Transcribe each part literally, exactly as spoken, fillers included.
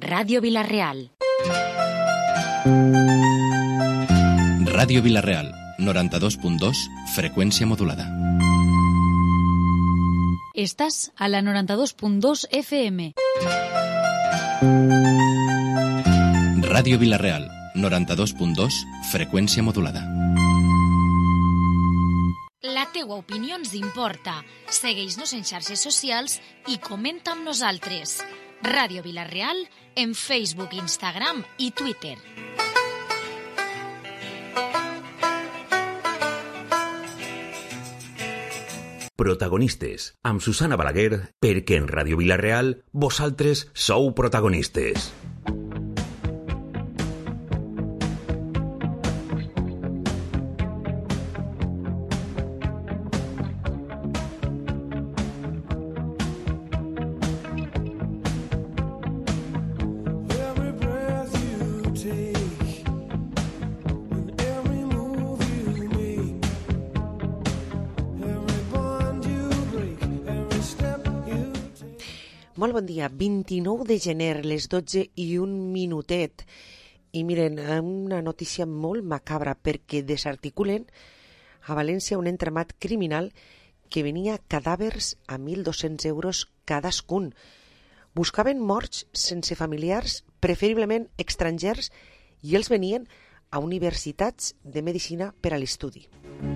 Ràdio Vila-real. Ràdio Vila-real, noranta-dos punt dos, freqüència modulada. Estàs a la noranta-dos punt dos F M. Ràdio Vila-real, noranta-dos punt dos, freqüència modulada. La teua opinió ens importa. Segueix-nos en xarxes socials i comenta amb nosaltres. Ràdio Vila-real en Facebook, Instagram i Twitter. Protagonistes, amb Susana Balaguer, perquè en Ràdio Vila-real vosaltres sou protagonistes. Molt bon dia, vint-i-nou de gener, les dotze i un minutet. I miren, una notícia molt macabra perquè desarticulen a València un entramat criminal que venia cadàvers a mil dos-cents euros cadascun. Buscaven morts sense familiars, preferiblement estrangers, i els venien a universitats de medicina per a l'estudi.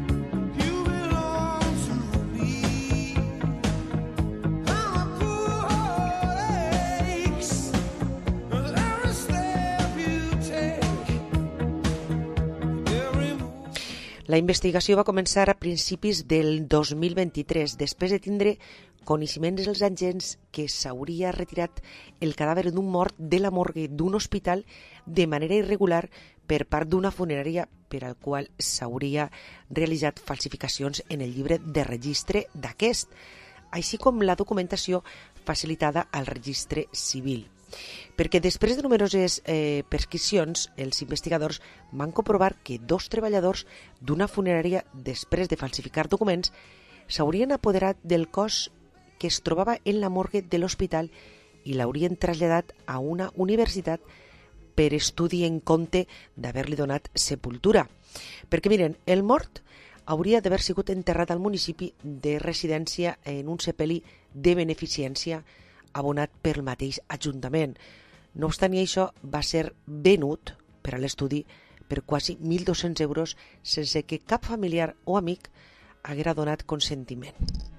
La investigació va començar a principis del dos mil vint-i-tres, després de tindre coneixements dels agents que s'hauria retirat el cadàver d'un mort de la morgue d'un hospital de manera irregular per part d'una funerària per al qual s'hauria realitzat falsificacions en el llibre de registre d'aquest, així com la documentació facilitada al registre civil. Perquè després de numeroses eh, persquisicions, els investigadors van comprovar que dos treballadors d'una funerària, després de falsificar documents, s'haurien apoderat del cos que es trobava en la morgue de l'hospital i l'haurien traslladat a una universitat per estudi en compte d'haver-li donat sepultura. Perquè miren, el mort hauria d'haver sigut enterrat al municipi de residència en un sepeli de beneficència abonat pel mateix ajuntament. No obstant això, va ser venut per a l'estudi per quasi mil dos-cents euros sense que cap familiar o amic haguera donat consentiment.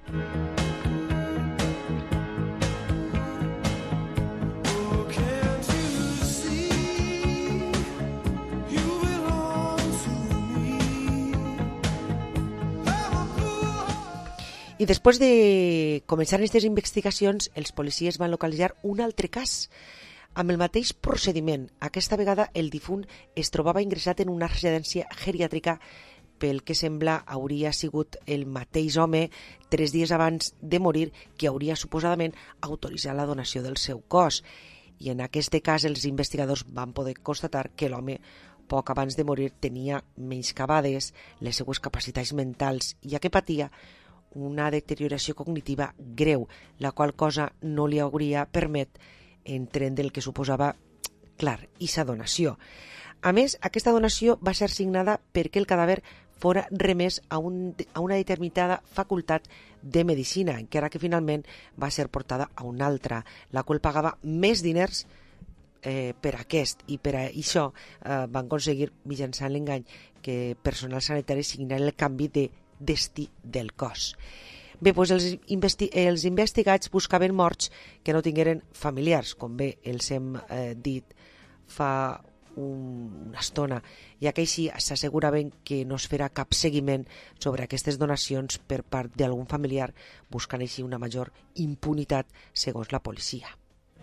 I després de començar aquestes investigacions, els policies van localitzar un altre cas amb el mateix procediment. Aquesta vegada el difunt es trobava ingressat en una residència geriàtrica. Pel que sembla hauria sigut el mateix home tres dies abans de morir que hauria suposadament autoritzat la donació del seu cos. I en aquest cas els investigadors van poder constatar que l'home poc abans de morir tenia menyscabades les seues capacitats mentals, ja que patia una deterioració cognitiva greu, la qual cosa no li hauria permet entendre el que suposava, clar, esa donació. A més, aquesta donació va ser signada perquè el cadàver fora remès a, un, a una determinada facultat de medicina, encara que finalment va ser portada a una altra, la qual pagava més diners eh, per aquest, i per a això eh, van aconseguir, mitjançant l'engany, que personal sanitari signara el canvi de destí del cos. Bé, doncs els, investi els investigats buscaven morts que no tingueren familiars, com bé els hem eh, dit fa un, una estona, ja que així s'asseguraven que no es farà cap seguiment sobre aquestes donacions per part d'algun familiar, buscant així una major impunitat segons la policia.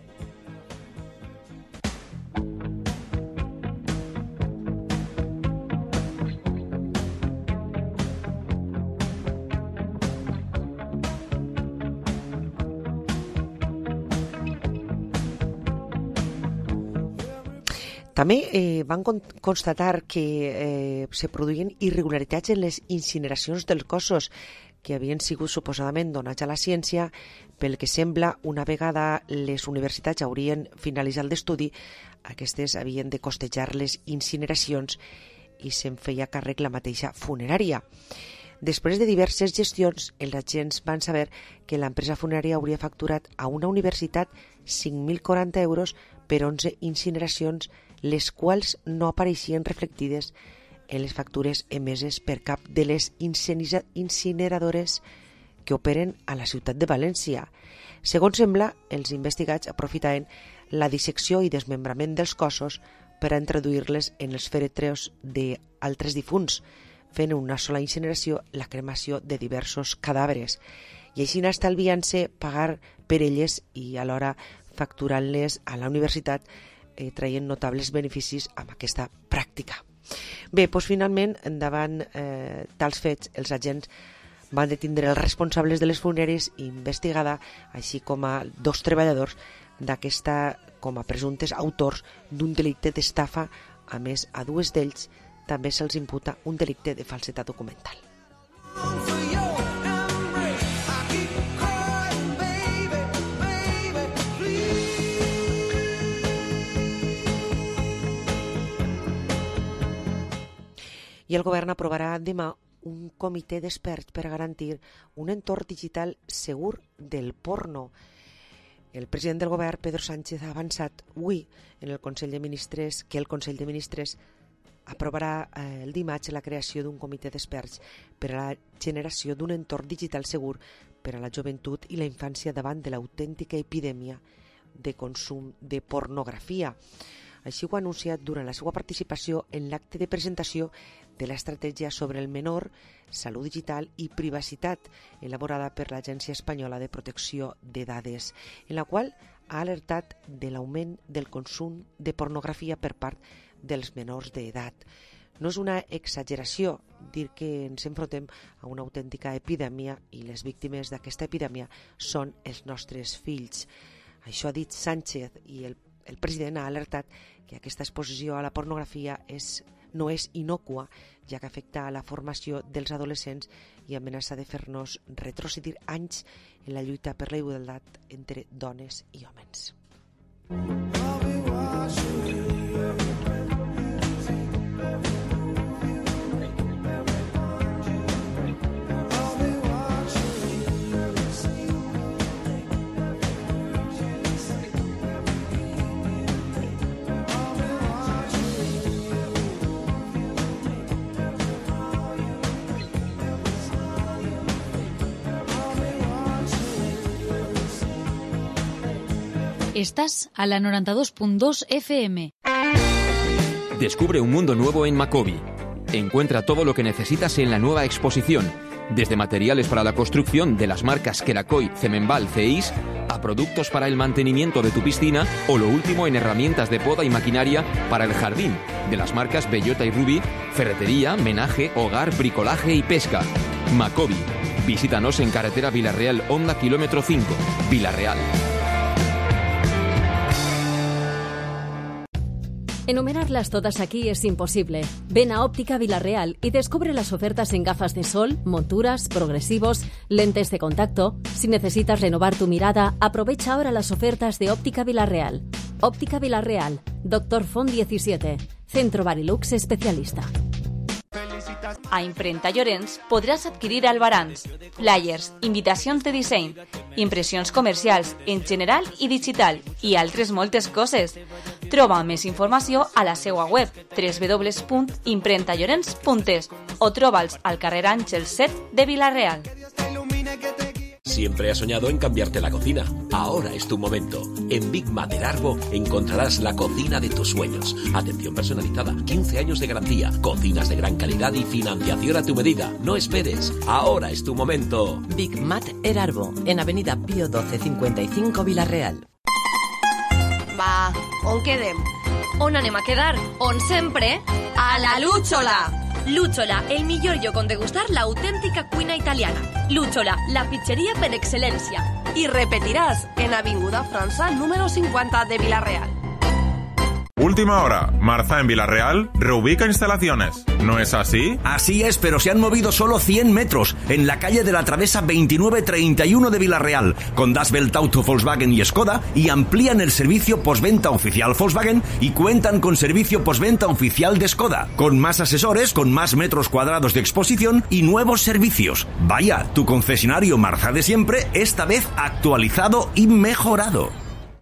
També eh, van con constatar que eh, se produïen irregularitats en les incineracions dels cossos, que havien sigut suposadament donats a la ciència. Pel que sembla, una vegada les universitats haurien finalitzat l'estudi, aquestes havien de costejar les incineracions i se'n feia càrrec la mateixa funerària. Després de diverses gestions, els agents van saber que l'empresa funerària hauria facturat a una universitat cinc mil quaranta euros per onze incineracions, les quals no apareixien reflectides en les factures emeses per cap de les incineradores que operen a la ciutat de València. Segons sembla, els investigats aprofitaven la dissecció i desmembrament dels cossos per a introduir-les en els fèretres d'altres difunts, fent una sola incineració la cremació de diversos cadàveres, i així estalviant-se pagar per elles i alhora facturant-les a la universitat, eh, traient notables beneficis amb aquesta pràctica. Bé, doncs finalment, davant eh, tals fets, els agents van detindre els responsables de les funeràries investigada, així com a dos treballadors d'aquesta com a presumptes autors d'un delicte d'estafa. A més, a dues d'ells també se'ls imputa un delicte de falsedat documental. I el govern aprovarà demà un comitè d'experts per a garantir un entorn digital segur del porno. El president del govern, Pedro Sánchez, ha avançat avui en el Consell de Ministres que el Consell de Ministres aprovarà eh, el dimarts la creació d'un comitè d'experts per a la generació d'un entorn digital segur per a la joventut i la infància davant de l'autèntica epidèmia de consum de pornografia. Així ho ha anunciat durant la seva participació en l'acte de presentació de l'estratègia sobre el menor, salut digital i privacitat, elaborada per l'Agència Espanyola de Protecció de Dades, en la qual ha alertat de l'augment del consum de pornografia per part dels menors d'edat. No és una exageració dir que ens enfrontem a una autèntica epidèmia i les víctimes d'aquesta epidèmia són els nostres fills. Això ha dit Sánchez, i el El president ha alertat que aquesta exposició a la pornografia és, no és innocua, ja que afecta a la formació dels adolescents i amenaça de fer-nos retrocedir anys en la lluita per la igualtat entre dones i homes. Estás a la noventa y dos punto dos F M. Descubre un mundo nuevo en Macobi. Encuentra todo lo que necesitas en la nueva exposición, desde materiales para la construcción de las marcas Kerakoy, Cemenbal, Ceis, a productos para el mantenimiento de tu piscina o lo último en herramientas de poda y maquinaria para el jardín, de las marcas Bellota y Ruby, ferretería, menaje, hogar, bricolaje y pesca. Macobi. Visítanos en carretera Villarreal, Honda, kilómetro cinco, Villarreal. Enumerarlas todas aquí es imposible. Ven a Óptica Villarreal y descubre las ofertas en gafas de sol, monturas, progresivos, lentes de contacto. Si necesitas renovar tu mirada, aprovecha ahora las ofertas de Óptica Villarreal. Óptica Villarreal, Doctor Font diecisiete, Centro Barilux especialista. A Imprenta Llorenç podràs adquirir albarans, flyers, invitacions de disseny, impressions comercials en general i digital i altres moltes coses. Troba més informació a la seva web w w w punt imprenta llorenç punt es o troba'ls al carrer Àngel set de Vila-real. Siempre has soñado en cambiarte la cocina. Ahora es tu momento. En Big Mater Arbo encontrarás la cocina de tus sueños. Atención personalizada, quince años de garantía, cocinas de gran calidad y financiación a tu medida. No esperes. Ahora es tu momento. Big Mater Arbo, en Avenida Pío doce cincuenta y cinco, Vila-real. Va, on quedem? On anem a quedar? On sempre? A la Lúchola! Lúchola, el millor lloc on degustar l'autèntica cuina italiana. Lúchola, la pizzeria per excel·lència. I repetiràs en Avinguda França número cinquanta de Vila-real. Última última hora, Marza en Villarreal reubica instalaciones. ¿No es así? Así es, pero se han movido solo cien metros en la calle de la Travesa veintinueve treinta y uno de Villarreal, con Das Welt Auto, Volkswagen y Skoda, y amplían el servicio postventa oficial Volkswagen y cuentan con servicio postventa oficial de Skoda, con más asesores, con más metros cuadrados de exposición y nuevos servicios. Vaya, tu concesionario Marza de siempre, esta vez actualizado y mejorado.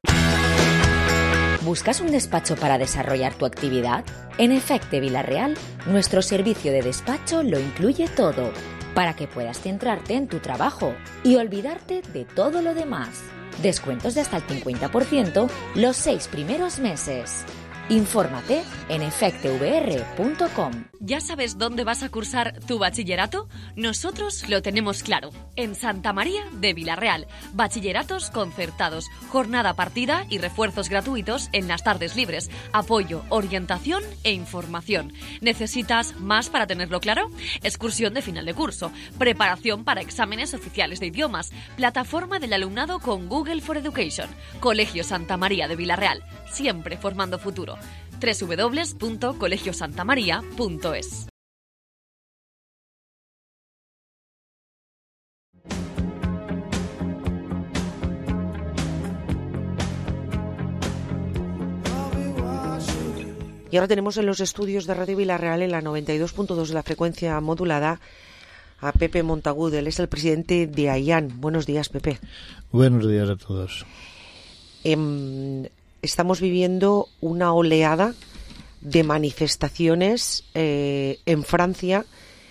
¿Buscas un despacho para desarrollar tu actividad? En Efecte Villarreal, nuestro servicio de despacho lo incluye todo, para que puedas centrarte en tu trabajo y olvidarte de todo lo demás. Descuentos de hasta el cincuenta por ciento los seis primeros meses. Infórmate en efecte v r punto com. ¿Ya sabes dónde vas a cursar tu bachillerato? Nosotros lo tenemos claro. En Santa María de Villarreal. Bachilleratos concertados, jornada partida y refuerzos gratuitos en las tardes libres. Apoyo, orientación e información. ¿Necesitas más para tenerlo claro? Excursión de final de curso. Preparación para exámenes oficiales de idiomas. Plataforma del alumnado con Google for Education. Colegio Santa María de Villarreal. Siempre formando futuro. doble u doble u doble u punto colegio santa maría punto es. Y ahora tenemos en los estudios de Radio Villarreal, en la noventa y dos punto dos de la frecuencia modulada, a Pepe Montagut. Él es el presidente de AIAN. Buenos días, Pepe. Buenos días a todos. Eh, estamos viviendo una oleada de manifestaciones eh, en Francia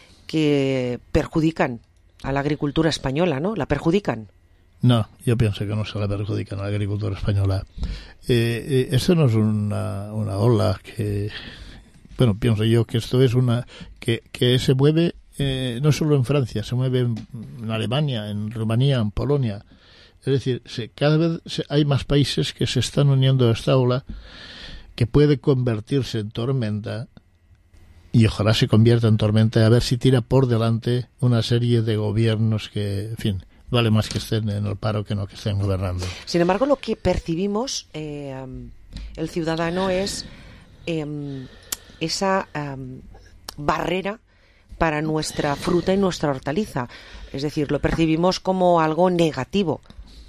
que perjudican a la agricultura española, ¿no? ¿La perjudican? No, yo pienso que no se la perjudican a la agricultura española. Eh, eh, esto no es una, una ola que... Bueno, pienso yo que esto es una... que, que se mueve eh, no solo en Francia, se mueve en, en Alemania, en Rumanía, en Polonia. Es decir, se, cada vez se, hay más países que se están uniendo a esta ola que puede convertirse en tormenta, y ojalá se convierta en tormenta, a ver si tira por delante una serie de gobiernos que, en fin, vale más que estén en el paro que no que estén gobernando. Sin embargo, lo que percibimos eh, el ciudadano es eh, esa eh, barrera para nuestra fruta y nuestra hortaliza. Es decir, lo percibimos como algo negativo.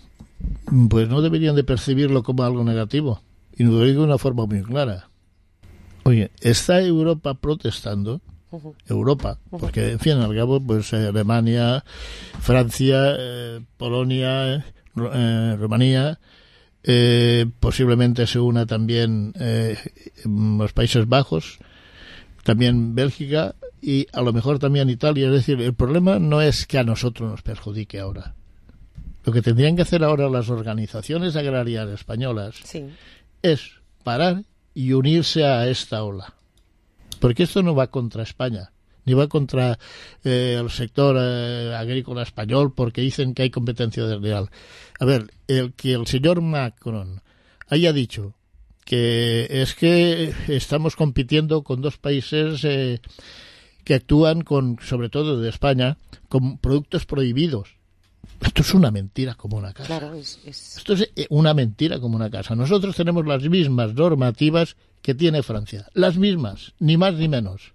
Pues no deberían de percibirlo como algo negativo. Y lo digo de una forma muy clara. Oye, ¿está Europa protestando? Uh-huh. Europa, porque en fin, al cabo, pues eh, Alemania, Francia, eh, Polonia, eh, Rumanía, eh, posiblemente se una también eh, los Países Bajos, también Bélgica y a lo mejor también Italia. Es decir, el problema no es que a nosotros nos perjudique ahora. Lo que tendrían que hacer ahora las organizaciones agrarias españolas sí. es parar y unirse a esta ola. Porque esto no va contra España, ni va contra eh, el sector eh, agrícola español porque dicen que hay competencia desleal. A ver, el que el señor Macron haya dicho que es que estamos compitiendo con dos países eh, que actúan, con, sobre todo de España, con productos prohibidos. Esto es una mentira como una casa. Claro, es, es... Esto es una mentira como una casa. Nosotros tenemos las mismas normativas que tiene Francia. Las mismas, ni más ni menos.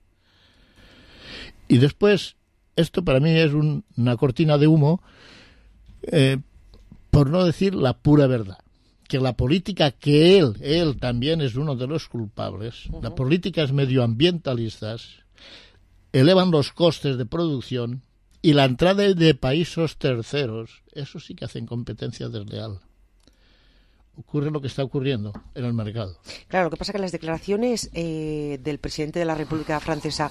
Y después, esto para mí es un, una cortina de humo, eh, por no decir la pura verdad. Que la política que él, él también es uno de los culpables, uh-huh. las políticas medioambientalistas, elevan los costes de producción. Y la entrada de países terceros, eso sí que hacen competencia desleal. Ocurre lo que está ocurriendo en el mercado. Claro, lo que pasa es que las declaraciones eh, del presidente de la República Francesa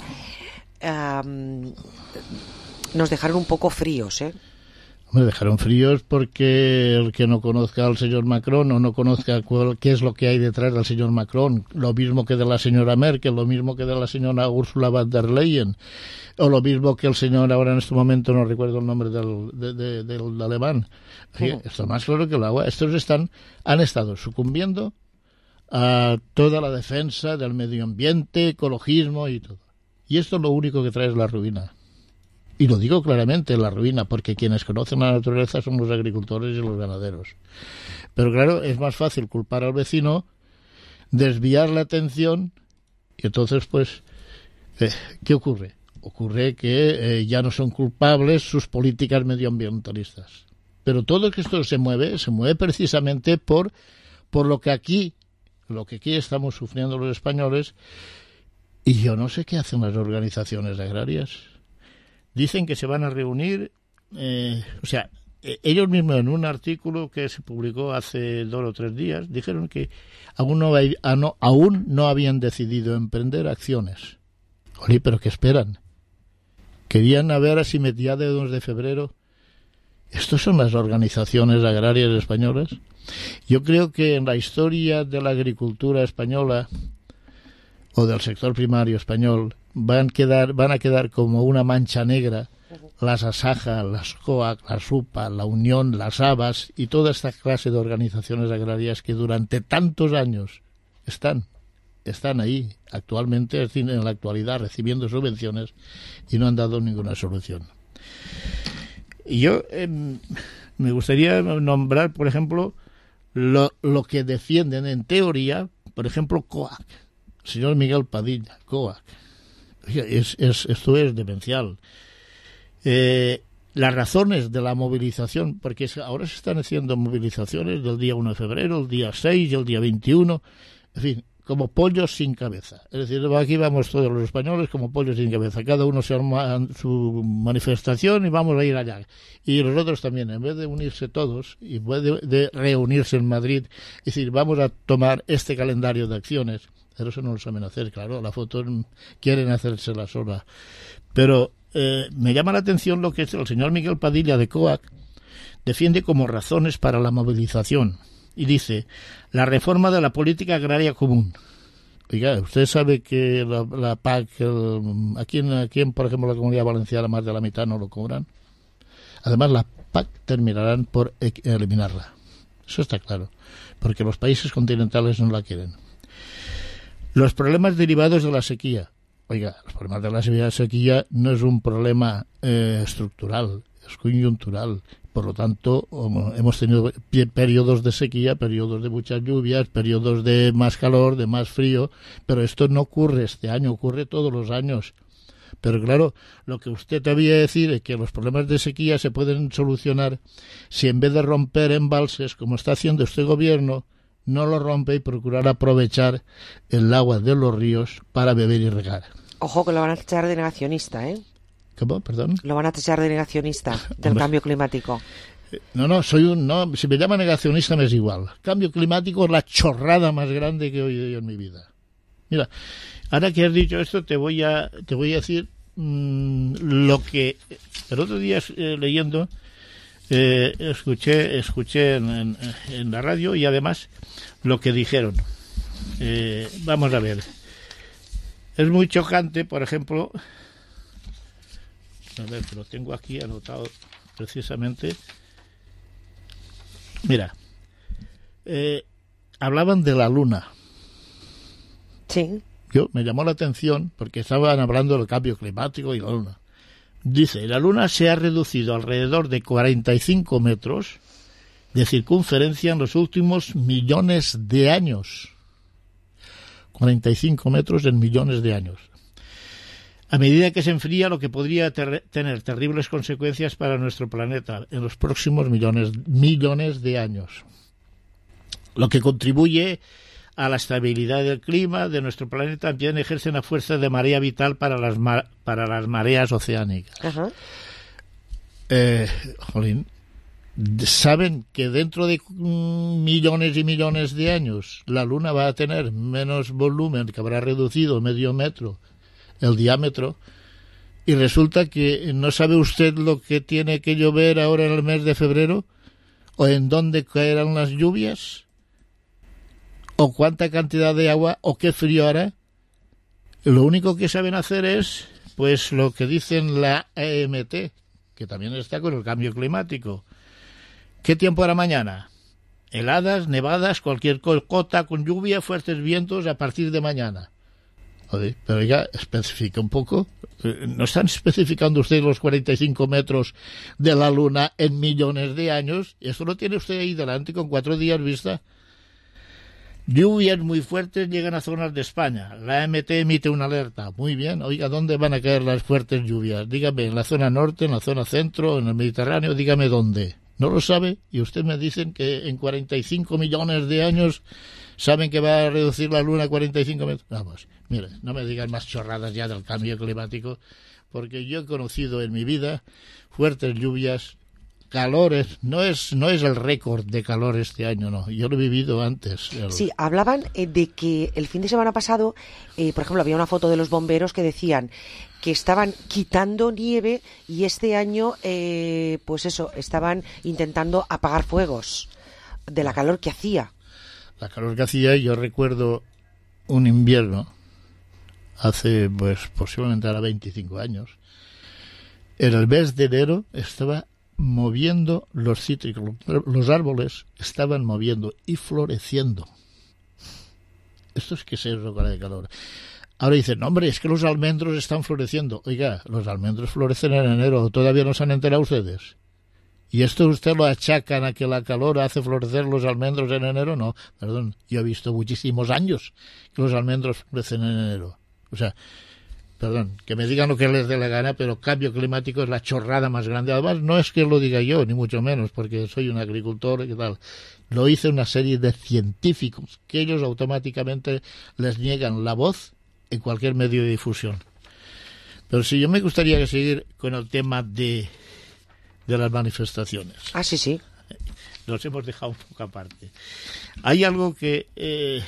eh, nos dejaron un poco fríos, ¿eh? Me dejaron fríos porque el que no conozca al señor Macron o no conozca cuál, qué es lo que hay detrás del señor Macron, lo mismo que de la señora Merkel, lo mismo que de la señora Ursula von der Leyen, o lo mismo que el señor, ahora en este momento no recuerdo el nombre del, de, de, del alemán. Sí, uh-huh. Esto es más claro que el agua. Estos están, han estado sucumbiendo a toda la defensa del medio ambiente, ecologismo y todo. Y esto lo único que trae es la ruina. Y lo digo claramente, la ruina, porque quienes conocen la naturaleza son los agricultores y los ganaderos. Pero claro, es más fácil culpar al vecino desviar la atención y entonces, pues, eh, ¿qué ocurre? Ocurre que eh, ya no son culpables sus políticas medioambientalistas. Pero todo esto se mueve, se mueve precisamente por, por lo que aquí, lo que aquí estamos sufriendo los españoles, y yo no sé qué hacen las organizaciones agrarias. Dicen que se van a reunir, eh, o sea, ellos mismos en un artículo que se publicó hace dos o tres días, dijeron que aún no, aún no habían decidido emprender acciones. Oye, pero ¿qué esperan? Querían a ver si mediados de febrero. ¿Estas son las organizaciones agrarias españolas? Yo creo que en la historia de la agricultura española o del sector primario español van, quedar, van a quedar como una mancha negra las ASAJA, las COAC, la SUPA, la Unión, las ABAS y toda esta clase de organizaciones agrarias que durante tantos años están, están ahí actualmente, en la actualidad, recibiendo subvenciones y no han dado ninguna solución. Y yo eh, me gustaría nombrar, por ejemplo, lo, lo que defienden en teoría, por ejemplo, COAC, el señor Miguel Padilla, COAC. Es, es, esto es demencial. Eh, las razones de la movilización, porque ahora se están haciendo movilizaciones del día uno de febrero, el día seis y el día veintiuno, en fin, como pollos sin cabeza. Es decir, aquí vamos todos los españoles como pollos sin cabeza. Cada uno se arma su manifestación y vamos a ir allá. Y los otros también, en vez de unirse todos y en vez de, de reunirse en Madrid, es decir, vamos a tomar este calendario de acciones. Pero eso no lo saben hacer, claro. La foto quieren hacérsela sola. Pero eh, me llama la atención lo que el señor Miguel Padilla de COAC defiende como razones para la movilización. Y dice, la reforma de la política agraria común. Oiga, usted sabe que la, la P A C, el, aquí, en, aquí en, por ejemplo, la Comunidad Valenciana, más de la mitad no lo cobran. Además, la P A C terminarán por eliminarla. Eso está claro, porque los países continentales no la quieren. Los problemas derivados de la sequía. Oiga, los problemas de la sequía no es un problema eh, estructural, es coyuntural. Por lo tanto, hemos tenido periodos de sequía, periodos de muchas lluvias, periodos de más calor, de más frío, pero esto no ocurre este año, ocurre todos los años. Pero claro, lo que usted debía decir es que los problemas de sequía se pueden solucionar si en vez de romper embalses, como está haciendo este gobierno, no lo rompe y procurar aprovechar el agua de los ríos para beber y regar. Ojo que lo van a echar de negacionista, ¿eh? ¿Cómo? Perdón. Lo van a tachar de negacionista del cambio climático. No, no, soy un no, si me llama negacionista me es igual. Cambio climático es la chorrada más grande que he oído yo en mi vida. Mira, ahora que has dicho esto te voy a te voy a decir mmm, lo que el otro día eh, leyendo eh, escuché escuché en, en, en la radio y además lo que dijeron. Eh, vamos a ver. Es muy chocante, por ejemplo. A ver, lo tengo aquí anotado precisamente. Mira, eh, hablaban de la luna. Sí. Yo me llamó la atención porque estaban hablando del cambio climático y la luna. Dice, la luna se ha reducido alrededor de cuarenta y cinco metros de circunferencia en los últimos millones de años. cuarenta y cinco metros en millones de años. A medida que se enfría, lo que podría ter- tener terribles consecuencias para nuestro planeta en los próximos millones, millones de años. Lo que contribuye a la estabilidad del clima de nuestro planeta también ejerce una fuerza de marea vital para las, ma- para las mareas oceánicas. Ajá. Eh, jolín, saben que dentro de mm, millones y millones de años la Luna va a tener menos volumen, que habrá reducido medio metro el diámetro, y resulta que no sabe usted lo que tiene que llover ahora en el mes de febrero, o en dónde caerán las lluvias, o cuánta cantidad de agua, o qué frío hará. Lo único que saben hacer es, pues, lo que dicen la E M T, que también está con el cambio climático. ¿Qué tiempo hará mañana? Heladas, nevadas, cualquier cota con lluvia, fuertes vientos a partir de mañana. Joder, pero ya especifica un poco. ¿No están especificando ustedes los cuarenta y cinco metros de la Luna en millones de años? Eso lo tiene usted ahí delante con cuatro días vista. Lluvias muy fuertes llegan a zonas de España. La M T emite una alerta. Muy bien. Oiga, ¿dónde van a caer las fuertes lluvias? Dígame, ¿en la zona norte, en la zona centro, en el Mediterráneo? Dígame dónde. No lo sabe y usted me dicen que en cuarenta y cinco millones de años saben que va a reducir la luna a cuarenta y cinco metros. Vamos, mire, no me digan más chorradas ya del cambio climático, porque yo he conocido en mi vida fuertes lluvias, calores, no es no es el récord de calor este año, no, yo lo he vivido antes. El... Sí, hablaban eh, de que el fin de semana pasado, eh, por ejemplo, había una foto de los bomberos que decían que estaban quitando nieve y este año, eh, pues eso, estaban intentando apagar fuegos de la calor que hacía. La calor que hacía, yo recuerdo un invierno, hace pues posiblemente ahora veinticinco años, en el mes de enero estaba moviendo los cítricos, los árboles estaban moviendo y floreciendo. Esto es que se roca de calor. Ahora dicen, no, hombre, es que los almendros están floreciendo. Oiga, los almendros florecen en enero, ¿todavía no se han enterado ustedes? ¿Y esto usted lo achacan a que la calor hace florecer los almendros en enero? No, perdón, yo he visto muchísimos años que los almendros florecen en enero. O sea, perdón, que me digan lo que les dé la gana, pero cambio climático es la chorrada más grande. Además, no es que lo diga yo, ni mucho menos, porque soy un agricultor y tal. Lo hice una serie de científicos que ellos automáticamente les niegan la voz en cualquier medio de difusión. Pero sí, yo me gustaría seguir con el tema de, de las manifestaciones. Ah, sí, sí. Nos hemos dejado un poco aparte. Hay algo que eh,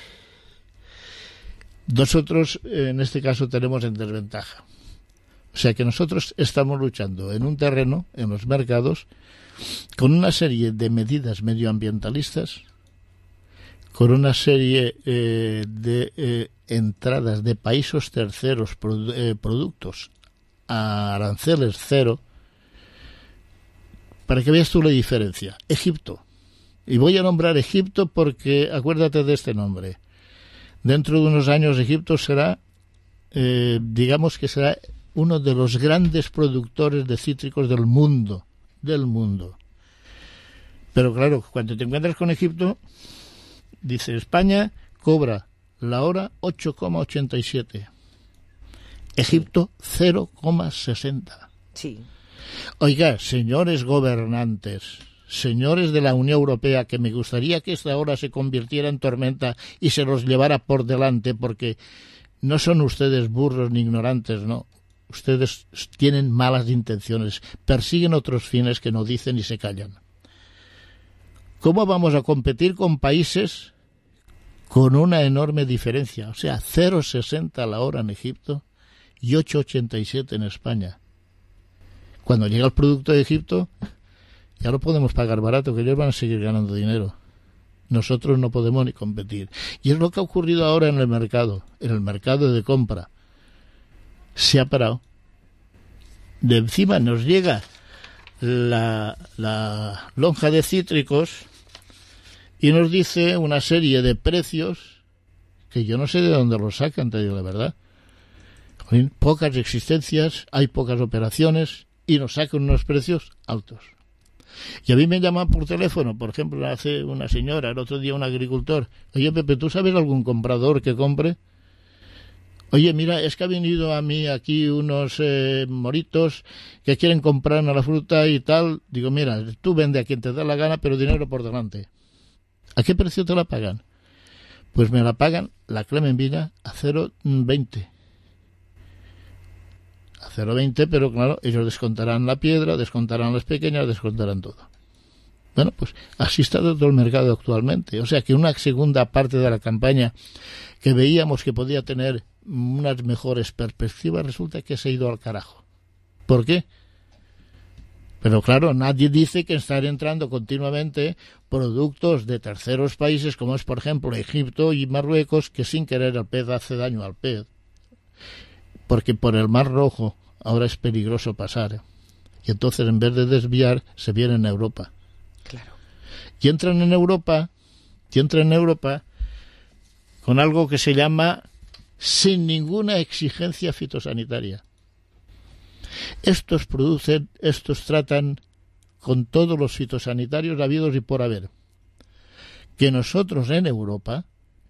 nosotros, en este caso, tenemos en desventaja. O sea, que nosotros estamos luchando en un terreno, en los mercados, con una serie de medidas medioambientalistas, con una serie eh, de eh, entradas de países terceros, produ- eh, productos a aranceles cero, para que veas tú la diferencia. Egipto. Y voy a nombrar Egipto porque acuérdate de este nombre. Dentro de unos años Egipto será, eh, digamos que será uno de los grandes productores de cítricos del mundo. Del mundo. Pero claro, cuando te encuentras con Egipto, dice, España cobra la hora ocho coma ochenta y siete. Egipto cero coma sesenta. Sí. Oiga, señores gobernantes, señores de la Unión Europea, que me gustaría que esta hora se convirtiera en tormenta y se los llevara por delante, porque no son ustedes burros ni ignorantes, no. Ustedes tienen malas intenciones, persiguen otros fines que no dicen y se callan. ¿Cómo vamos a competir con países con una enorme diferencia? O sea, cero coma sesenta la hora en Egipto y ocho coma ochenta y siete en España. Cuando llega el producto de Egipto, ya lo podemos pagar barato, que ellos van a seguir ganando dinero. Nosotros no podemos ni competir. Y es lo que ha ocurrido ahora en el mercado, en el mercado de compra. Se ha parado. De encima nos llega la, la lonja de cítricos y nos dice una serie de precios que yo no sé de dónde los sacan, te digo la verdad. Pocas existencias, hay pocas operaciones y nos sacan unos precios altos. Y a mí me llaman por teléfono, por ejemplo, hace una señora, el otro día un agricultor. Oye, Pepe, ¿tú sabes algún comprador que compre? Oye, mira, es que ha venido a mí aquí unos eh, moritos que quieren comprar la fruta y tal. Digo, mira, tú vende a quien te da la gana, pero dinero por delante. ¿A qué precio te la pagan? Pues me la pagan la clementina a cero coma veinte. A cero coma veinte, pero claro, ellos descontarán la piedra, descontarán las pequeñas, descontarán todo. Bueno, pues así está todo el mercado actualmente. O sea que una segunda parte de la campaña que veíamos que podía tener unas mejores perspectivas, resulta que se ha ido al carajo. ¿Por qué? Pero claro, nadie dice que están entrando continuamente productos de terceros países, como es por ejemplo Egipto y Marruecos, que sin querer el pez hace daño al pez. Porque por el Mar Rojo ahora es peligroso pasar. Y entonces en vez de desviar, se vienen a Europa. Claro. Y entran en Europa, y entran en Europa con algo que se llama sin ninguna exigencia fitosanitaria. Estos producen, estos tratan con todos los fitosanitarios habidos y por haber. Que nosotros en Europa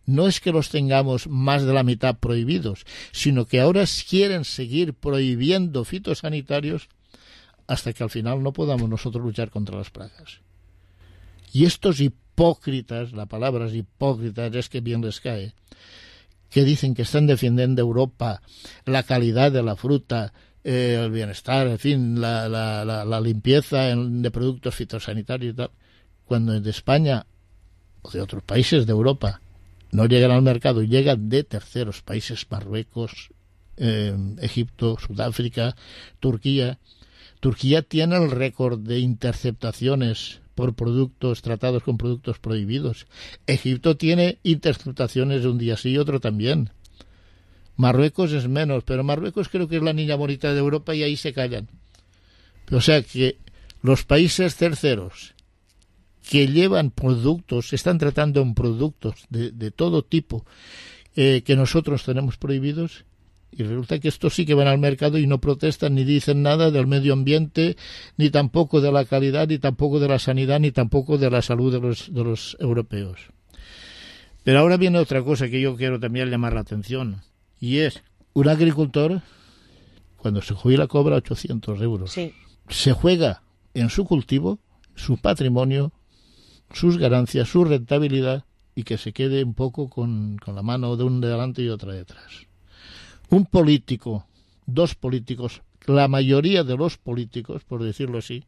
no es que los tengamos más de la mitad prohibidos, sino que ahora quieren seguir prohibiendo fitosanitarios hasta que al final no podamos nosotros luchar contra las plagas. Y estos hipócritas, la palabra es hipócritas, es que bien les cae, que dicen que están defendiendo Europa la calidad de la fruta, eh, el bienestar, en fin, la, la, la, la limpieza en, de productos fitosanitarios y tal, cuando de España o de otros países de Europa no llegan al mercado, llegan de terceros países, Marruecos, eh, Egipto, Sudáfrica, Turquía. Turquía tiene el récord de interceptaciones por productos tratados con productos prohibidos. Egipto tiene interceptaciones de un día sí y otro también. Marruecos es menos, pero Marruecos creo que es la niña bonita de Europa y ahí se callan. O sea que los países terceros que llevan productos, están tratando en productos de, de todo tipo eh, que nosotros tenemos prohibidos, y resulta que estos sí que van al mercado y no protestan ni dicen nada del medio ambiente, ni tampoco de la calidad, ni tampoco de la sanidad, ni tampoco de la salud de los, de los europeos. Pero ahora viene otra cosa que yo quiero también llamar la atención, y es un agricultor, cuando se jubila cobra ochocientos euros. Sí. Se juega en su cultivo, su patrimonio, sus ganancias, su rentabilidad, y que se quede un poco con, con la mano de un de delante y otra detrás. Un político, dos políticos, la mayoría de los políticos, por decirlo así,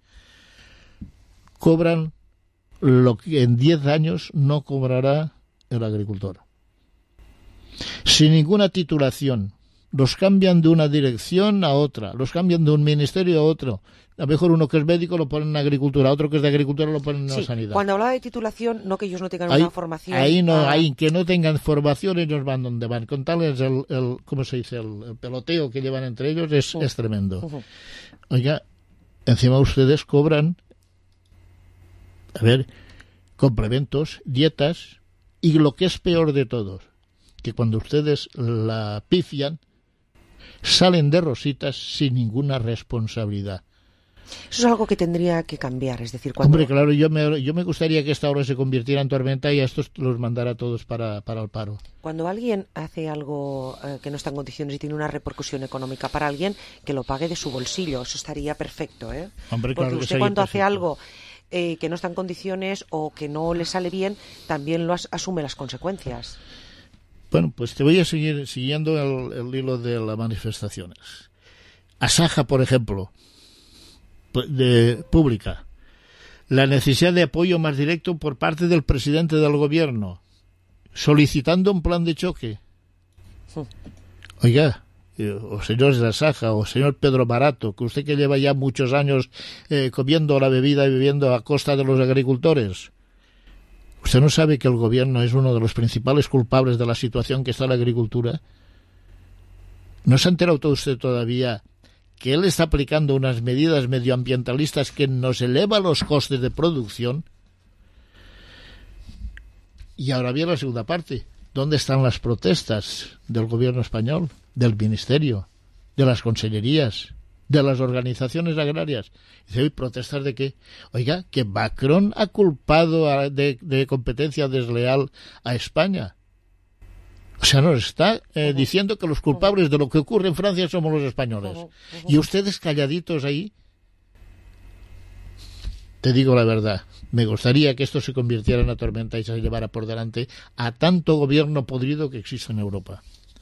cobran lo que en diez años no cobrará el agricultor. Sin ninguna titulación. Los cambian de una dirección a otra, los cambian de un ministerio a otro. A lo mejor uno que es médico lo ponen en agricultura, otro que es de agricultura lo ponen en sí, la sanidad. Cuando hablaba de titulación, no que ellos no tengan ahí, una formación. Ahí no, ah. ahí que no tengan formación, ellos van donde van. Contarles el, el ¿cómo se dice? El, el peloteo que llevan entre ellos es, uh, es tremendo. Uh-huh. Oiga, encima ustedes cobran, a ver, complementos, dietas, y lo que es peor de todos, que cuando ustedes la pifian, salen de rositas sin ninguna responsabilidad. Eso es algo que tendría que cambiar, es decir, cuando... Hombre, claro, yo me, yo me gustaría que esta obra se convirtiera en tormenta y a estos los mandara todos para, para el paro. Cuando alguien hace algo eh, que no está en condiciones y tiene una repercusión económica para alguien, que lo pague de su bolsillo, eso estaría perfecto, ¿eh? Hombre, porque claro, usted cuando perfecto. hace algo eh, que no está en condiciones o que no le sale bien, también lo as- asume las consecuencias. Bueno, pues te voy a seguir siguiendo el, el hilo de las manifestaciones. Asaja, por ejemplo, de pública, la necesidad de apoyo más directo por parte del presidente del gobierno, solicitando un plan de choque. Sí. Oiga, o señores de Asaja, o señor Pedro Barato, que usted que lleva ya muchos años eh, comiendo la bebida y viviendo a costa de los agricultores, ¿usted no sabe que el gobierno es uno de los principales culpables de la situación que está la agricultura? ¿No se ha enterado todo usted todavía que él está aplicando unas medidas medioambientalistas que nos elevan los costes de producción? Y ahora viene la segunda parte. ¿Dónde están las protestas del gobierno español, del ministerio, de las consellerías, de las organizaciones agrarias? Dice, ¿protestas de qué? Oiga, que Macron ha culpado a, de, de competencia desleal a España. O sea, nos está eh, uh-huh. diciendo que los culpables de lo que ocurre en Francia somos los españoles. Uh-huh. Uh-huh. Y ustedes calladitos ahí. Te digo la verdad, me gustaría que esto se convirtiera en una tormenta y se llevara por delante a tanto gobierno podrido que existe en Europa.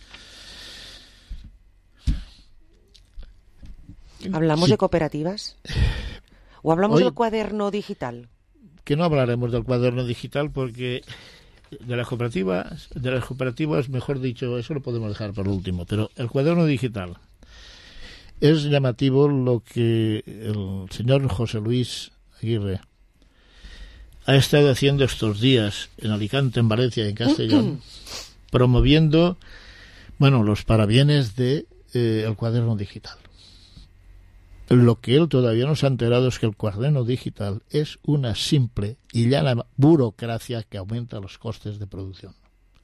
¿Hablamos sí. de cooperativas? ¿O hablamos Hoy, del cuaderno digital? Que no hablaremos del cuaderno digital porque de las cooperativas, de las cooperativas, mejor dicho, eso lo podemos dejar para el último, pero el cuaderno digital es llamativo lo que el señor José Luis Aguirre ha estado haciendo estos días en Alicante, en Valencia y en Castellón, promoviendo, bueno, los parabienes de eh, el cuaderno digital. Lo que él todavía no se ha enterado es que el cuaderno digital es una simple y llana burocracia que aumenta los costes de producción.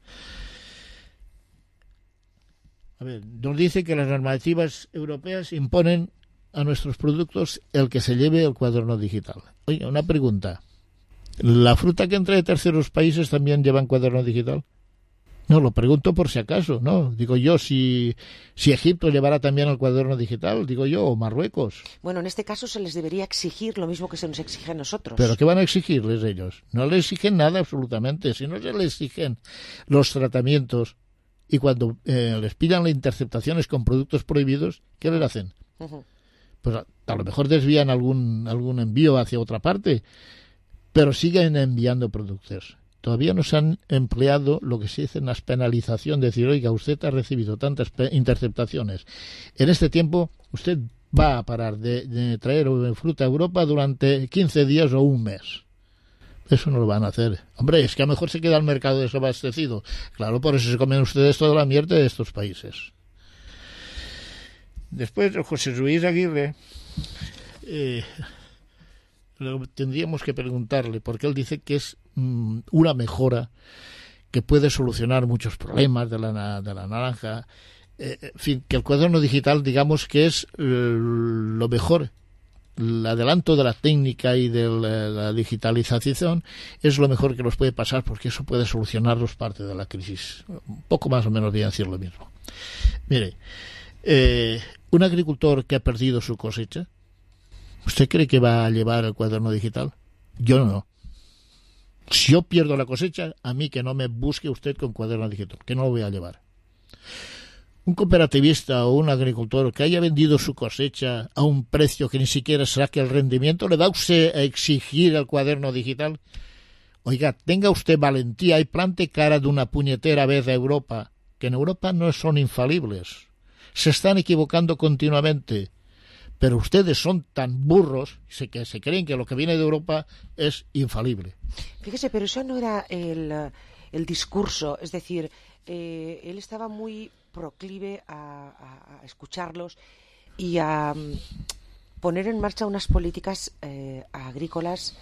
A ver, nos dice que las normativas europeas imponen a nuestros productos el que se lleve el cuaderno digital. Oye, una pregunta. ¿La fruta que entra de terceros países también lleva cuaderno digital? No, lo pregunto por si acaso, ¿no? Digo yo, si, si Egipto llevara también el cuaderno digital, digo yo, o Marruecos. Bueno, en este caso se les debería exigir lo mismo que se nos exige a nosotros. ¿Pero qué van a exigirles ellos? No les exigen nada absolutamente. Si no se les exigen los tratamientos y cuando eh, les pidan las interceptaciones con productos prohibidos, ¿qué les hacen? Uh-huh. Pues a, a lo mejor desvían algún, algún envío hacia otra parte, pero siguen enviando productos. Todavía no se han empleado lo que se dice en las penalización, decir, oiga, usted ha recibido tantas interceptaciones. En este tiempo, usted va a parar de, de traer fruta a Europa durante quince días o un mes. Eso no lo van a hacer. Hombre, es que a lo mejor se queda el mercado desabastecido. Claro, por eso se comen ustedes toda la mierda de estos países. Después, José Luis Aguirre... Eh, tendríamos que preguntarle, porque él dice que es mm, una mejora que puede solucionar muchos problemas de la, de la naranja. Eh, en fin, que el cuaderno digital, digamos que es eh, lo mejor, el adelanto de la técnica y de la, la digitalización es lo mejor que nos puede pasar, porque eso puede solucionarnos parte de la crisis. Un poco más o menos voy a decir lo mismo. Mire, eh, un agricultor que ha perdido su cosecha, ¿usted cree que va a llevar el cuaderno digital? Yo no. Si yo pierdo la cosecha, a mí que no me busque usted con cuaderno digital, que no lo voy a llevar. Un cooperativista o un agricultor que haya vendido su cosecha a un precio que ni siquiera saque el rendimiento, ¿le va usted a exigir el cuaderno digital? Oiga, tenga usted valentía y plante cara de una puñetera vez a Europa, que en Europa no son infalibles. Se están equivocando continuamente. Pero ustedes son tan burros que se creen que lo que viene de Europa es infalible. Fíjese, pero eso no era el, el discurso. Es decir, eh, él estaba muy proclive a, a, a escucharlos y a um, poner en marcha unas políticas eh, agrícolas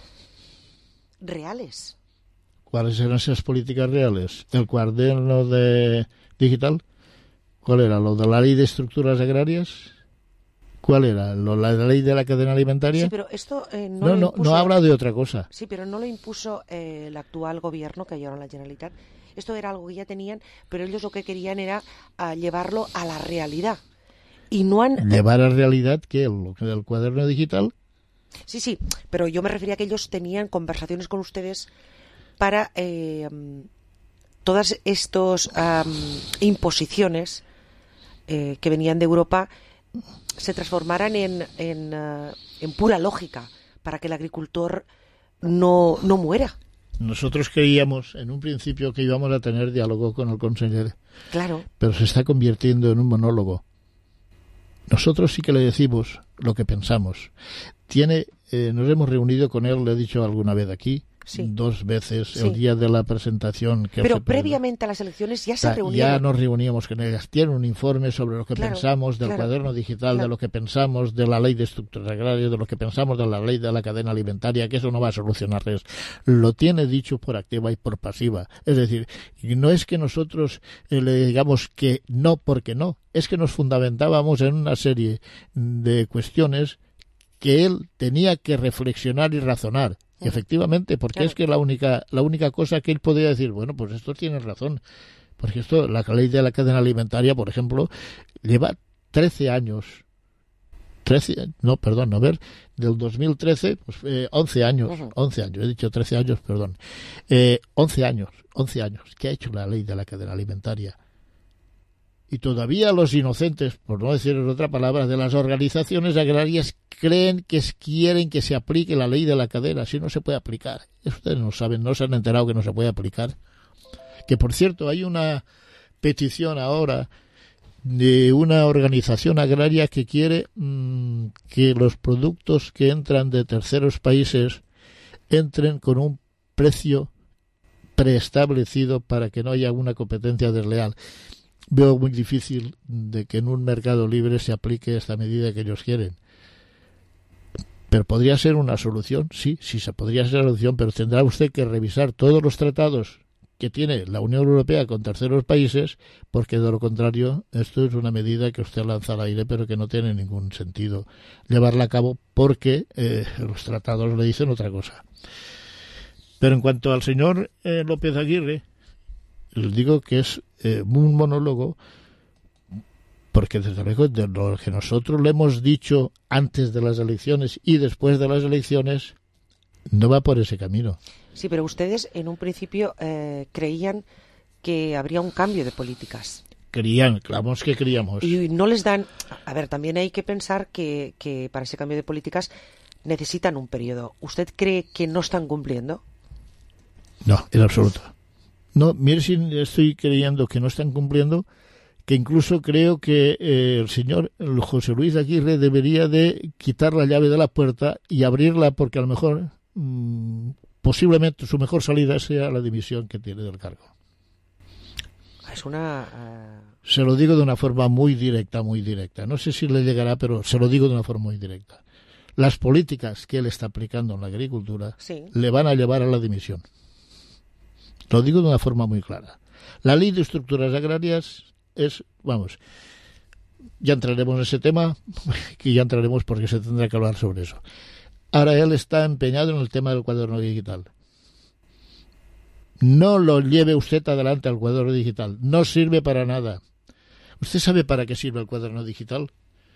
reales. ¿Cuáles eran esas políticas reales? ¿El cuaderno de digital? ¿Cuál era? ¿Lo de la ley de estructuras agrarias? ¿Cuál era? ¿La ley de la cadena alimentaria? Sí, pero esto eh, no, no, lo no, impuso... no habla de otra cosa. Sí, pero no lo impuso eh, el actual gobierno que llevaron la Generalitat. Esto era algo que ya tenían, pero ellos lo que querían era uh, llevarlo a la realidad. Y no han... ¿Llevar a la realidad qué? ¿El, el cuaderno digital? Sí, sí, pero yo me refería a que ellos tenían conversaciones con ustedes para eh, um, todas estas um, imposiciones eh, que venían de Europa se transformaran en, en, uh, en pura lógica para que el agricultor no, no muera. Nosotros creíamos en un principio que íbamos a tener diálogo con el consejero. Claro. Pero se está convirtiendo en un monólogo. Nosotros sí que le decimos lo que pensamos. Tiene, eh, nos hemos reunido con él, le he dicho alguna vez aquí, sí. dos veces, sí. el día de la presentación. Que Pero previamente a las elecciones ya se reunieron. Ya nos reuníamos con ellas. Tiene un informe sobre lo que claro, pensamos del claro, cuaderno digital, claro. de lo que pensamos de la ley de estructuras agrarias, de lo que pensamos de la ley de la cadena alimentaria, que eso no va a solucionarles. Lo tiene dicho por activa y por pasiva. Es decir, no es que nosotros eh, le digamos que no porque no, es que nos fundamentábamos en una serie de cuestiones que él tenía que reflexionar y razonar. Y efectivamente, porque claro. es que la única la única cosa que él podía decir, bueno, pues esto tiene razón, porque esto, la ley de la cadena alimentaria, por ejemplo, lleva trece años, trece, no, perdón, a ver, del dos mil trece, pues eh, once años, uh-huh. once años, he dicho trece años, perdón, eh, once años, once años, ¿qué ha hecho la ley de la cadena alimentaria? Y todavía los inocentes, por no decir otra palabra, de las organizaciones agrarias creen que quieren que se aplique la ley de la cadena. Si no se puede aplicar. Ustedes no saben, no se han enterado que no se puede aplicar. Que, por cierto, hay una petición ahora de una organización agraria que quiere mmm, que los productos que entran de terceros países entren con un precio preestablecido para que no haya una competencia desleal. Veo muy difícil de que en un mercado libre se aplique esta medida que ellos quieren. Pero podría ser una solución, sí, sí se podría ser una solución, pero tendrá usted que revisar todos los tratados que tiene la Unión Europea con terceros países, porque de lo contrario esto es una medida que usted lanza al aire, pero que no tiene ningún sentido llevarla a cabo porque eh, los tratados le dicen otra cosa. Pero en cuanto al señor eh, López Aguirre, les digo que es eh, un monólogo, porque desde luego de lo que nosotros le hemos dicho antes de las elecciones y después de las elecciones no va por ese camino. Sí, pero ustedes en un principio eh, creían que habría un cambio de políticas. Creían, claro que creíamos. Y no les dan... A ver, también hay que pensar que, que para ese cambio de políticas necesitan un periodo. ¿Usted cree que no están cumpliendo? No, en absoluto. No, mire si estoy creyendo que no están cumpliendo, que incluso creo que eh, el señor el José Luis Aguirre debería de quitar la llave de la puerta y abrirla, porque a lo mejor mmm, posiblemente su mejor salida sea la dimisión que tiene del cargo. Es una... Uh... Se lo digo de una forma muy directa, muy directa. No sé si le llegará, pero se lo digo de una forma muy directa. Las políticas que él está aplicando en la agricultura sí. le van a llevar a la dimisión. Lo digo de una forma muy clara. La ley de estructuras agrarias es, vamos, ya entraremos en ese tema, que ya entraremos porque se tendrá que hablar sobre eso. Ahora él está empeñado en el tema del cuaderno digital. No lo lleve usted adelante al cuaderno digital. No sirve para nada. ¿Usted sabe para qué sirve el cuaderno digital?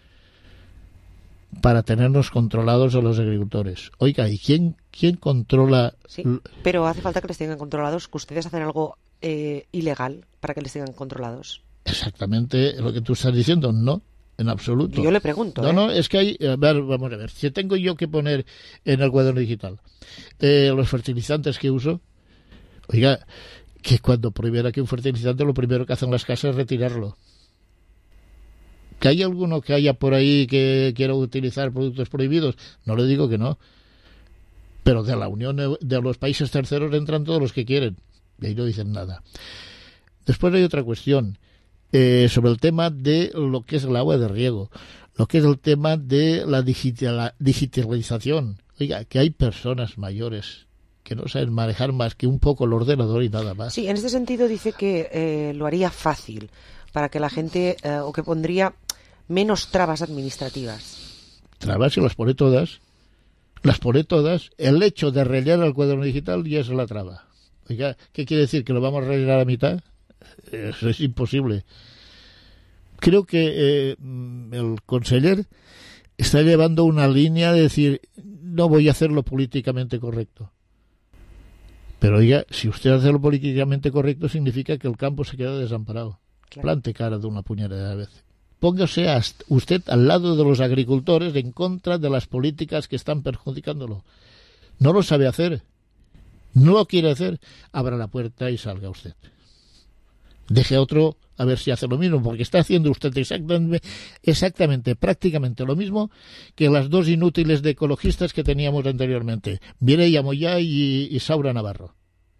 Para tenernos controlados a los agricultores. Oiga, ¿y quién, quién controla? Sí, pero hace falta que les tengan controlados, que ustedes hacen algo eh, ilegal para que les tengan controlados. Exactamente lo que tú estás diciendo, no, en absoluto. Yo le pregunto. No, ¿eh? no, es que hay, a ver, vamos a ver, si tengo yo que poner en el cuaderno digital eh, los fertilizantes que uso, oiga, que cuando prohibiera que un fertilizante, lo primero que hacen las casas es retirarlo. ¿Que hay alguno que haya por ahí que quiera utilizar productos prohibidos? No le digo que no. Pero de la Unión de los países terceros entran todos los que quieren. Y ahí no dicen nada. Después hay otra cuestión. Eh, sobre el tema de lo que es el agua de riego. Lo que es el tema de la digital, digitalización. Oiga, que hay personas mayores que no saben manejar más que un poco el ordenador y nada más. Sí, en este sentido dice que eh, lo haría fácil para que la gente, eh, o que pondría menos trabas administrativas. Trabas, y las pone todas. Las pone todas. El hecho de rellenar el cuaderno digital ya es la traba. Oiga, ¿qué quiere decir? ¿Que lo vamos a rellenar a mitad? Eso es imposible. Creo que eh, el conseller está llevando una línea de decir, no voy a hacerlo políticamente correcto. Pero oiga, si usted hace lo políticamente correcto, significa que el campo se queda desamparado. Claro. Plante cara de una puñalada de veces. Póngase a usted al lado de los agricultores en contra de las políticas que están perjudicándolo. No lo sabe hacer. No lo quiere hacer. Abra la puerta y salga usted. Deje a otro a ver si hace lo mismo, porque está haciendo usted exactamente, exactamente, prácticamente lo mismo que las dos inútiles de ecologistas que teníamos anteriormente, Mireia Moyá y, y Saura Navarro.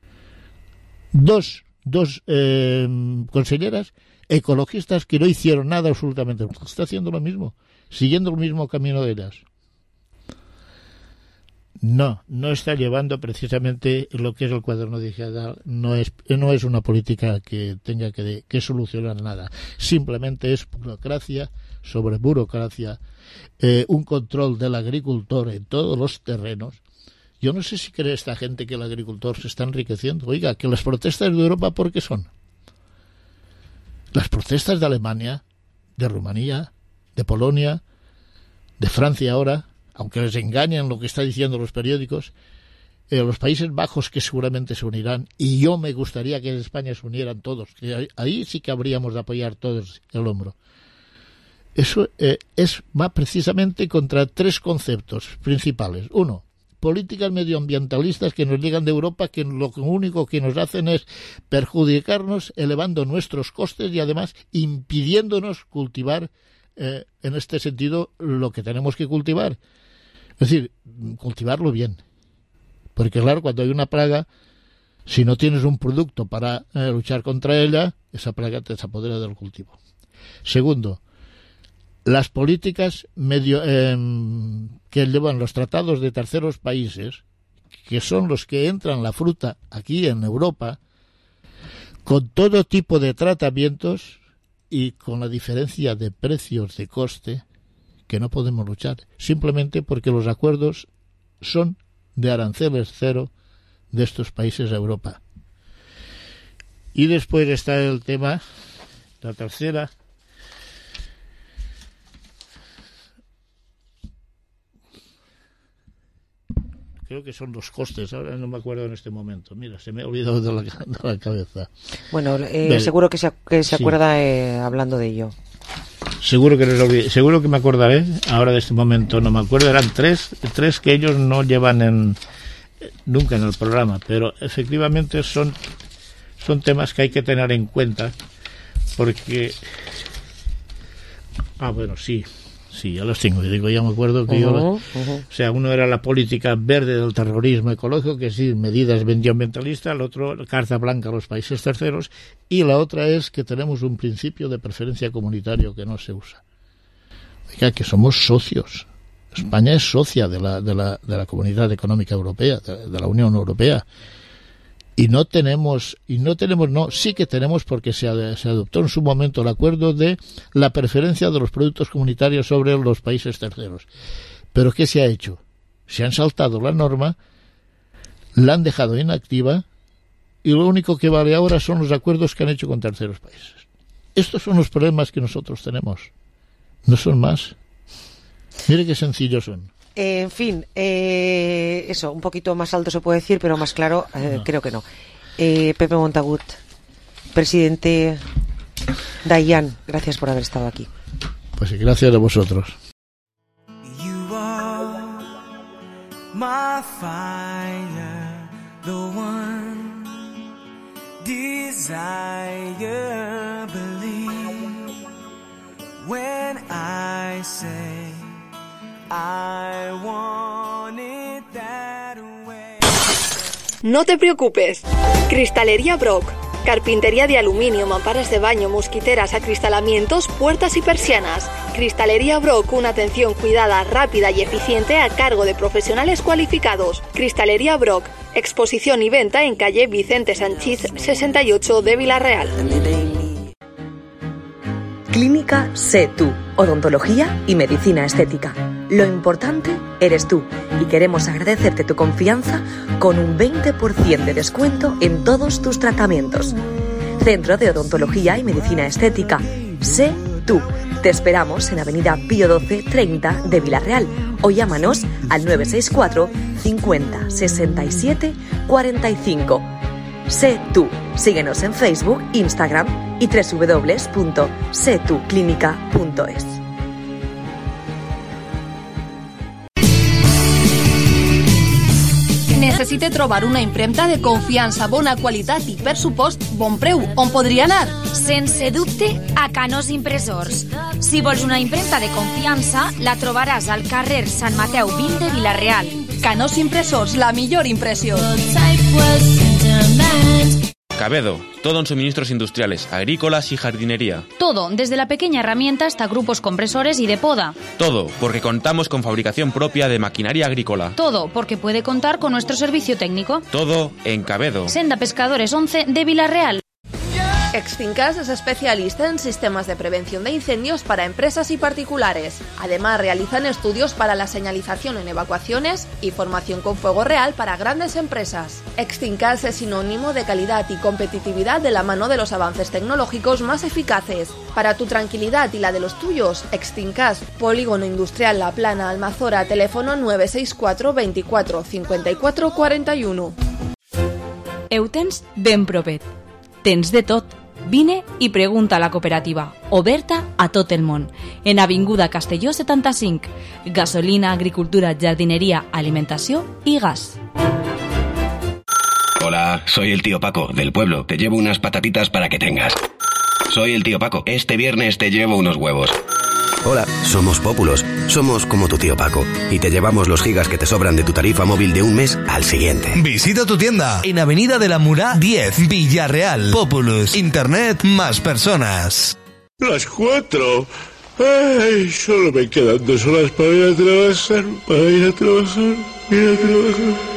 Dos, dos eh, conselleras ecologistas que no hicieron nada absolutamente. Usted está haciendo lo mismo, siguiendo el mismo camino de ellas. No, no está llevando precisamente lo que es el cuaderno digital. No es, no es una política que tenga que, que solucionar nada. Simplemente es burocracia sobre burocracia, eh, un control del agricultor en todos los terrenos. Yo no sé si cree esta gente que el agricultor se está enriqueciendo. Oiga, que las protestas de Europa, ¿por qué son? Las protestas de Alemania, de Rumanía, de Polonia, de Francia ahora, aunque les engañen lo que están diciendo los periódicos, eh, los Países Bajos, que seguramente se unirán, y yo me gustaría que en España se unieran todos, que ahí, ahí sí que habríamos de apoyar todos el hombro. Eso eh, es va precisamente contra tres conceptos principales. Uno, políticas medioambientalistas que nos llegan de Europa, que lo único que nos hacen es perjudicarnos, elevando nuestros costes y además impidiéndonos cultivar, eh, en este sentido, lo que tenemos que cultivar. Es decir, cultivarlo bien. Porque claro, cuando hay una plaga, si no tienes un producto para eh, luchar contra ella, esa plaga te desapodera del cultivo. Segundo, las políticas medio, eh, que llevan los tratados de terceros países, que son los que entran la fruta aquí en Europa, con todo tipo de tratamientos y con la diferencia de precios de coste, que no podemos luchar, simplemente porque los acuerdos son de aranceles cero de estos países a Europa. Y después está el tema, la tercera, creo que son los costes, ahora no me acuerdo en este momento, mira, se me ha olvidado de la, de la cabeza. Bueno, eh, seguro que se, que se acuerda sí. eh, hablando de ello. Seguro que, les seguro que me acordaré, ahora de este momento no me acuerdo, eran tres, tres que ellos no llevan en nunca en el programa, pero efectivamente son, son temas que hay que tener en cuenta, porque... Ah, bueno, sí, sí, ya los tengo, digo, ya me acuerdo que uh-huh, yo... Uh-huh. O sea, uno era la política verde del terrorismo ecológico, que sí, medidas medioambientalistas, el otro, carta blanca a los países terceros, y la otra es que tenemos un principio de preferencia comunitario que no se usa. Oiga, que somos socios. España es socia de la, de la, de la Comunidad Económica Europea, de, de la Unión Europea. Y no tenemos, y no tenemos, no, sí que tenemos porque se, se adoptó en su momento el acuerdo de la preferencia de los productos comunitarios sobre los países terceros. Pero ¿qué se ha hecho? Se han saltado la norma, la han dejado inactiva y lo único que vale ahora son los acuerdos que han hecho con terceros países. Estos son los problemas que nosotros tenemos. No son más. Mire qué sencillos son. Eh, en fin, eh, eso, un poquito más alto se puede decir, pero más claro, eh, no. creo que no. Eh, Pepe Montagut, presidente Dayan, gracias por haber estado aquí. Pues sí, gracias a vosotros. You are my fire, the one desire, believe when I say I want it that way. No te preocupes. Cristalería Brock. Carpintería de aluminio, mamparas de baño, mosquiteras, acristalamientos, puertas y persianas. Cristalería Brock, una atención cuidada, rápida y eficiente a cargo de profesionales cualificados. Cristalería Brock. Exposición y venta en calle Vicente Sanchís sesenta y ocho de Vila-real. Clínica Sé Tú, odontología y medicina estética. Lo importante eres tú y queremos agradecerte tu confianza con un veinte por ciento de descuento en todos tus tratamientos. Centro de Odontología y Medicina Estética. Sé Tú. Te esperamos en Avenida Pío doce treinta de Vila-real o llámanos al nueve seis cuatro cincuenta sesenta y siete cuarenta y cinco. Sé Tú. Síguenos en Facebook, Instagram y doble u doble u doble u punto sé tú clínica punto es. Necessite trobar una impremta de confiança, bona qualitat i, per supost, bon preu. On podria anar? Sense dubte, a Canós Impressors. Si vols una impremta de confiança, la trobaràs al carrer Sant Mateu vint de Vila-real. Canós Impressors, la millor impressió. Cabedo, todo en suministros industriales, agrícolas y jardinería. Todo, desde la pequeña herramienta hasta grupos compresores y de poda. Todo, porque contamos con fabricación propia de maquinaria agrícola. Todo, porque puede contar con nuestro servicio técnico. Todo en Cabedo. Senda Pescadores once de Vila-real. Extincas es especialista en sistemas de prevención de incendios para empresas y particulares. Además, realizan estudios para la señalización en evacuaciones y formación con fuego real para grandes empresas. Extincas es sinónimo de calidad y competitividad de la mano de los avances tecnológicos más eficaces. Para tu tranquilidad y la de los tuyos, Extincas, Polígono Industrial La Plana, Almazora, teléfono nueve seis cuatro veinticuatro cincuenta y cuatro cuarenta y uno. Heu tens ben propet. Tens de tot. Vine i pregunta a la cooperativa, oberta a tot el món, en Avinguda Castelló setanta-cinc. Gasolina, agricultura, jardinería, alimentació i gas. Hola, soy el tío Paco, del pueblo. Te llevo unas patatitas para que tengas. Soy el tío Paco. Este viernes te llevo unos huevos. Hola, somos Pópulos. Somos como tu tío Paco. Y te llevamos los gigas que te sobran de tu tarifa móvil de un mes al siguiente. Visita tu tienda en Avenida de la Murá diez, Villarreal. Populus. Internet más personas. Las cuatro. Ay, solo me quedan dos horas para ir a trabajar. Para ir a trabajar. Ir a trabajar.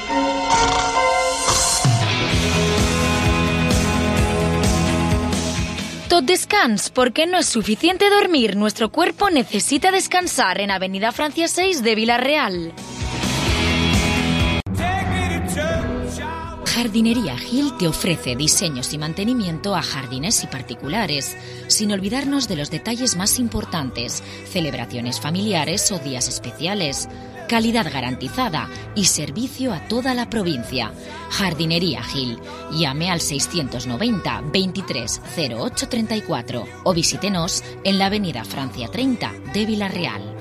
Tot descans, porque no es suficiente dormir. Nuestro cuerpo necesita descansar en Avenida Francia seis de Vila-real. Jardinería Gil te ofrece diseños y mantenimiento a jardines y particulares, sin olvidarnos de los detalles más importantes, celebraciones familiares o días especiales, calidad garantizada y servicio a toda la provincia. Jardinería Gil. Llame al seiscientos noventa veintitrés cero ocho treinta y cuatro o visítenos en la avenida Francia treinta de Villarreal.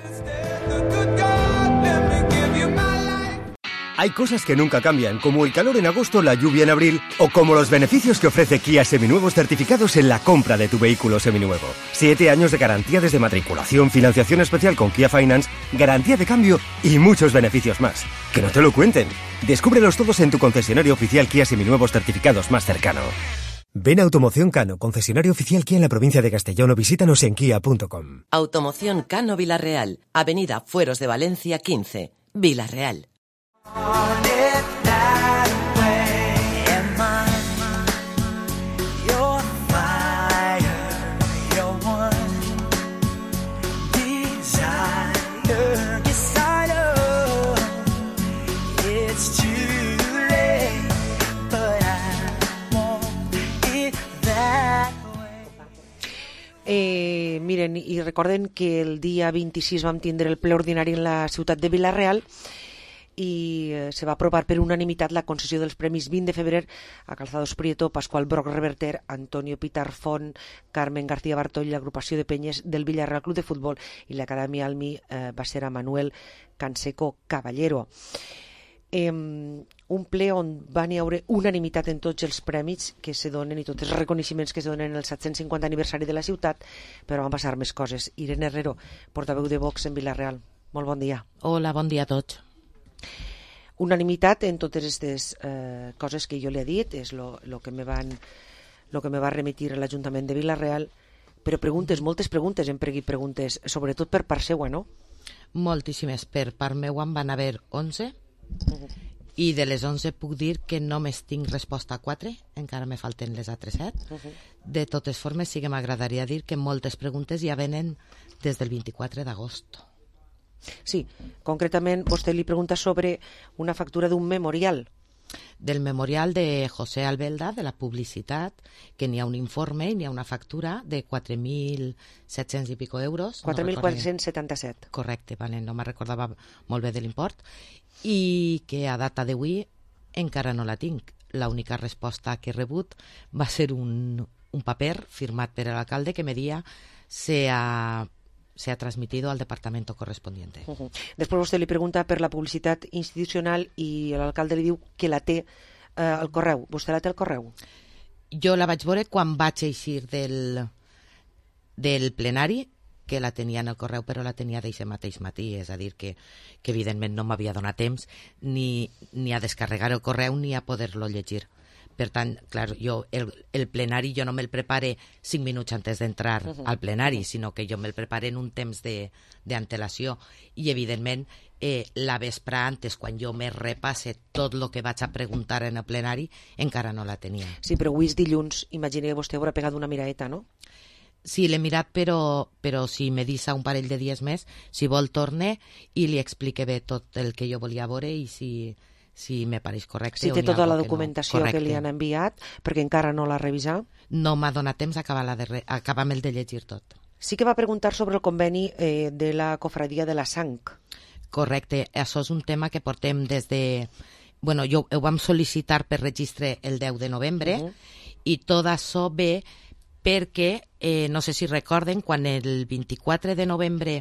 Hay cosas que nunca cambian, como el calor en agosto, la lluvia en abril, o como los beneficios que ofrece Kia Seminuevos certificados en la compra de tu vehículo seminuevo. Siete años de garantía desde matriculación, financiación especial con Kia Finance, garantía de cambio y muchos beneficios más. ¡Que no te lo cuenten! Descúbrelos todos en tu concesionario oficial Kia Seminuevos certificados más cercano. Ven a Automoción Cano, concesionario oficial Kia en la provincia de Castellón, o visítanos en kia punto com. Automoción Cano Villarreal, Avenida Fueros de Valencia quince, Villarreal. Eh, miren, i recorden que el dia vint-i-sis vam tindre el ple ordinari en la ciutat de Vila-real i eh, se va aprovar per unanimitat la concessió dels premis vint de febrer a Calzados Prieto, Pascual Broc Reverter, Antonio Pitar Font, Carmen García Bartoll, l'agrupació de penyes del Villarreal Club de Futbol, i l'Acadèmia Almi eh, va ser a Manuel Canseco Caballero. Eh, un ple on van hi haure unanimitat en tots els premis que se donen i tots els reconeixements que se donen en el set-cents cinquanta aniversari de la ciutat, però van passar més coses. Irene Herrero, portaveu de Vox en Vila-real, molt bon dia. Hola, bon dia a tots. Unanimitat en totes aquestes eh, coses que jo li he dit, és lo, lo que me van lo que me va remitir a l'Ajuntament de Vila-real, però preguntes, moltes preguntes, em pregui preguntes, sobretot per part seua, no? Moltíssimes. Per part meua en van haver onze, uh-huh. I de les onze puc dir que només tinc resposta a quatre, encara me falten les altres set. Uh-huh. De totes formes, sí que m'agradaria dir que moltes preguntes ja venen des del vint-i-quatre d'agost. Sí, concretament vostè li pregunta sobre una factura d'un memorial. Del memorial de José Albelda, de la publicitat, que n'hi ha un informe i n'hi ha una factura de quatre mil set-cents i pico euros. quatre mil quatre-cents setanta-set. Correcte, vale, no me recordava molt bé de l'import. I que a data d'avui encara no la tinc. L'única resposta que he rebut va ser un, un paper firmat per l'alcalde que me dia se ha, se ha transmitido al departamento correspondiente. Uh-huh. Després vostè li pregunta per la publicitat institucional i l'alcalde li diu que la té eh, al correu. Vostè la té al correu? Jo la vaig veure quan vaig eixir del, del plenari, que la tenia en el correu, però la tenia d'aquest mateix matí, és a dir, que, que evidentment no m'havia donat temps ni, ni a descarregar el correu ni a poder-lo llegir. Per tant, clar, jo el, el plenari jo no me'l prepare cinc minuts antes d'entrar uh-huh. al plenari, sinó que jo me'l prepare en un temps d'antelació i, evidentment, eh, la vespre antes, quan jo me repasse tot el que vaig a preguntar en el plenari, encara no la tenia. Sí, però avui és dilluns, imagina que vostè haurà pegat una miraeta, no? Sí, l'he mirat, però, però si me dissa un parell de dies més, si vol torne i li explique bé tot el que jo volia veure i si, si me pareix correcte. Si té tota la documentació que, no. que li han enviat, perquè encara no l'ha revisat. No m'ha donat temps a acabar, de re... acabar el de llegir tot. Sí que va preguntar sobre el conveni eh, de la cofradia de la sang. Correcte, això és un tema que portem des de... Bueno, jo ho vam sol·licitar per registre el deu de novembre uh-huh. i tot això ve perquè, eh, no sé si recorden, quan el vint-i-quatre de novembre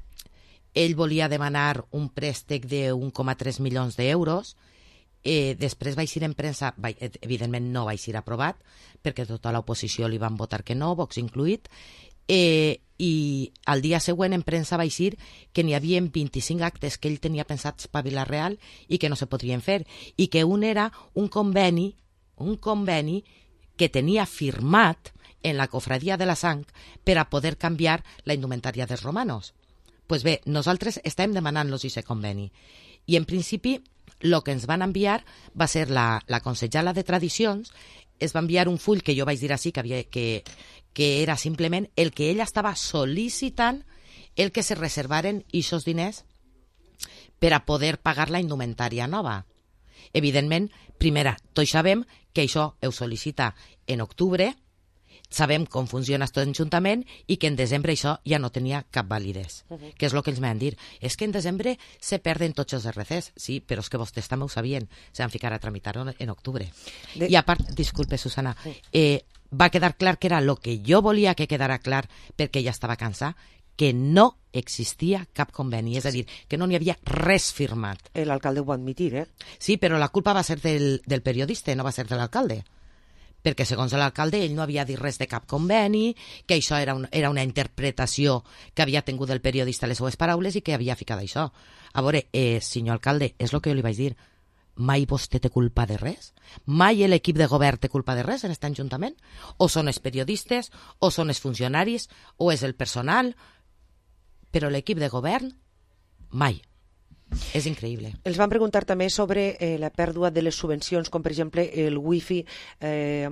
ell volia demanar un préstec de un coma tres milions d'euros, eh, després va eixir en premsa, va, evidentment no va eixir aprovat, perquè tota l'oposició li van votar que no, Vox incluït, eh, i al dia següent en premsa va eixir que n'hi havia vint-i-cinc actes que ell tenia pensats per Vila-real i que no se podrien fer, i que un era un conveni, un conveni que tenia firmat en la cofradia de la sang per a poder canviar la indumentària dels romanos. Pues bé, nosaltres estem demanant-los aquest conveni. I en principi, el que ens van enviar va ser la, la consellera de Tradicions, es va enviar un full que jo vaig dir així, que, havia, que, que era simplement el que ella estava sol·licitant el que se reservaren aquests diners per a poder pagar la indumentària nova. Evidentment, primera, tots sabem que això ho sol·licita en octubre, sabem com funciona tot l'Ajuntament i que en desembre això ja no tenia cap validesa. Uh -huh. Que és el que ells m'han dit. És que en desembre se perden tots els R Cs. Sí, però és que vostès també ho sabien. Se van ficar a tramitar-ho en octubre. De... I a part, disculpe, Susana, eh, va quedar clar que era el que jo volia que quedara clar perquè ja estava cansat, que no existia cap conveni, és a dir, que no n'hi havia res firmat. L'alcalde ho va admitir, eh? Sí, però la culpa va ser del, del periodista, no va ser de l'alcalde. Perquè segons l'alcalde ell no havia dit res de cap conveni, que això era, un, era una interpretació que havia tingut el periodista les seues paraules i que havia ficat això. A veure, eh, senyor alcalde, és el que jo li vaig dir, mai vostè té culpa de res? Mai l'equip de govern té culpa de res en aquest ajuntament? O són els periodistes, o són els funcionaris, o és el personal, però l'equip de govern, mai. És increïble. Els van preguntar també sobre eh, la pèrdua de les subvencions, com per exemple el wifi eh,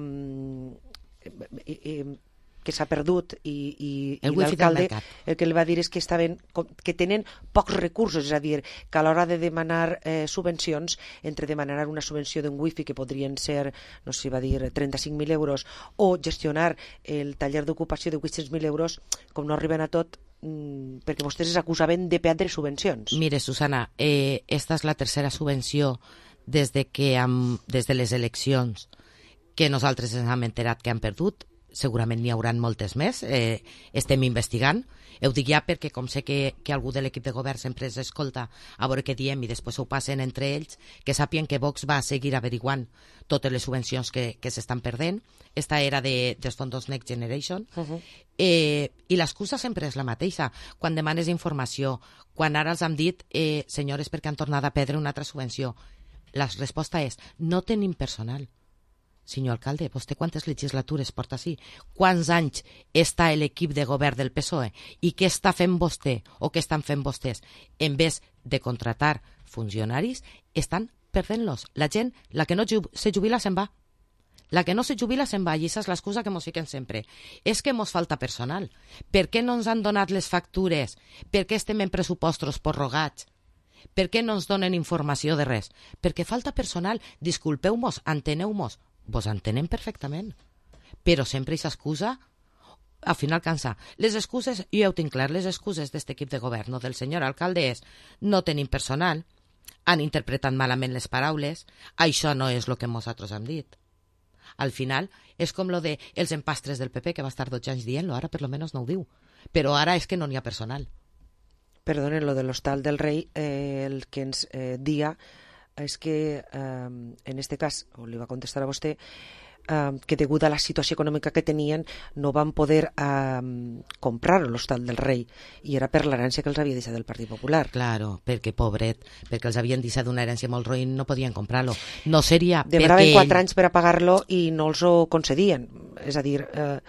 eh, que s'ha perdut i, i, el i l'alcalde el que li va dir és que, estaven, que tenen pocs recursos, és a dir, que a l'hora de demanar eh, subvencions, entre demanar una subvenció d'un wifi que podrien ser, no sé si va dir, trenta-cinc mil euros, o gestionar el taller d'ocupació de vuit-cents mil euros, com no arriben a tot, perquè vostès es acusaven de perdre subvencions. Mire, Susana, eh, esta és la tercera subvenció des de, que am, des de les eleccions que nosaltres ens hem enterat que han perdut. Segurament n'hi hauran moltes més. Eh, estem investigant. Ho dic ja perquè com sé que, que algú de l'equip de govern sempre es escolta a veure què diem i després ho passen entre ells, que sàpien que Vox va seguir averiguant totes les subvencions que, que s'estan perdent. Esta era de, dels fons Next Generation. Uh-huh. eh, I l'excusa sempre és la mateixa. Quan demanes informació, quan ara els han dit eh, senyores perquè han tornat a perdre una altra subvenció, la resposta és no tenim personal. Senyor alcalde, vostè quantes legislatures porta així? Quants anys està l'equip de govern del P S O E? I què està fent vostè o què estan fent vostès? En vez de contratar funcionaris, estan perdent-los. La gent, la que no se jubila, se'n va. La que no se jubila se'n va, i aquesta és l'excusa que mos fiquen sempre. És que mos falta personal. Per què no ens han donat les factures? Per què estem en pressupostos prorrogats? Per què no ens donen informació de res? Perquè falta personal. Disculpeu-mos, enteneu-mos. Vos entenem perfectament, però sempre aquesta excusa al final cansa. Les excuses, jo ja ho tinc clar, les excuses d'aquest equip de govern o del senyor alcalde és no tenim personal, han interpretat malament les paraules, això no és el que nosaltres hem dit. Al final és com lo de els empastres del P P que va estar dotze anys dient-lo, ara per lo menos no ho diu, però ara és que no n'hi ha personal. Perdonen, lo de l'Hostal del Rei, eh, el que ens eh, dia és que, eh, en este cas, o li va contestar a vostè, eh, que degut a la situació econòmica que tenien no van poder eh, comprar l'Hostal del Rei, i era per l'herència que els havia deixat el Partit Popular. Claro, perquè, pobret, perquè els havien deixat una herència molt roïn, no podien comprar-lo. No seria Demanaven perquè... quatre anys per a pagar-lo i no els ho concedien. És a dir, eh,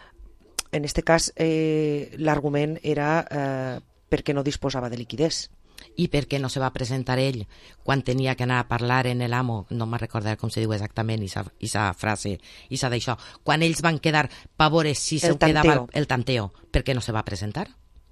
en este cas, eh, l'argument era eh, perquè no disposava de liquidez. I per què no se va presentar ell quan tenia que anar a parlar en el amo, no me'n recordo com se diu exactament aquesta frase, isa d'això, quan ells van quedar pavores si se quedava el, el tanteo, per què no se va presentar?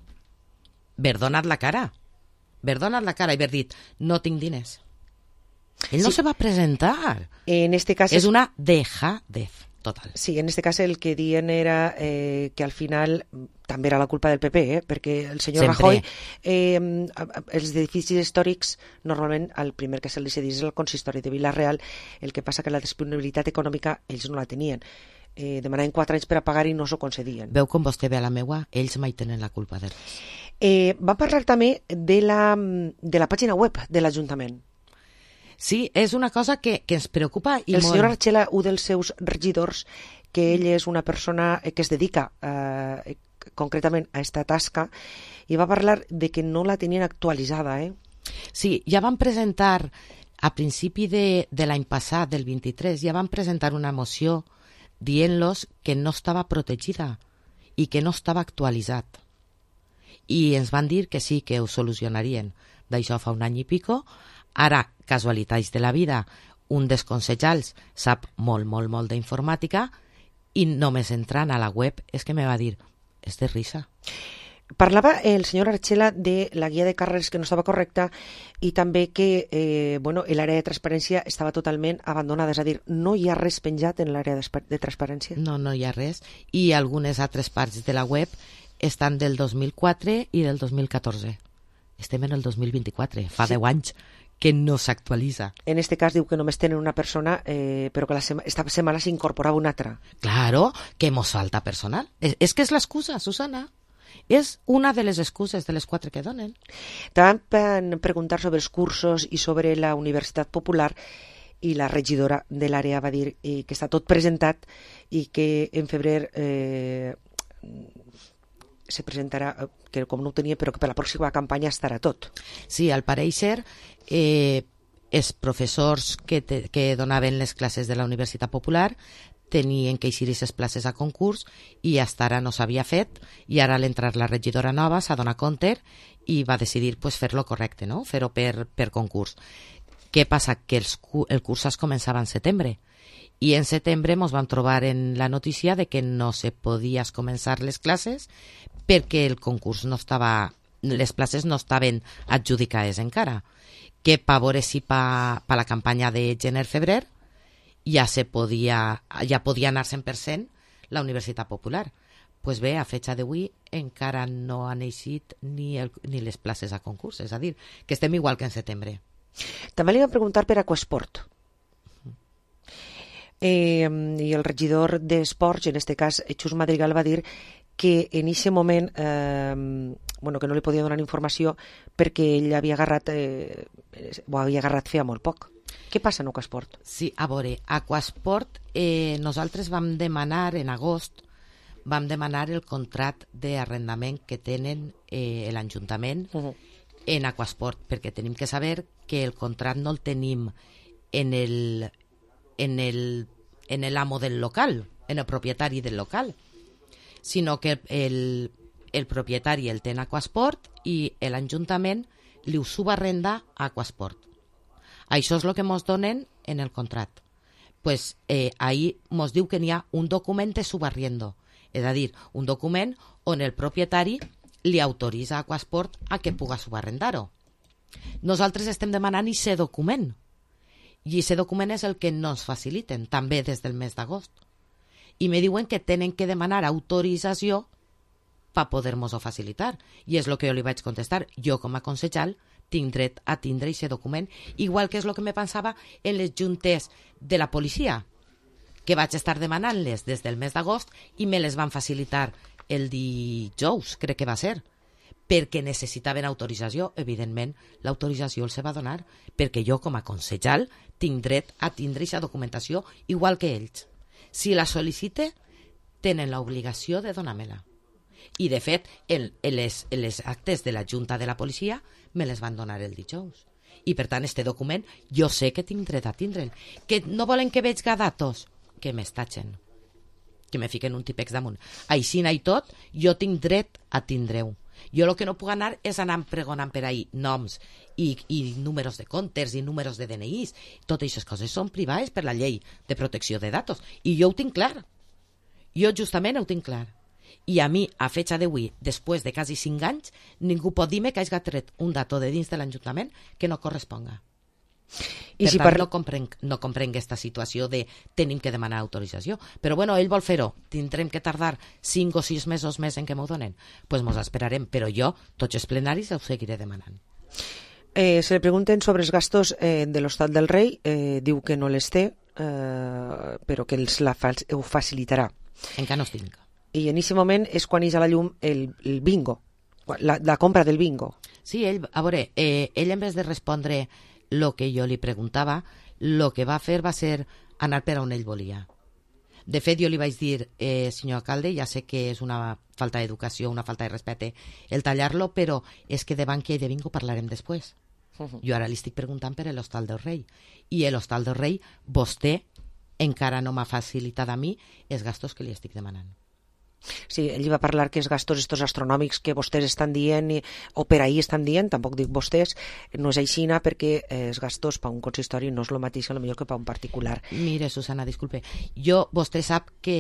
Ver donat la cara, ver donat la cara i ver dit, no tinc diners. Ell no sí. se va presentar. En este cas és, és una dejadez total. Sí, en este cas el que dien era eh, que al final també era la culpa del P P, eh? Perquè el senyor Sempre. Rajoy, eh, els edificis històrics, normalment el primer que se li cedís és el consistori de Vila-real, el que passa que la disponibilitat econòmica ells no la tenien. Eh, demanaven quatre anys per a pagar i no s'ho concedien. Veu com vostè ve a la meua? Ells mai tenen la culpa de res. Eh, va parlar també de la, de la pàgina web de l'Ajuntament. Sí, és una cosa que, que ens preocupa i el molt. El senyor Archela, un dels seus regidors, que ell és una persona que es dedica eh, concretament a esta tasca, i va parlar de que no la tenien actualitzada. Eh? Sí, ja van presentar, a principi de, de l'any passat, del vint-i-tres, ja van presentar una moció dient-los que no estava protegida i que no estava actualitzat. I ens van dir que sí, que ho solucionarien. D'això fa un any i pico. Ara, casualitats de la vida, un dels consellers sap molt, molt, molt d'informàtica i només entrant a la web és que me va dir, és de risa. Parlava el senyor Archela de la guia de càrrecs que no estava correcta i també que eh, bueno, l'àrea de transparència estava totalment abandonada, és a dir, no hi ha res penjat en l'àrea de transparència. No, no hi ha res. I algunes altres parts de la web estan del dos mil quatre i del dos mil catorze. Estem en el dos mil vint-i-quatre, fa sí. deu anys que no s'actualitza. En este cas diu que només tenen una persona, eh, però que la sema, esta setmana s'incorporava una altra. Claro, que mos falta personal. És, és que és l'excusa, Susana. És una de les excuses de les quatre que donen. També van preguntar sobre els cursos i sobre la Universitat Popular i la regidora de l'àrea va dir eh, que està tot presentat i que en febrer eh, se presentarà, que com no ho tenia, però que per la pròxima campanya estarà tot. Sí, al pareixer, eh, els professors que, te, que donaven les classes de la Universitat Popular tenien que eixir aquestes places a concurs i fins ara no s'havia fet i ara a l'entrar la regidora nova s'ha donat compte i va decidir pues, fer-lo correcte, no? Fer-ho per, per concurs. Què passa? Que els, el curs es començava en setembre i en setembre ens vam trobar en la notícia de que no se podia començar les classes perquè el concurs no estava, les places no estaven adjudicades encara. Que pa veure si pa, pa la campanya de gener-febrer ja se podia, ja podia anar cent per cent la Universitat Popular. Pues bé, a fecha d'avui encara no han eixit ni, el, ni les places a concurs, és a dir, que estem igual que en setembre. També li van preguntar per Aquasport. Eh, I el regidor d'Esports, en este cas, Xus Madrigal, va dir que en aquest moment eh, bueno, que no li podia donar informació perquè ell havia agarrat, eh, ho havia agarrat feia molt poc. Què passa en Aquasport? Sí, a veure, Aquasport, eh, nosaltres vam demanar en agost, vam demanar el contracte d'arrendament que tenen eh, l'Ajuntament uh-huh. en Aquasport, perquè tenim que saber que el contracte no el tenim en el en el en l'amo del local, en el propietari del local, sinó que el, el propietari el té en Aquasport i l'Ajuntament li ho subarrenda a Aquasport. Això és el que ens donen en el contracte. Pues, eh, ahí ens diu que n'hi ha un document de subarriendo, és a dir, un document on el propietari li autoritza a Aquasport a que puga subarrendar-ho. Nosaltres estem demanant aquest document, i aquest document és el que no ens faciliten, també des del mes d'agost. I me diuen que tenen que demanar autorització per poder-nos-ho facilitar. I és el que jo li vaig contestar. Jo, com a concejal, tinc dret a tindre aquest document, igual que és el que me pensava en les juntes de la policia, que vaig estar demanant-les des del mes d'agost i me les van facilitar el dijous, crec que va ser, perquè necessitaven autorització. Evidentment, l'autorització els va donar, perquè jo, com a concejal, tinc dret a tindre aquesta documentació igual que ells. Si la sol·licite, tenen l'obligació de donar-me-la. I, de fet, el, les, les actes de la Junta de la Policia me les van donar el dijous. I, per tant, este document jo sé que tinc dret a tindre'l. Que no volen que veig datos? Que m'estatgen. Que me fiquen un típex damunt. Aixina i tot, jo tinc dret a tindre-ho. Jo el que no puc anar és anar pregonant per ahir noms i, i números de comptes i números de D N Is. Totes aquestes coses són privades per la llei de protecció de datos. I jo ho tinc clar. Jo justament ho tinc clar. I a mi, a fecha d'avui, després de quasi cinc anys, ningú pot dir-me que hagi tret un dato de dins de l'Ajuntament que no corresponga. I per si tant, par... no, comprenc, no comprenc aquesta situació de tenim que demanar autorització. Però bueno, ell vol fer-ho. Tindrem que tardar cinc o sis mesos més en què m'ho donen. Doncs pues mos esperarem, però jo, tots els plenaris, ho seguiré demanant. Eh, se li pregunten sobre els gastos eh, de l'Hostal del Rei. Eh, diu que no les té, eh, però que els la fa, ho facilitarà. Encara no els tinc. I en aquest moment és quan és a la llum el, el bingo, la, la compra del bingo. Sí, ell, a veure, eh, ell en vez de respondre el que jo li preguntava, el que va fer va ser anar per on ell volia. De fet, jo li vaig dir, eh, senyor alcalde, ja sé que és una falta d'educació, una falta de respecte el tallar-lo, però és que de banca i de bingo parlarem després. Uh-huh. Jo ara li estic preguntant per l'Hostal del Rei. I l'Hostal del Rei, vostè encara no m'ha facilitat a mi els gastos que li estic demanant. Sí, ell va parlar que els gastos estos astronòmics que vostès estan dient o per ahir estan dient, tampoc dic vostès, no és aixina perquè els gastos per un consistori no és el mateix a lo millor que per un particular. Mire, Susana, disculpe, jo, vostè sap que,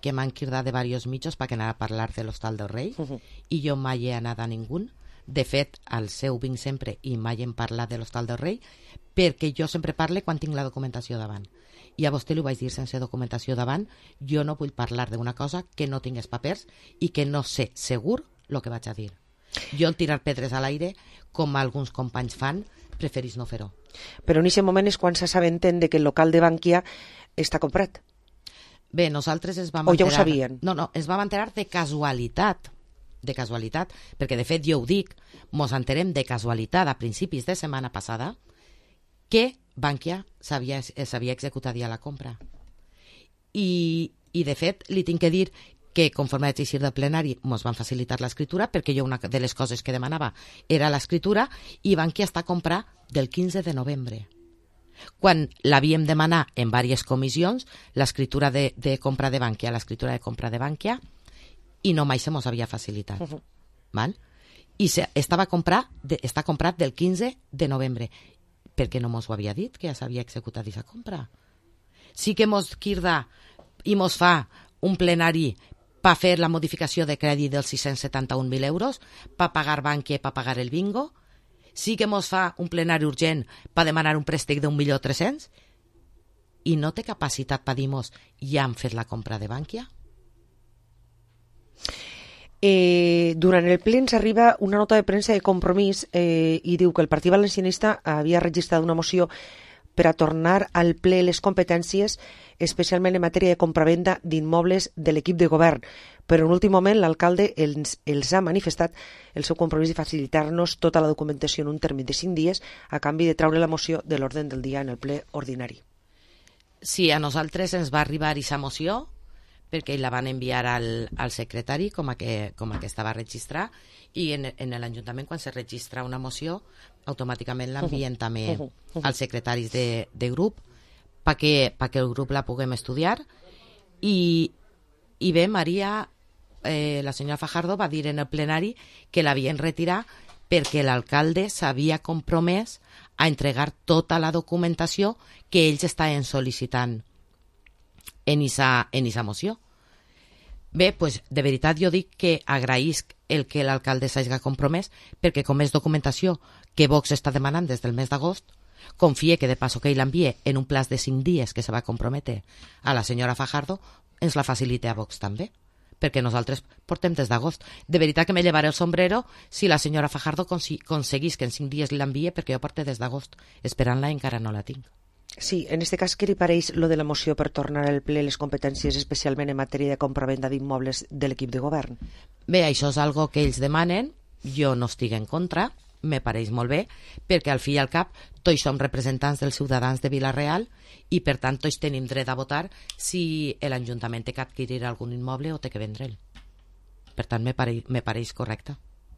que m'han cridat de varios mitjos perquè anava a parlar de l'Hostal del Rei, uh -huh. i jo mai he anat a ningú. De fet, al seu vinc sempre i mai hem parlat de l'Hostal del Rei, perquè jo sempre parle quan tinc la documentació davant. I a vostè li ho vaig dir sense documentació davant, jo no vull parlar d'una cosa que no tingués papers i que no sé segur el que vaig a dir. Jo el tirar pedres a l'aire, com alguns companys fan, preferís no fer-ho. Però en aquest moment és quan s'assabenten de que el local de Bankia està comprat. Bé, nosaltres es vam o ja enterar... ho sabien? No, no, es vam enterar de casualitat, de casualitat, perquè de fet jo ho dic, mos enterem de casualitat a principis de setmana passada que Bankia s'havia executat ja la compra. I, I de fet li tinc que dir que conforme vaig eixir del plenari mos van facilitar l'escriptura, perquè jo una de les coses que demanava era l'escriptura, i Bankia està a comprar del quinze de novembre. Quan l'havíem demanat en diverses comissions, l'escriptura de, de compra de Bankia, l'escriptura de compra de Bankia, i no mai se mos havia facilitat. Uh -huh. Val? I se, estava comprat de, està comprat del quinze de novembre. Per què no mos ho havia dit, que ja s'havia executat aquesta compra? Sí que mos quirda i mos fa un plenari per fer la modificació de crèdit dels sis-cents setanta-un mil euros, per pagar Bankia i per pagar el bingo. Sí que mos fa un plenari urgent per demanar un préstec d'un milió tres-cents i no té capacitat per dir-mos ja han fet la compra de Bankia? Eh, durant el ple ens arriba una nota de premsa de Compromís eh, i diu que el Partit Valencianista havia registrat una moció per a tornar al ple les competències, especialment en matèria de compravenda d'immobles de l'equip de govern. Però en últim moment l'alcalde els, els ha manifestat el seu compromís de facilitar-nos tota la documentació en un termini de cinc dies a canvi de treure la moció de l'ordre del dia en el ple ordinari. Sí, a nosaltres ens va arribar aquesta moció perquè la van enviar al, al secretari com a, que, com a que estava a registrar, i en, en l'Ajuntament quan se registra una moció automàticament l'envien uh -huh. també uh -huh. Uh -huh. als secretaris de, de grup perquè pa que el grup la puguem estudiar. I, i bé, Maria, eh, la senyora Fajardo va dir en el plenari que l'havien retirat perquè l'alcalde s'havia compromès a entregar tota la documentació que ells estaven sol·licitant en esa, en esa moció. Bé, pues, de veritat jo dic que agraïsc el que l'alcalde s'hagi compromès, perquè com és documentació que Vox està demanant des del mes d'agost, confie que de passo que ell l'envie en un plaç de cinc dies que se va comprometre a la senyora Fajardo, ens la facilite a Vox també, perquè nosaltres portem des d'agost. De veritat que me llevaré el sombrero si la senyora Fajardo aconseguís que en cinc dies l'envie, perquè jo porto des d'agost esperant-la i encara no la tinc. Sí, en este cas, què li pareix lo de la moció per tornar al ple les competències, especialment en matèria de compravenda d'immobles de l'equip de govern? Bé, això és algo que ells demanen, jo no estic en contra, me pareix molt bé, perquè al fi i al cap tots som representants dels ciutadans de Vila-real i per tant tots tenim dret a votar si l'Ajuntament té que adquirir algun immoble o té que vendre'l. Per tant, me pareix, me pareix correcte.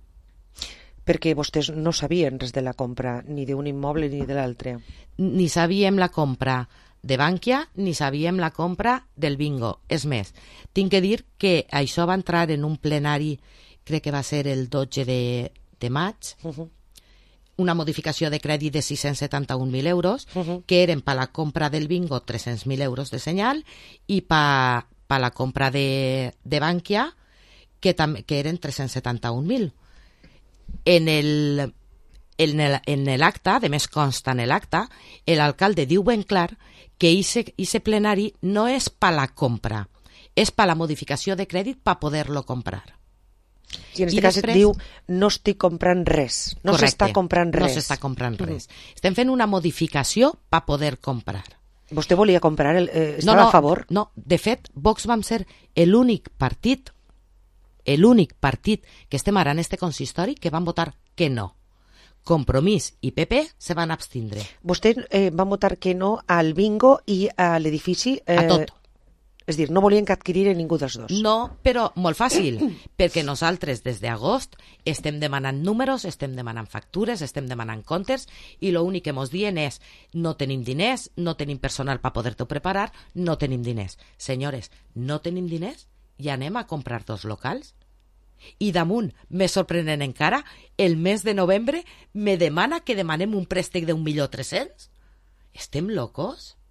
Perquè vostès no sabien res de la compra ni d'un immoble ni de l'altre. Ni sabíem la compra de Bankia ni sabíem la compra del bingo. És més, tinc que dir que això va entrar en un plenari, crec que va ser el dotze de, de maig, uh -huh. una modificació de crèdit de sis-cents setanta-un mil euros, uh -huh. que eren per la compra del bingo tres-cents mil euros de senyal i per, per la compra de, de Bankia, que, tam, que eren tres-cents setanta-un mil. En el, en el, en el acta, de més consta en el acta, l'alcalde diu ben clar que ese plenari no és per la compra, és per la modificació de crèdit per poder-lo comprar. I en aquest cas després, diu no estic comprant res, no s'està comprant res. No s'està comprant res. Mm. Estem fent una modificació per poder comprar. Vostè volia comprar, el, eh, estava no, no, a favor? No, de fet, Vox vam ser l'únic partit l'únic partit que estem ara en este consistori que van votar que no. Compromís i P P se van abstindre. Vostè eh, van votar que no al bingo i a l'edifici? Eh, a tot. És dir, no volien que adquirir ningú dels dos. No, però molt fàcil, perquè nosaltres des d'agost estem demanant números, estem demanant factures, estem demanant comptes i l'únic que mos dient és no tenim diners, no tenim personal per poder-t'ho preparar, no tenim diners. Senyores, no tenim diners? I anem a comprar dos locals? I damunt, més sorprenent encara, el mes de novembre me demana que demanem un préstec d'un milió tres-cents? Estem locos?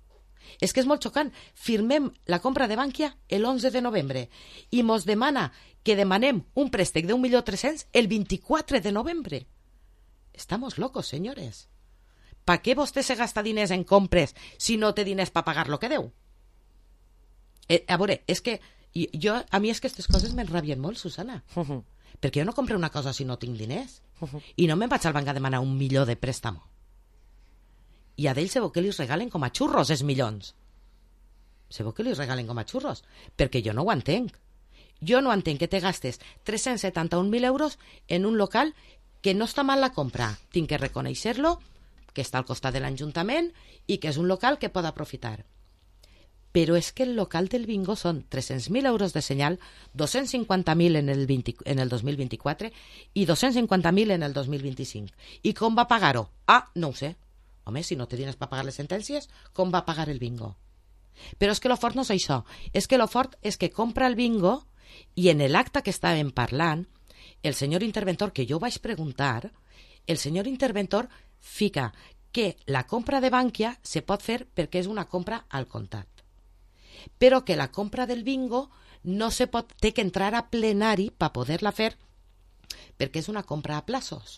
És que és molt xocant. Firmem la compra de Bankia l'onze de novembre i mos demana que demanem un préstec d'un milió tres-cents el vint-i-quatre de novembre. Estamos locos, senyores. Per què vostè se gasta diners en compres si no té diners per pagar lo que deu? Eh, a veure, és que jo, a mi és que aquestes coses m'enrabien molt, Susana. Uh-huh. Perquè jo no compro una cosa si no tinc diners. Uh-huh. I no me'n vaig al banc a demanar un milió de préstamo. I a d'ells se veu que li regalen com a xurros els milions. Se veu que li regalen com a xurros. Perquè jo no ho entenc. Jo no entenc que te gastes tres-cents setanta-un mil euros en un local que no està mal la compra. Tinc que reconèixer-lo, que està al costat de l'Ajuntament i que és un local que pot aprofitar. Però és que el local del bingo són tres-cents mil euros de senyal, dos-cents cinquanta mil en el, vint, en el dos mil vint-i-quatre i dos-cents cinquanta mil en el dos mil vint-i-cinc. I com va pagar-ho? Ah, no ho sé. Home, si no té diners per pagar les sentències, com va pagar el bingo? Però és que lo fort no és això. És que lo fort és que compra el bingo i en l'acte que estàvem parlant, el senyor interventor, que jo vaig preguntar, el senyor interventor fica que la compra de Bankia se pot fer perquè és una compra al comptat. Però que la compra del bingo no se pot, té que entrar a plenari per poder-la fer perquè és una compra a plaços.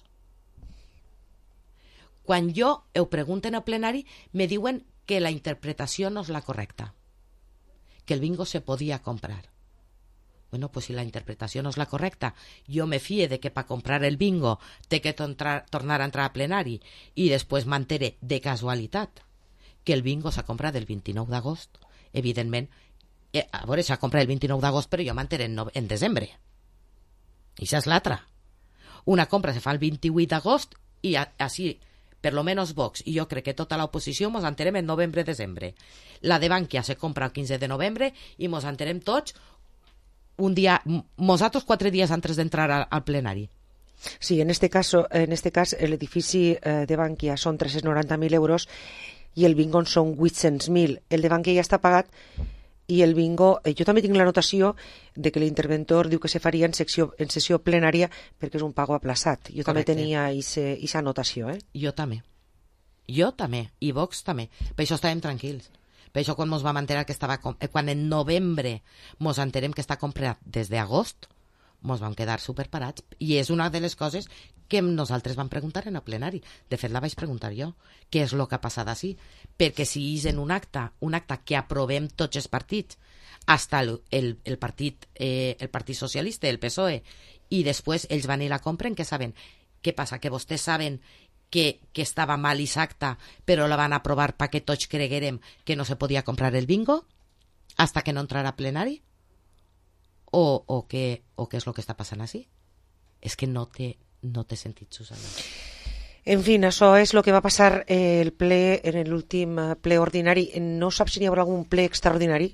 Quan jo ho pregunten a plenari, me diuen que la interpretació no és la correcta, que el bingo se podia comprar. Bueno, pues si la interpretació no és la correcta, jo me fie de que per comprar el bingo té que tornar, tornar a entrar a plenari i després m'entere de casualitat que el bingo s'ha comprat el vint-i-nou d'agost. Evidentment, eh, a veure, s'ha comprat el vint-i-nou d'agost, però jo m'enteré en, no, en desembre. I això és l'altra. Una compra se fa el vint-i-vuit d'agost i a, així, per lo menos Vox, i jo crec que tota l'oposició mos enterem en novembre-desembre. La de Bankia se compra el quinze de novembre i mos enterem tots un dia, nosaltres quatre dies antes d'entrar al, al plenari. Sí, en este caso, en este cas, l'edifici eh, de Bankia són tres-cents noranta mil euros i el bingo són vuit-cents mil. El de Bankia ja està pagat i el bingo, eh, jo també tinc l'anotació de que l'interventor diu que se faria en, secció, en sessió plenària perquè és un pago aplaçat. Jo Correcte. També tenia aquesta anotació. Eh? Jo també. Jo també. I Vox també. Per això estàvem tranquils. Per això quan ens vam enterar que estava... Quan en novembre ens enterem que està comprat des d'agost, ens vam quedar superparats. I és una de les coses que nosaltres vam preguntar en el plenari. De fet, la vaig preguntar jo. Què és el que ha passat així? Perquè si és en un acte, un acte que aprovem tots els partits, hasta el, el, el, partit, eh, el Partit Socialista, el P S O E, i després ells van i la compren, què saben? Què passa? Que vostès saben que, que estava mal i s'acta, però la van aprovar perquè tots creguérem que no se podia comprar el bingo hasta que no entrara a plenari? O, o, què, o què és el que està passant així? És que no té, no té sentit, Susana. En fi, això és el que va passar eh, el ple, en l'últim ple ordinari. No saps si hi haurà algun ple extraordinari?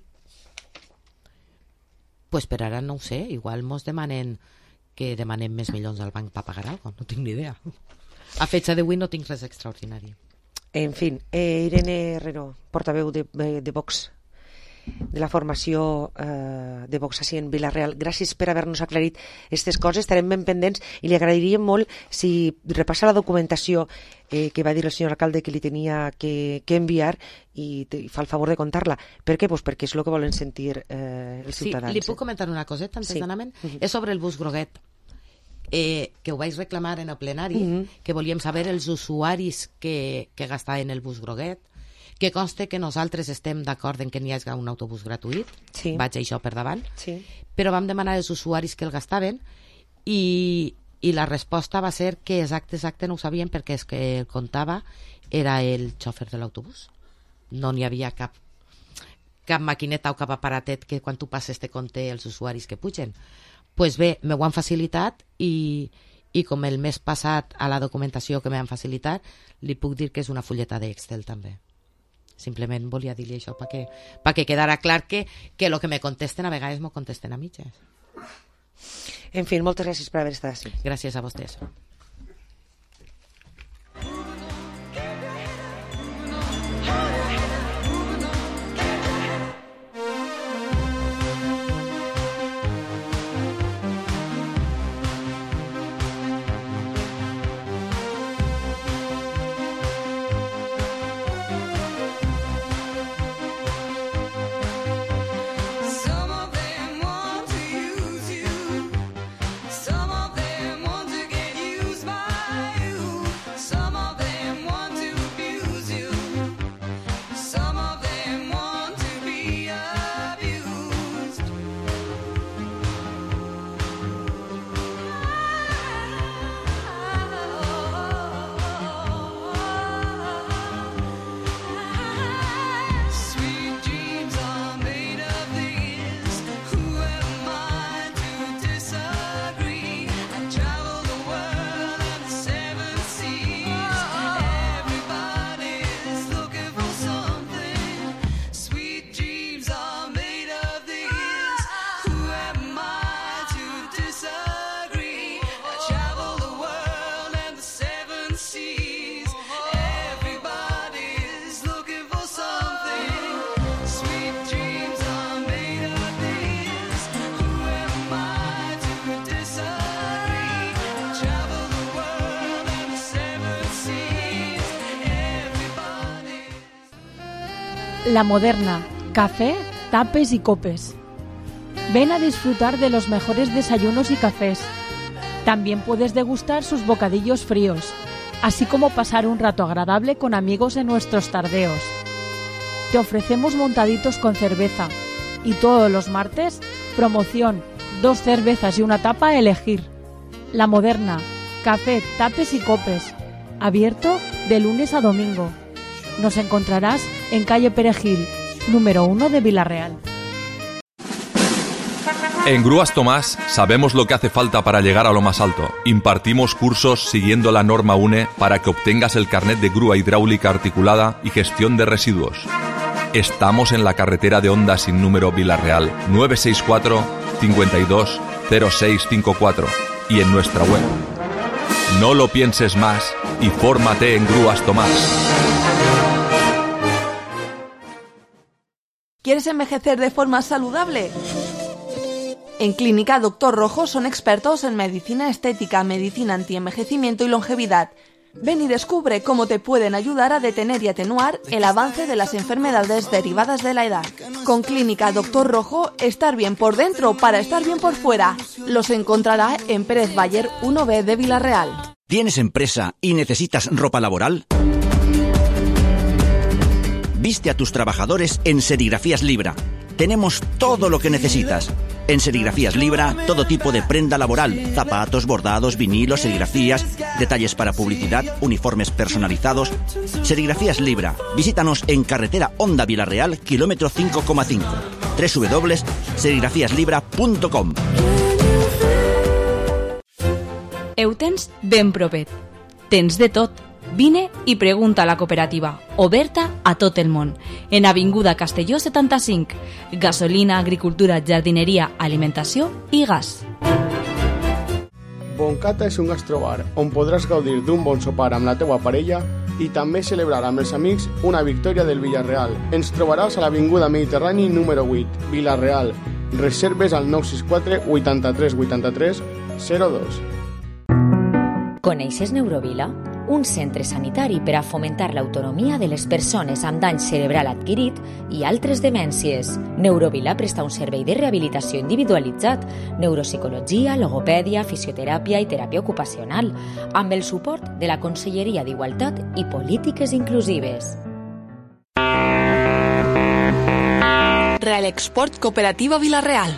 Pues per ara no ho sé. Igual mos demanen que demanem més milions al banc per pagar alguna cosa. No tinc ni idea. A fecha d'avui no tinc res extraordinari. En fi, eh, Irene Herrero, portaveu de, de Vox, de la formació eh, de Vox així en Vila-real. Gràcies per haver-nos aclarit aquestes coses, estarem ben pendents i li agrairia molt si repassa la documentació eh, que va dir el senyor alcalde que li tenia que, que enviar i, te, i fa el favor de contar-la. Per què? Pues perquè és el que volen sentir eh, els ciutadans. Sí, li puc comentar una coseta antes sí. d'anament? Uh-huh. És sobre el bus groguet. Eh, que ho vaig reclamar en el plenari, uh-huh. que volíem saber els usuaris que, que gastaven el bus groguet, que conste que nosaltres estem d'acord en que n'hi hagi un autobús gratuït, sí. Vaig això per davant, sí. Però vam demanar als usuaris que el gastaven i, i la resposta va ser que exacte, exacte no ho sabien perquè és que el comptava era el xòfer de l'autobús. No n'hi havia cap, cap maquineta o cap aparatet que quan tu passes te compte els usuaris que pugen. Pues bé, m'ho han facilitat i, i com el mes passat a la documentació que m'han facilitat, li puc dir que és una fulleta d'Excel també. Simplement volia dir-li això perquè pa que quedara clar que, que el que me contesten a vegades m'ho contesten a mitges. En fi, moltes gràcies per haver estat així. Gràcies a vostès. La Moderna, café, tapes y copes. Ven a disfrutar de los mejores desayunos y cafés. También puedes degustar sus bocadillos fríos, así como pasar un rato agradable con amigos en nuestros tardeos. Te ofrecemos montaditos con cerveza y todos los martes, promoción, dos cervezas y una tapa a elegir. La Moderna, café, tapes y copes. Abierto de lunes a domingo. Nos encontrarás en calle Perejil, número uno de Vila-real. En Grúas Tomás sabemos lo que hace falta para llegar a lo más alto. Impartimos cursos siguiendo la norma U N E para que obtengas el carnet de grúa hidráulica articulada y gestión de residuos. Estamos en la carretera de Honda sin número Vila-real, nueve seis cuatro, cincuenta y dos, cero seis cincuenta y cuatro y en nuestra web. No lo pienses más y fórmate en Grúas Tomás. ¿Quieres envejecer de forma saludable? En Clínica Doctor Rojo son expertos en medicina estética, medicina antienvejecimiento y longevidad. Ven y descubre cómo te pueden ayudar a detener y atenuar el avance de las enfermedades derivadas de la edad. Con Clínica Doctor Rojo, estar bien por dentro para estar bien por fuera. Los encontrará en Pérez Bayer uno B de Vila-real. ¿Tienes empresa y necesitas ropa laboral? Viste a tus trabajadores en Serigrafías Libra. Tenemos todo lo que necesitas. En Serigrafías Libra, todo tipo de prenda laboral, zapatos, bordados, vinilos, serigrafías, detalles para publicidad, uniformes personalizados. Serigrafías Libra. Visítanos en carretera Honda Vila-real, kilómetro cinco coma cinco. doble u doble u doble u punto serigrafías libra punto com. Heu tens ben propet. Tens de tot. Vine i pregunta a la cooperativa, oberta a tot el món, en Avinguda Castelló setanta-cinc. Gasolina, agricultura, jardineria, alimentació i gas. Boncata és un gastrobar on podràs gaudir d'un bon sopar amb la teua parella i també celebrar amb els amics una victòria del Villarreal. Ens trobaràs a l'Avinguda Mediterrani número vuit, Vila-real. Reserves al nou sis quatre, vuitanta-tres, vuitanta-tres, zero dos. Coneixes Neurovila? Un centre sanitari per a fomentar l'autonomia de les persones amb dany cerebral adquirit i altres demències. Neurovila presta un servei de rehabilitació individualitzat, neuropsicologia, logopèdia, fisioteràpia i teràpia ocupacional, amb el suport de la Conselleria d'Igualtat i Polítiques Inclusives. Real Export Cooperativa Vila-real.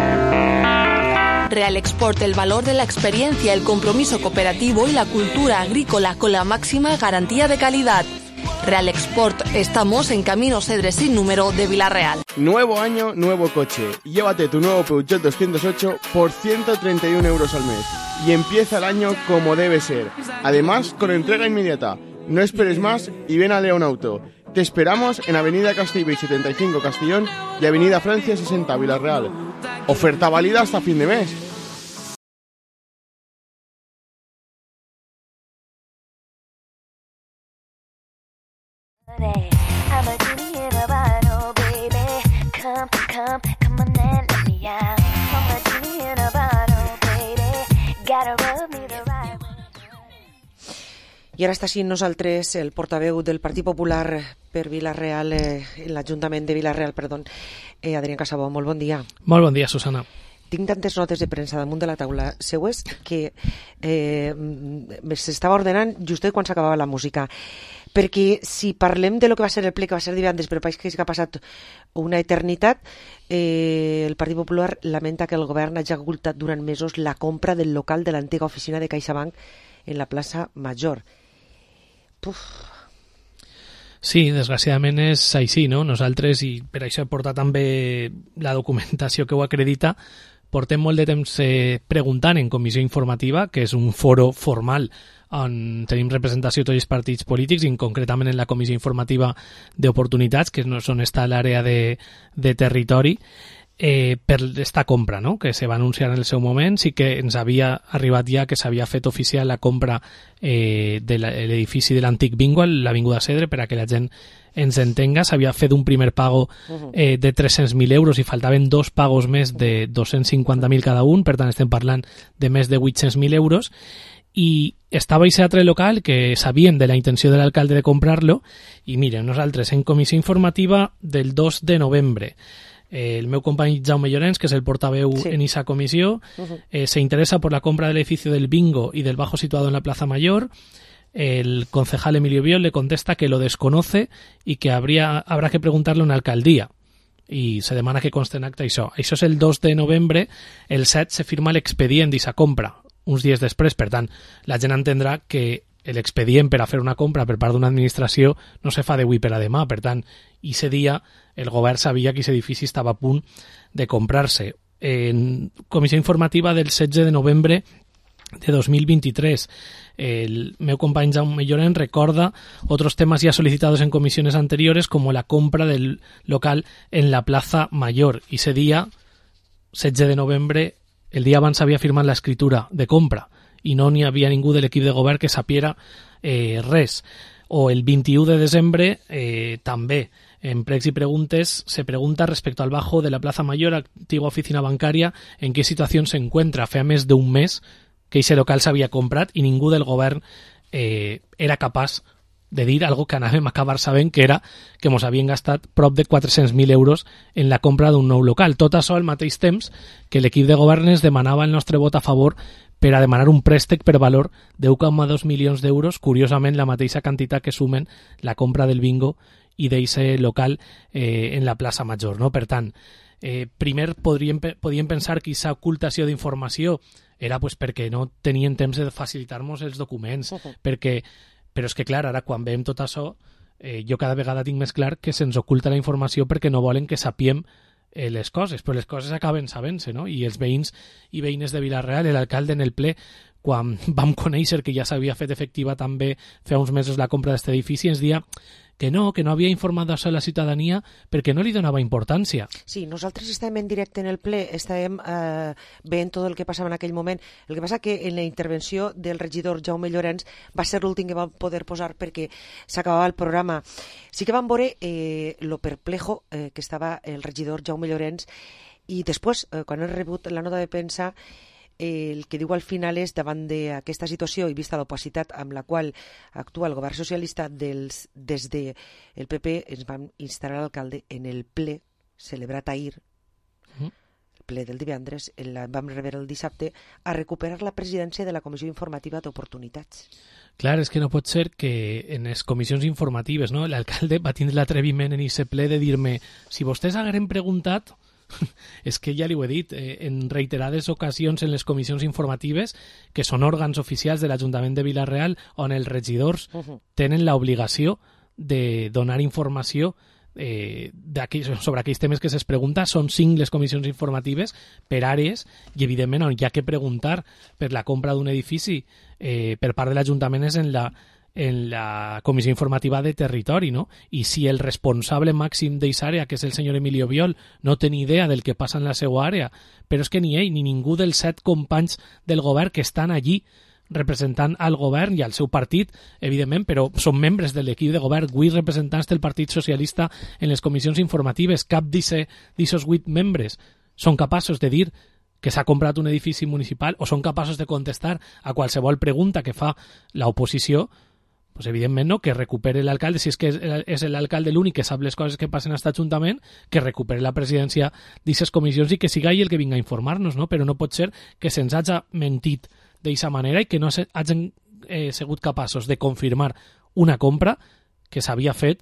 Real Export, el valor de la experiencia, el compromiso cooperativo y la cultura agrícola con la máxima garantía de calidad. Real Export, estamos en Camino Cedre sin número de Vila-real. Nuevo año, nuevo coche. Llévate tu nuevo Peugeot doscientos ocho por ciento treinta y uno euros al mes. Y empieza el año como debe ser. Además, con entrega inmediata. No esperes más y ven a León Auto. Te esperamos en Avenida Castellbell setenta y cinco Castellón y Avenida Francia sesenta Vila-real. Oferta válida hasta fin de mes. I ara està així nosaltres el portaveu del Partit Popular per Vila-real, eh, l'Ajuntament de Vila-real, perdó, eh, Adrián Casabó. Molt bon dia. Molt bon dia, Susana. Tinc tantes notes de premsa damunt de la taula seues que eh, s'estava ordenant just quan s'acabava la música. Perquè si parlem de lo que va ser el ple que va ser divendres, però pareix que ha passat una eternitat, eh, el Partit Popular lamenta que el govern hagi ocultat durant mesos la compra del local de l'antiga oficina de CaixaBank en la plaça Major. Puf. Sí, desgraciadament és així, no? Nosaltres, i per això he portat també la documentació que ho acredita, portem molt de temps eh, preguntant en comissió informativa, que és un foro formal on tenim representació de tots els partits polítics, i concretament en la comissió informativa d'oportunitats, que és on està l'àrea de, de territori, eh, per esta compra, no?, que se va anunciar en el seu moment. Sí que ens havia arribat ja que s'havia fet oficial la compra eh, de l'edifici de l'antic Bingo, l'Avinguda Cedre, per a que la gent ens entenga. S'havia fet un primer pago eh, de tres-cents mil euros i faltaven dos pagos més de dos-cents cinquanta mil cada un, per tant estem parlant de més de vuit-cents mil euros. i estava aquest altre local que sabien de la intenció de l'alcalde de comprar-lo i miren, nosaltres en comissió informativa del dos de novembre el meu company Jaume Llorens, que és el portaveu sí. en esa comissió, uh-huh. eh, se interesa por la compra del edificio del Bingo y del bajo situado en la Plaza Mayor. El concejal Emilio Biol le contesta que lo desconoce y que habría, habrá que preguntarle a una alcaldía. I se demana que conste en acta això. Això és el dos de novembre, el set se firma l'expedient d'esa compra, uns dies després. Per tant, la gent entendrà que l'expedient per a fer una compra per part d'una administració no se fa d'avui per a demà. Per tant, ese dia el govern sabia que aquest edifici estava a punt de comprar-se. En comissió informativa del setze de novembre de dos mil veintitrés, el meu company Jaume Llorens recorda otros temas ya solicitados en comisiones anteriores, como la compra del local en la Plaza Mayor. Y ese día, setze de novembre, el dia abans havia firmat l'escritura de compra i no n'hi havia ningú de l'equip de govern que sapiera eh, res. O el vint-i-u de desembre, eh, també, en Pregs y Preguntes, se pregunta respecto al bajo de la Plaza Mayor, antigua oficina bancaria, en qué situación se encuentra. Feia més d'un mes que ese local s'havia comprat i ningú del govern eh, era capaç de dir algo que anàvem a acabar sabent, que era que mos havien gastat prop de quatre-cents mil euros en la compra d'un nou local. Tot això al mateix temps que l'equip de govern es demanava el nostre vot a favor per a demanar un préstec per valor de un coma dos milions d'euros, curiosament la mateixa quantitat que sumen la compra del Bingo i d'eixe local eh, en la plaça Major. No? Per tant, eh, primer podríem, podíem pensar que aquesta ocultació d'informació era pues, perquè no tenien temps de facilitar-nos els documents, uh-huh. perquè, però és que clar, ara quan veiem tot això, eh, jo cada vegada tinc més clar que se'ns oculta la informació perquè no volen que sapiem eh, les coses, però les coses acaben sabent-se, no? I els veïns i veïnes de Vila-real, l'alcalde en el ple, quan vam conèixer que ja s'havia fet efectiva també fa uns mesos la compra d'aquest edifici, ens dia que no, que no havia informat d'això a la ciutadania perquè no li donava importància. Sí, nosaltres estàvem en directe en el ple, estàvem eh, veient tot el que passava en aquell moment. El que passa que en la intervenció del regidor Jaume Llorens va ser l'últim que vam poder posar perquè s'acabava el programa. Sí que vam veure eh, lo perplejo eh, que estava el regidor Jaume Llorens i després, eh, quan he rebut la nota de premsa, el que diu al final és, davant d'aquesta situació i vista l'opacitat amb la qual actua el govern socialista, dels, des de el P P ens vam instar a l'alcalde en el ple celebrat ahir, mm. el ple del divendres, el vam rebre el dissabte, a recuperar la presidència de la Comissió Informativa d'Oportunitats. Clar, és que no pot ser que en les comissions informatives, no, l'alcalde va tindre l'atreviment en aquest ple de dir-me, si vostès hagueren preguntat, és que ja li ho he dit eh, en reiterades ocasions en les comissions informatives, que són òrgans oficials de l'Ajuntament de Vila-real on els regidors uh-huh. tenen l'obligació de donar informació eh, sobre aquells temes que se'ls pregunta. Són cinc les comissions informatives per àrees i evidentment on hi ha que preguntar per la compra d'un edifici eh, per part de l'Ajuntament és en la en la comissió informativa de territori, no? I si el responsable màxim d'aquesta àrea, que és el senyor Emilio Biol, no té ni idea del que passa en la seva àrea, però és que ni ell ni ningú dels set companys del govern que estan allí representant al govern i al seu partit, evidentment, però són membres de l'equip de govern, vuit representants del Partit Socialista en les comissions informatives, cap d'aquests vuit membres són capaços de dir que s'ha comprat un edifici municipal o són capaços de contestar a qualsevol pregunta que fa l'oposició. Pues evidentment no, que recupere l'alcalde, si és que és l'alcalde l'únic que sap les coses que passen a aquest Ajuntament, que recupere la presidència d'aquestes comissions i que siga ell el que vinga a informar-nos, no? Però no pot ser que se'ns hagi mentit d'aquesta manera i que no hagin eh, sigut capaços de confirmar una compra que s'havia fet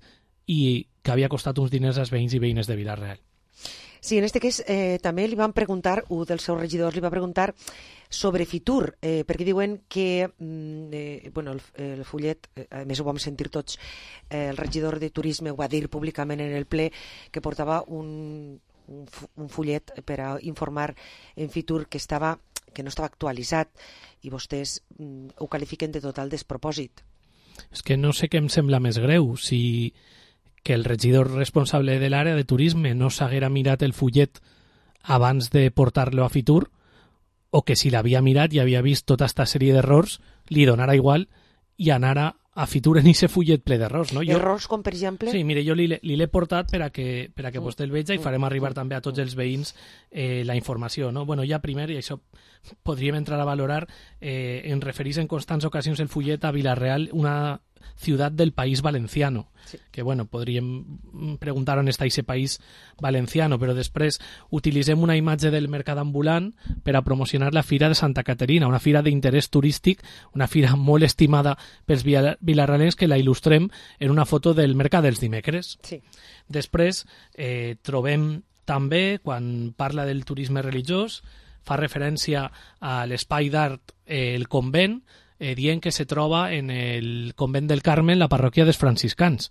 i que havia costat uns diners als veïns i veïnes de Vila-real. Sí, en este cas eh, també li van preguntar, un dels seus regidors li va preguntar sobre Fitur, eh, perquè diuen que eh, bueno, el, el fullet, eh, a més ho vam sentir tots, eh, el regidor de Turisme ho va dir públicament en el ple, que portava un, un, un fullet per a informar en Fitur que, estava, que no estava actualitzat i vostès mm, ho qualifiquen de total despropòsit. És que no sé què em sembla més greu, si que el regidor responsable de l'àrea de turisme no s'haguera mirat el fullet abans de portar-lo a Fitur, o que si l'havia mirat i havia vist tota aquesta sèrie d'errors, li donara igual i anara a Fitur en ese fullet ple d'errors, no? Jo... Errors com, per exemple? Sí, mire, jo li, li l'he portat per a que, per a que mm. vostè el veja i farem arribar també a tots els veïns eh, la informació, no? Bueno, ja primer, i això podríem entrar a valorar, eh, en referir en constants ocasions el fullet a Vilareal, una ciutat del País Valenciano, sí. que bueno, podríem preguntar on està aquest País Valenciano, però després utilitzem una imatge del mercat ambulant per a promocionar la Fira de Santa Caterina, una fira d'interès turístic, una fira molt estimada pels vilarealencs, que la il·lustrem en una foto del mercat dels dimecres. Sí. Després eh, trobem també, quan parla del turisme religiós, fa referència a l'espai d'art eh, el convent, eh, dient que se troba en el convent del Carme, en la parròquia dels franciscans.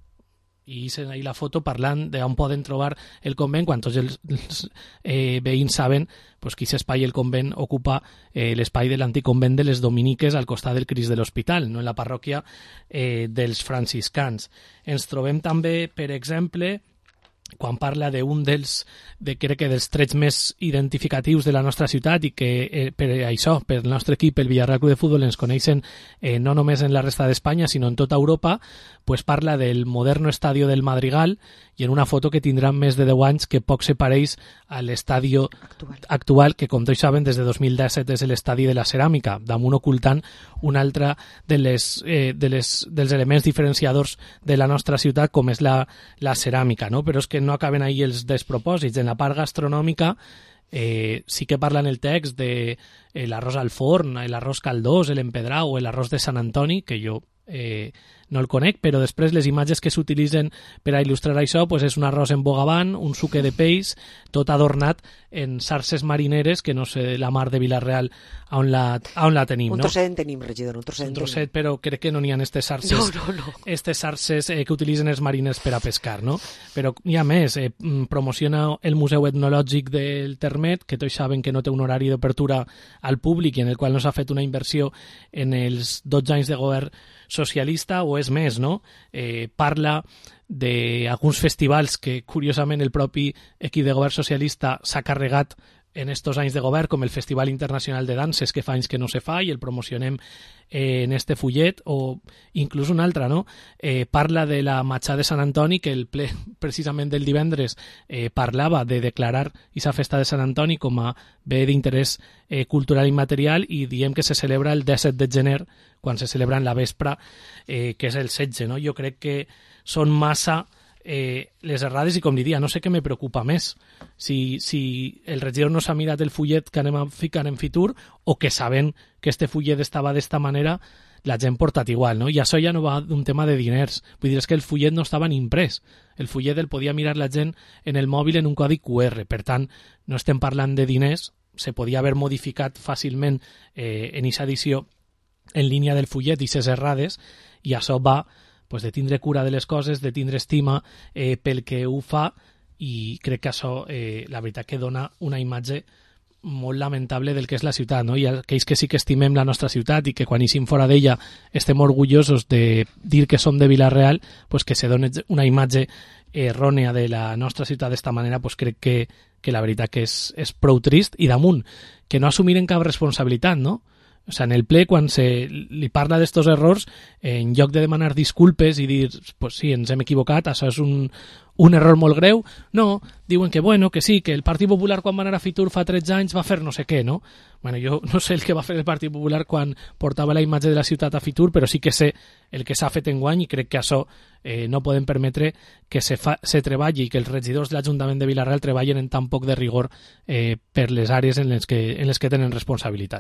I és ahí la foto parlant d'on poden trobar el convent, quan tots els, els eh, veïns saben pues, que aquest espai, el convent, ocupa eh, l'espai de l'antic convent de les Dominiques al costat del Crist de l'Hospital, no en la parròquia eh, dels franciscans. Ens trobem també, per exemple, quan parla d'un dels, de, crec que dels trets més identificatius de la nostra ciutat i que eh, per això, per el nostre equip, el Villarreal Club de Futbol, ens coneixen eh, no només en la resta d'Espanya, sinó en tota Europa, pues parla del moderno estadio del Madrigal i en una foto que tindrà més de deu anys que poc se pareix a l'estadio actual. actual, que com tots saben des de dos mil disset és l'estadi de la ceràmica, damunt ocultant un altre de les, eh, de les, dels elements diferenciadors de la nostra ciutat, com és la, la ceràmica, no? Però és que no acaben ahí els despropòsits. En la part gastronòmica eh, sí que parla en el text de eh, l'arròs al forn, l'arròs caldós, l'empedrau o l'arròs de Sant Antoni, que jo eh, no el conec, però després les imatges que s'utilitzen per a il·lustrar això pues és un arròs en bogavant, un suque de peix, tot adornat en sarses marineres, que no sé la mar de Vilareal on la, on la tenim. Un no? trosset en tenim, regidor, un trosset. Un trosset, però crec que no n'hi ha estes sarses, no, no, no. estes sarses eh, que utilitzen els mariners per a pescar, no? Però hi ha més, eh, promociona el Museu Etnològic del Termet, que tots saben que no té un horari d'obertura al públic i en el qual no s'ha fet una inversió en els dotze anys de govern socialista, o és més, no? Eh, parla d'alguns festivals que, curiosament, el propi equip de govern socialista s'ha carregat en estos anys de govern, com el Festival Internacional de Danses, que fa anys que no se fa i el promocionem eh, en este fullet, o inclús un altre, no? Eh, parla de la Matxà de Sant Antoni, que el ple precisament del divendres eh, parlava de declarar aquesta festa de Sant Antoni com a bé d'interès eh, cultural immaterial, i diem que se celebra el disset de gener, quan se celebra en la vespra, eh, que és el setze, no? Jo crec que són massa eh, les errades i, com li dia, no sé què me preocupa més, si, si el regidor no s'ha mirat el fullet que anem a ficar en Fitur, o que saben que este fullet estava d'esta manera, la gent portat igual, no? I això ja no va d'un tema de diners, vull dir, és que el fullet no estava ni imprès, el fullet el podia mirar la gent en el mòbil en un codi cu erre, per tant, no estem parlant de diners, se podia haver modificat fàcilment eh, en aquesta edició en línia del fullet i ses errades, i això va pues, de tindre cura de les coses, de tindre estima eh, pel que ho fa, i crec que això, eh, la veritat, que dona una imatge molt lamentable del que és la ciutat, no? I aquells que sí que estimem la nostra ciutat i que quan eixim fora d'ella estem orgullosos de dir que som de Vilareal, pues que se doni una imatge errònea de la nostra ciutat d'esta manera, pues crec que, que la veritat que és, és prou trist, i damunt, que no assumiren cap responsabilitat, no? O sea, en el ple, quan se li parla d'estos errors, en lloc de demanar disculpes i dir, pues sí, ens hem equivocat, això és un, un error molt greu, no, diuen que bueno, que sí, que el Partit Popular quan va anar a Fitur fa tretze anys va fer no sé què, no? Bueno, jo no sé el que va fer el Partit Popular quan portava la imatge de la ciutat a Fitur, però sí que sé el que s'ha fet enguany, i crec que això eh, no podem permetre que se, fa, se treballi i que els regidors de l'Ajuntament de Vilareal treballen en tan poc de rigor eh, per les àrees en les que, en les que tenen responsabilitat.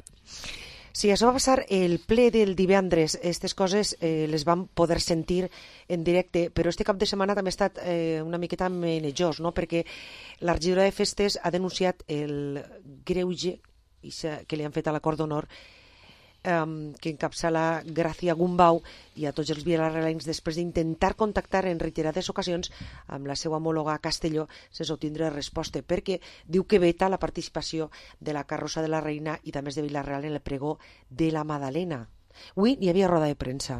Sí, això va passar el ple del divendres. Aquestes coses eh, les vam poder sentir en directe, però este cap de setmana també ha estat eh, una miqueta menejós, no? Perquè la regidora de Festes ha denunciat el greuge que li han fet a l'acord d'honor Um, que encapçala Gràcia Gumbau, i a tots els vilarealencs, després d'intentar contactar en reiterades ocasions amb la seva homòloga a Castelló sense obtindre resposta, perquè diu que veta la participació de la carrossa de la Reina i també de Vilareal en el pregó de la Madalena. Avui hi havia roda de premsa.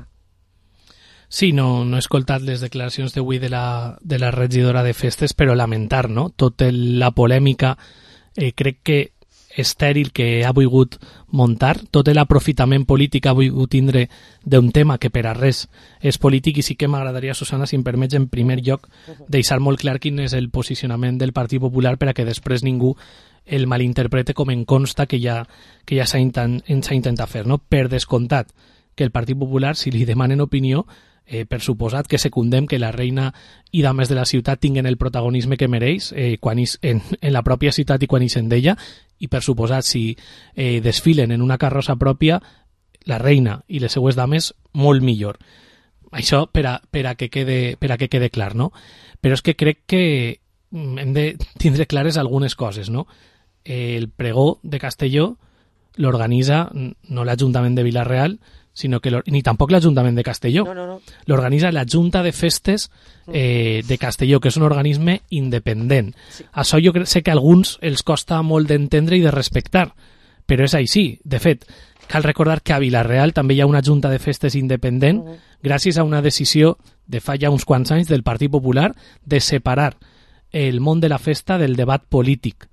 Sí, no, no he escoltat les declaracions d'avui de la, de la regidora de Festes, però lamentar, no? Tota la polèmica, eh, crec que estèril que ha volgut muntar, tot l'aprofitament polític ha volgut tindre d'un tema que per a res és polític, i sí que m'agradaria, Susana, si em permets, en primer lloc, deixar molt clar quin és el posicionament del Partit Popular per a que després ningú el malinterprete com en consta que ja, que ja s'ha intent, intentat fer. No? Per descomptat que el Partit Popular, si li demanen opinió, Eh, per suposat que secundem que la reina i dames de la ciutat tinguen el protagonisme que mereix eh, quan is, en, en la pròpia ciutat i quan ixen d'ella, i per suposat si eh, desfilen en una carrossa pròpia la reina i les seues dames, molt millor. Això per a, per a, que, quede, per a que quede clar, no? Però és que crec que hem de tindre clares algunes coses, no? El pregó de Castelló l'organitza no l'Ajuntament de Vila-real, sinó que ni tampoc l'Ajuntament de Castelló. No, no, no. L'organitza la Junta de Festes eh, de Castelló, que és un organisme independent. Sí. Això jo sé que a alguns els costa molt d'entendre i de respectar, però és així. De fet, cal recordar que a Vila-real també hi ha una Junta de Festes independent, uh-huh. gràcies a una decisió de fa ja uns quants anys del Partit Popular de separar el món de la festa del debat polític.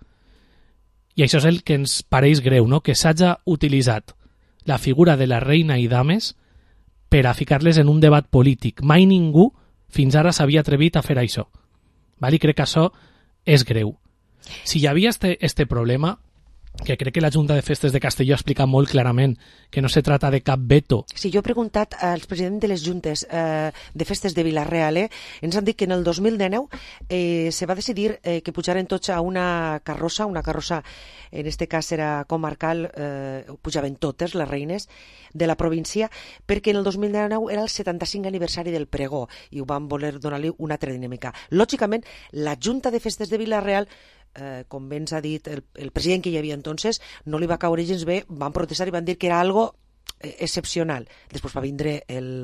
I això és el que ens pareix greu, no? Que s'hagi utilitzat la figura de la reina i dames per a ficar-les en un debat polític. Mai ningú fins ara s'havia atrevit a fer això. Val? I crec que això és greu. Si hi havia este, este problema, que crec que la Junta de Festes de Castelló explica molt clarament que no se trata de cap veto. Sí, jo he preguntat als presidents de les Juntes eh, de Festes de Vila-real, eh, ens han dit que en el dos mil dinou eh, se va decidir eh, que pujaren tots a una carrossa, una carrossa, en este cas era comarcal, eh, pujaven totes les reines de la província, perquè en el dos mil dinou era el setanta-cinc aniversari del pregó i ho van voler donar-li una altra dinàmica. Lògicament, la Junta de Festes de Vila-real, Eh, com bé ens ha dit el, el president que hi havia entonces, no li va caure gens bé, van protestar i van dir que era algo eh, excepcional. Després va vindre el,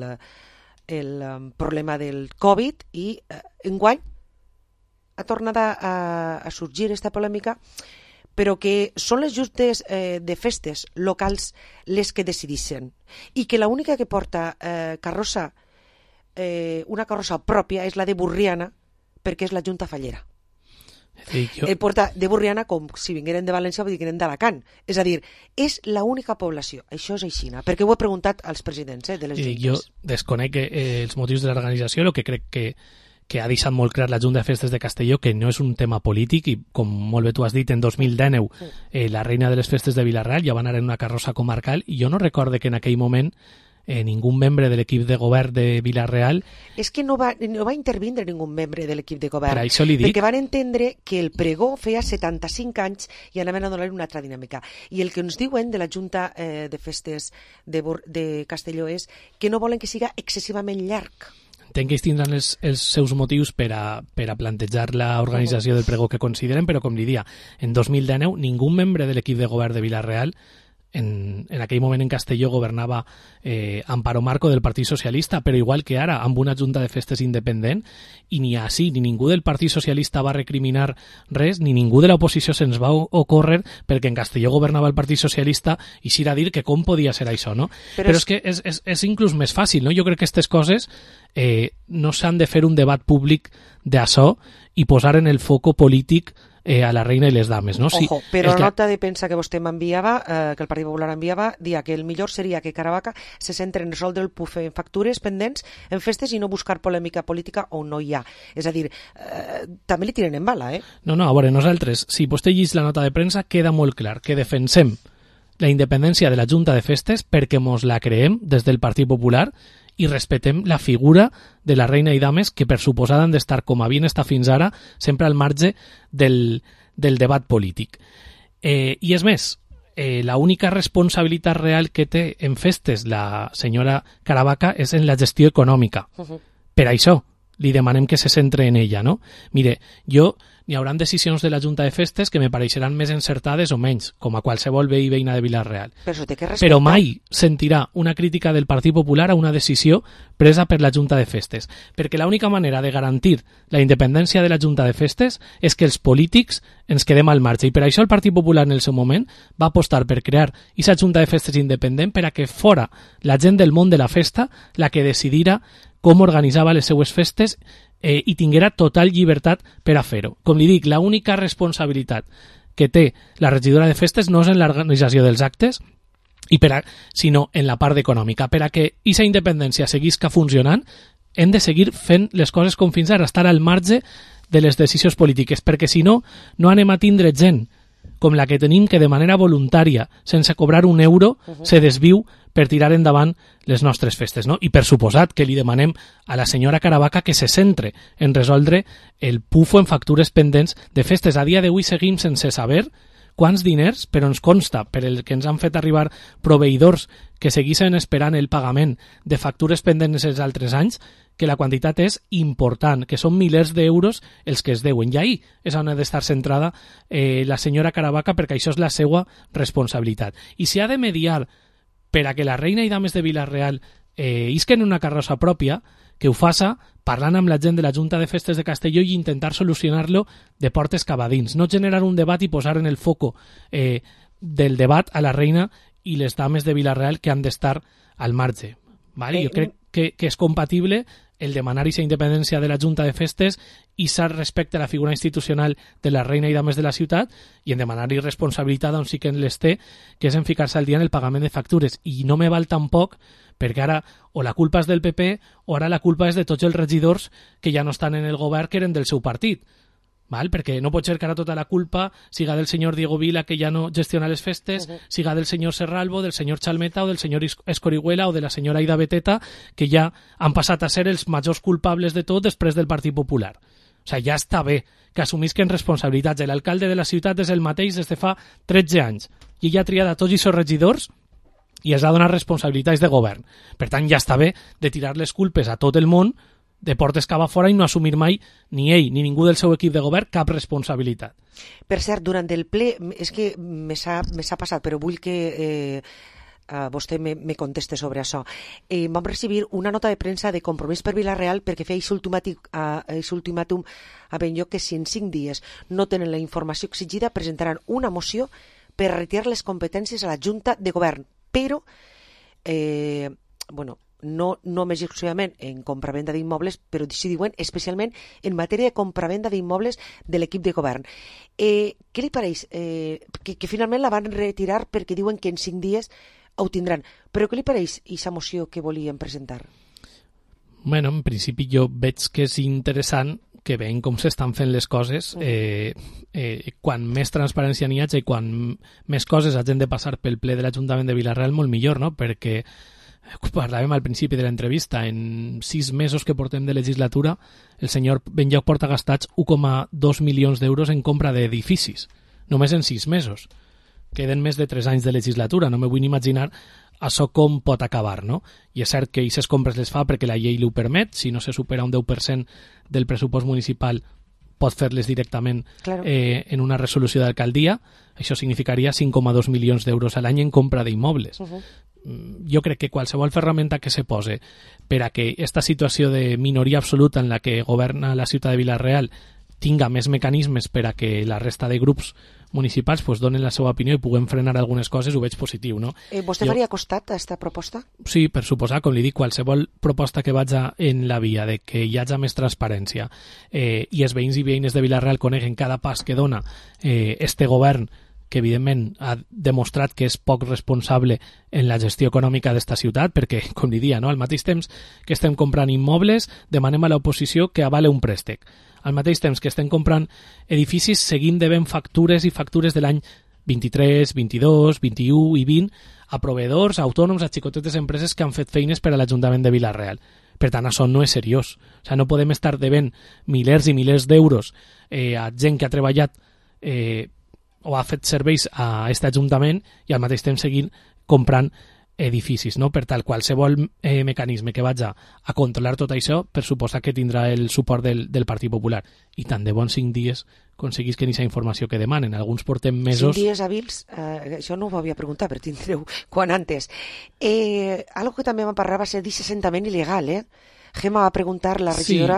el um, problema del Covid i eh, enguany ha tornat a, a, a sorgir aquesta polèmica, però que són les juntes eh, de festes locals les que decidixen i que l'única que porta eh, carrossa, eh, una carrossa pròpia és la de Burriana, perquè és la Junta Fallera. Sí, jo... El porta de Burriana com si vingueren de València o vingueren d'Alacant. És a dir, és l'única població. Això és aixina, perquè ho he preguntat als presidents eh, de les I juntes. Jo desconec eh, els motius de l'organització, el que crec que, que ha deixat molt clar la Junta de Festes de Castelló, que no és un tema polític, i com molt bé tu has dit, en dos mil dinou eh, la reina de les festes de Vila-real ja va anar en una carrossa comarcal, i jo no recorde que en aquell moment Eh, ningú membre de l'equip de govern de Vila-real... És que no va, no va intervindre ningú membre de l'equip de govern, per això li dic, perquè van entendre que el pregó feia setanta-cinc anys i anaven a donar una altra dinàmica. I el que ens diuen de la Junta eh, de Festes de, de Castelló és que no volen que siga excessivament llarg. Entenc que ells tindran els, els seus motius per a, per a plantejar l'organització del pregó que consideren, però com li dia, en dos mil dinou ningú membre de l'equip de govern de Vila-real. En, en aquell moment en Castelló governava eh, Amparo Marco del Partit Socialista, però igual que ara, amb una Junta de Festes independent, i ni així, ni ningú del Partit Socialista va recriminar res, ni ningú de l'oposició se'ns va ocórrer perquè en Castelló governava el Partit Socialista, i s'hi a dir que com podia ser això, no? Però, però és, és que és, és, és inclús més fàcil, no? Jo crec que aquestes coses eh, no s'han de fer un debat públic d'això i posar en el foco polític Eh, a la reina i les dames, no? Ojo, sí, però la nota de premsa que vostè m'enviava, eh, que el Partit Popular enviava, dia que el millor seria que Caravaca se centre en resoldre el puf en factures pendents en festes i no buscar polèmica política on no hi ha. És a dir, eh, també li tiren en bala, eh? No, no, a veure, nosaltres, si vostè llegeix la nota de premsa, queda molt clar que defensem la independència de la Junta de Festes perquè mos la creem des del Partit Popular i respectem la figura de la reina i dames que per suposada han d'estar, com havien estat fins ara, sempre al marge del, del debat polític. Eh, I és més, eh, la única responsabilitat real que té en festes la senyora Caravaca és en la gestió econòmica. Uh-huh. Per això li demanem que se centre en ella, no? Mire, jo hi haurà decisions de la Junta de Festes que me pareixeran més encertades o menys, com a qualsevol veí i veïna de Vila-real. Però, Però mai sentirà una crítica del Partit Popular a una decisió presa per la Junta de Festes, perquè l'única manera de garantir la independència de la Junta de Festes és que els polítics ens quedem al marge, i per això el Partit Popular en el seu moment va apostar per crear aquesta Junta de Festes independent per a que fora la gent del món de la festa la que decidira com organitzava les seues festes eh, i tinguera total llibertat per a fer-ho. Com li dic, l'única responsabilitat que té la regidora de festes no és en l'organització dels actes, i per a, sinó en la part econòmica. Per a que aquesta independència seguisca funcionant, hem de seguir fent les coses com fins ara, estar al marge de les decisions polítiques, perquè si no, no anem a tindre gent com la que tenim que de manera voluntària, sense cobrar un euro, uh-huh. se desviu per tirar endavant les nostres festes, no? I per suposat que li demanem a la senyora Caravaca que se centre en resoldre el pufo en factures pendents de festes. A dia d'avui seguim sense saber quants diners, però ens consta, per el que ens han fet arribar proveïdors que seguissin esperant el pagament de factures pendents els altres anys, que la quantitat és important, que són milers d'euros els que es deuen. I ahí és on ha d'estar centrada eh, la senyora Caravaca, perquè això és la seva responsabilitat. I si ha de mediar per a que la reina i dames de Vila-real eh, isquen una carrossa pròpia, que ho faça parlant amb la gent de la Junta de Festes de Castelló i intentar solucionar-lo de portes cap a dins. No generar un debat i posar en el foco eh, del debat a la reina i les dames de Vila-real que han d'estar al marge. Vale? Eh, jo crec que, que és compatible el demanar aquesta independència de la Junta de Festes i s'ha respecte a la figura institucional de la reina i dames de la ciutat i en demanar-hi responsabilitat on sí que les té, que és en ficar-se al dia en el pagament de factures. I no me val tampoc perquè ara o la culpa és del P P o ara la culpa és de tots els regidors que ja no estan en el govern que eren del seu partit. Val? Perquè no pot ser que ara tota la culpa siga del senyor Diego Vila, que ja no gestiona les festes, uh-huh. siga del senyor Serralvo, del senyor Chalmeta o del senyor Escorihuela o de la senyora Aida Beteta, que ja han passat a ser els majors culpables de tot després del Partit Popular. O sigui, ja està bé que assumisquen responsabilitats. L'alcalde de la ciutat és el mateix des de fa tretze anys i ell ha triat a tots els seus regidors i els ha donat responsabilitats de govern. Per tant, ja està bé de tirar les culpes a tot el món de portes cap a fora i no assumir mai ni ell ni ningú del seu equip de govern cap responsabilitat. Per cert, durant el ple, és que me s'ha passat, però vull que eh, uh, vostè me, me conteste sobre això. Eh, vam recibir una nota de premsa de Compromís per Vila-real perquè feia aquest uh, ultimàtum a Benlloc que si en cinc dies no tenen la informació exigida presentaran una moció per retirar les competències a la Junta de Govern, però eh, bueno, no només exclusivament en compravenda d'immobles, però si diuen especialment en matèria de compravenda d'immobles de l'equip de govern. Eh, què li pareix? Eh, que, que finalment la van retirar perquè diuen que en cinc dies ho tindran. Però què li pareix aquesta moció que volien presentar? Bueno, en principi jo veig que és interessant que veiem com s'estan fent les coses. Eh, eh, quan més transparència n'hi hagi i quan més coses hagin de passar pel ple de l'Ajuntament de Vila-real, molt millor, no? Perquè parlàvem al principi de l'entrevista, en sis mesos que portem de legislatura, el senyor Benlloc porta gastats un coma dos milions d'euros en compra d'edificis, només en sis mesos. Queden més de tres anys de legislatura, no me vull imaginar això com pot acabar, no? I és cert que aquestes compres les fa perquè la llei ho permet, si no se supera un deu per cent del pressupost municipal pot fer-les directament claro. eh, en una resolució d'alcaldia, això significaria cinc coma dos milions d'euros a l'any en compra d'immobles. Uh-huh. Jo crec que qualsevol ferramenta que se pose per a que aquesta situació de minoria absoluta en la que governa la ciutat de Vila-real tinga més mecanismes per a que la resta de grups municipals pues, donen la seva opinió i puguem frenar algunes coses, ho veig positiu, no? Eh, vostè jo... faria costat a aquesta proposta? Sí, per suposar, com li dic, qualsevol proposta que vaig en la via de que hi hagi més transparència eh, i els veïns i veïnes de Vila-real coneguen cada pas que dona eh, este govern, que evidentment ha demostrat que és poc responsable en la gestió econòmica d'esta ciutat, perquè, com li dia, no? Al mateix temps que estem comprant immobles, demanem a l'oposició que avale un préstec. Al mateix temps que estem comprant edificis, seguim devent factures i factures de l'any vint-i-tres, vint-i-dos, vint-i-u i vint a proveïdors, a autònoms, a xicotetes empreses que han fet feines per a l'Ajuntament de Vila-real. Per tant, això no és seriós. O sigui, no podem estar devent milers i milers d'euros eh, a gent que ha treballat eh, o ha fet serveis a aquest Ajuntament i al mateix temps seguint comprant edificis, no? Per tal, qualsevol eh, mecanisme que vagi a controlar tot això, per suposar que tindrà el suport del, del Partit Popular. I tant de bons cinc dies aconseguís que aquesta informació que demanen. Alguns portem mesos... Cinc dies hàbils, eh, això no ho havia preguntat, però tindreu quan antes. Eh, algo que també vam parlar va ser d'assentament il·legal, eh? Gemma va preguntar, la regidora... Sí.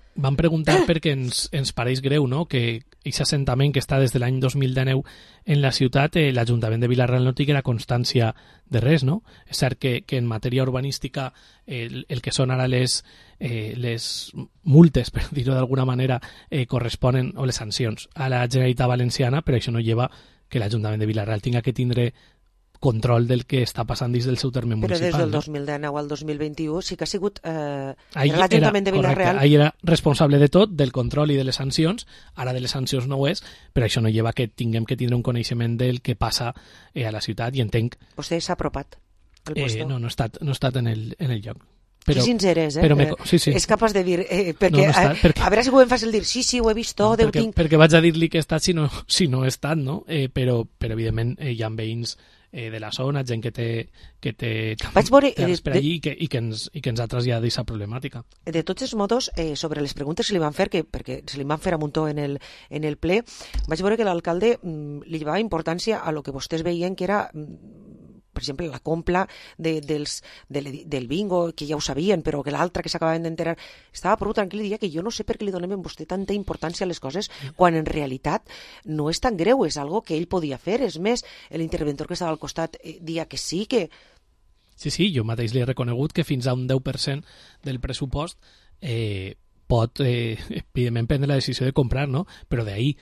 Vam preguntar perquè ens, ens pareix greu, no?, que aquest assentament que està des de l'any dos mil dinou en la ciutat, eh, l'Ajuntament de Vila-real no tinguera constància de res, no? És cert que, que en matèria urbanística eh, el, el que són ara les, eh, les multes, per dir-ho d'alguna manera, eh, corresponen, o les sancions, a la Generalitat Valenciana, però això no lleva que l'Ajuntament de Vila-real tinga que tindre control del que està passant dins del seu terme però municipal. Però des del no? dos mil dinou al dos mil vint-u sí que ha sigut eh, ahí l'Ajuntament de Vila-real. Ahí era responsable de tot, del control i de les sancions, ara de les sancions no ho és, però això no lleva que tinguem que tindre un coneixement del que passa eh, a la ciutat, i entenc... Vostè s'ha apropat al eh, puesto? No, no he estat, no he estat en, el, en el lloc. Però, que sincer és, eh? Però me, sí, sí. És capaç de dir... Eh, perquè, no, no estat, perquè, a veure si ho em fàcil dir, sí, sí, ho he vist tot, no, ho perquè, tinc... Perquè vaig a dir-li que he estat si no, si no he estat, no? Eh, però, però evidentment eh, hi ha veïns eh, de la zona, gent que té, que té Vaig veure, eh, per allí de, i, que, i, que ens, i que ens ha traslladat aquesta problemàtica. De tots els modos, eh, sobre les preguntes que li van fer, que, perquè se li van fer a muntó en el, en el ple, vaig veure que l'alcalde mm, li llevava importància a lo que vostès veien que era... Mm, per exemple, la compra de, dels, de, del bingo, que ja ho sabien, però que l'altra que s'acabaven d'enterar, estava prou tranquil i diria que jo no sé per què li donem a vostè tanta importància a les coses, quan en realitat no és tan greu, és algo que ell podia fer. És més, l'interventor que estava al costat eh, dia que sí, que... Sí, sí, jo mateix li he reconegut que fins a un deu per cent del pressupost eh, pot, eh, evidentment, prendre la decisió de comprar, no? Però d'ahir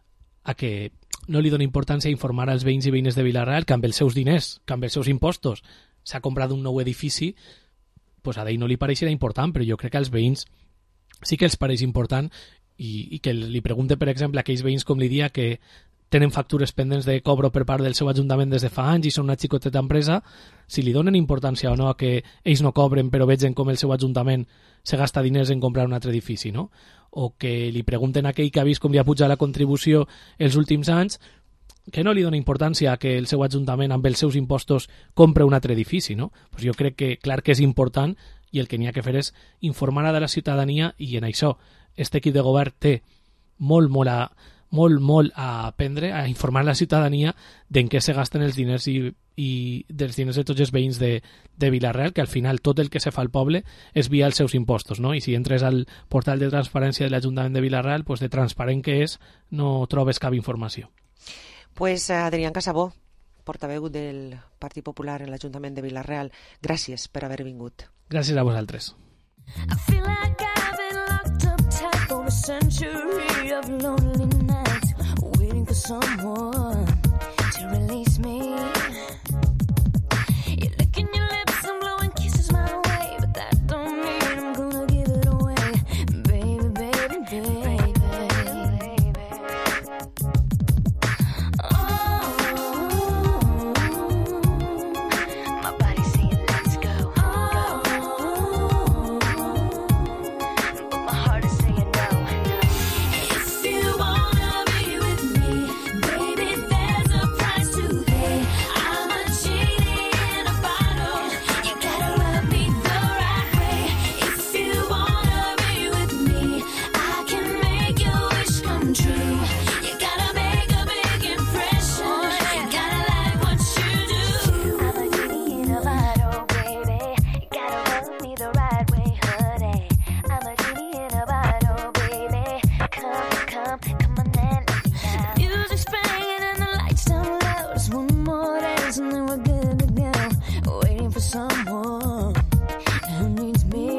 a que no li dona importància a informar als veïns i veïnes de Vila-real que amb els seus diners, que amb els seus impostos s'ha comprat un nou edifici, pues a d'ahir no li pareixerà important, però jo crec que als veïns sí que els pareix important i, i que li pregunte, per exemple, a aquells veïns com li dia que tenen factures pendents de cobro per part del seu ajuntament des de fa anys i són una xicoteta empresa, si li donen importància o no a que ells no cobren però vegen com el seu ajuntament se gasta diners en comprar un altre edifici, no? O que li pregunten a aquell que ha vist com li ha pujat la contribució els últims anys, que no li dona importància a que el seu ajuntament amb els seus impostos compre un altre edifici, no? Pues jo crec que, clar que és important, i el que n'hi ha que fer és informar a de la ciutadania, i en això este equip de govern té molt, molt a, molt, molt a aprendre, a informar la ciutadania d'en què se gasten els diners i, i dels diners de tots els veïns de, de Vila-real, que al final tot el que se fa al poble és via els seus impostos, no? I si entres al portal de transparència de l'Ajuntament de Vila-real, pues de transparent que és, no trobes cap informació. Pues Adrián Casabó, portaveu del Partit Popular en l'Ajuntament de Vila-real, gràcies per haver vingut. Gràcies a vosaltres. I feel like I've been locked up tight for a century of lonely nights, waiting for someone to release me. You're licking your lips and blowing kisses my way, but that don't mean I'm gonna give it away, baby, baby, baby, baby. Oh, my body's saying let's go. Oh, but my heart is saying no. If you wanna be with me, baby, there's a price to pay. I'm a genie in a bottle. You gotta love me the right way. If you wanna be with me, I can make your wish come true. You gotta make a big impression. You gotta like what you do. I'm a genie in a bottle, baby. You gotta love me the right way, honey. I'm a genie in a bottle, baby. Come, come, come on and let me down. Music's playing and the lights down low. Just one more dance and then we're good to go. Waiting for someone who needs me.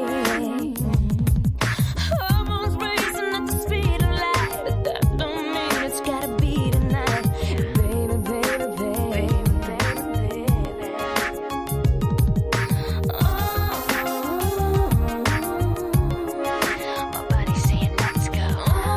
Hormones racing at the speed of light, but that don't mean it's gotta be tonight. Baby, baby, baby, baby, baby. Oh, my body's saying let's go.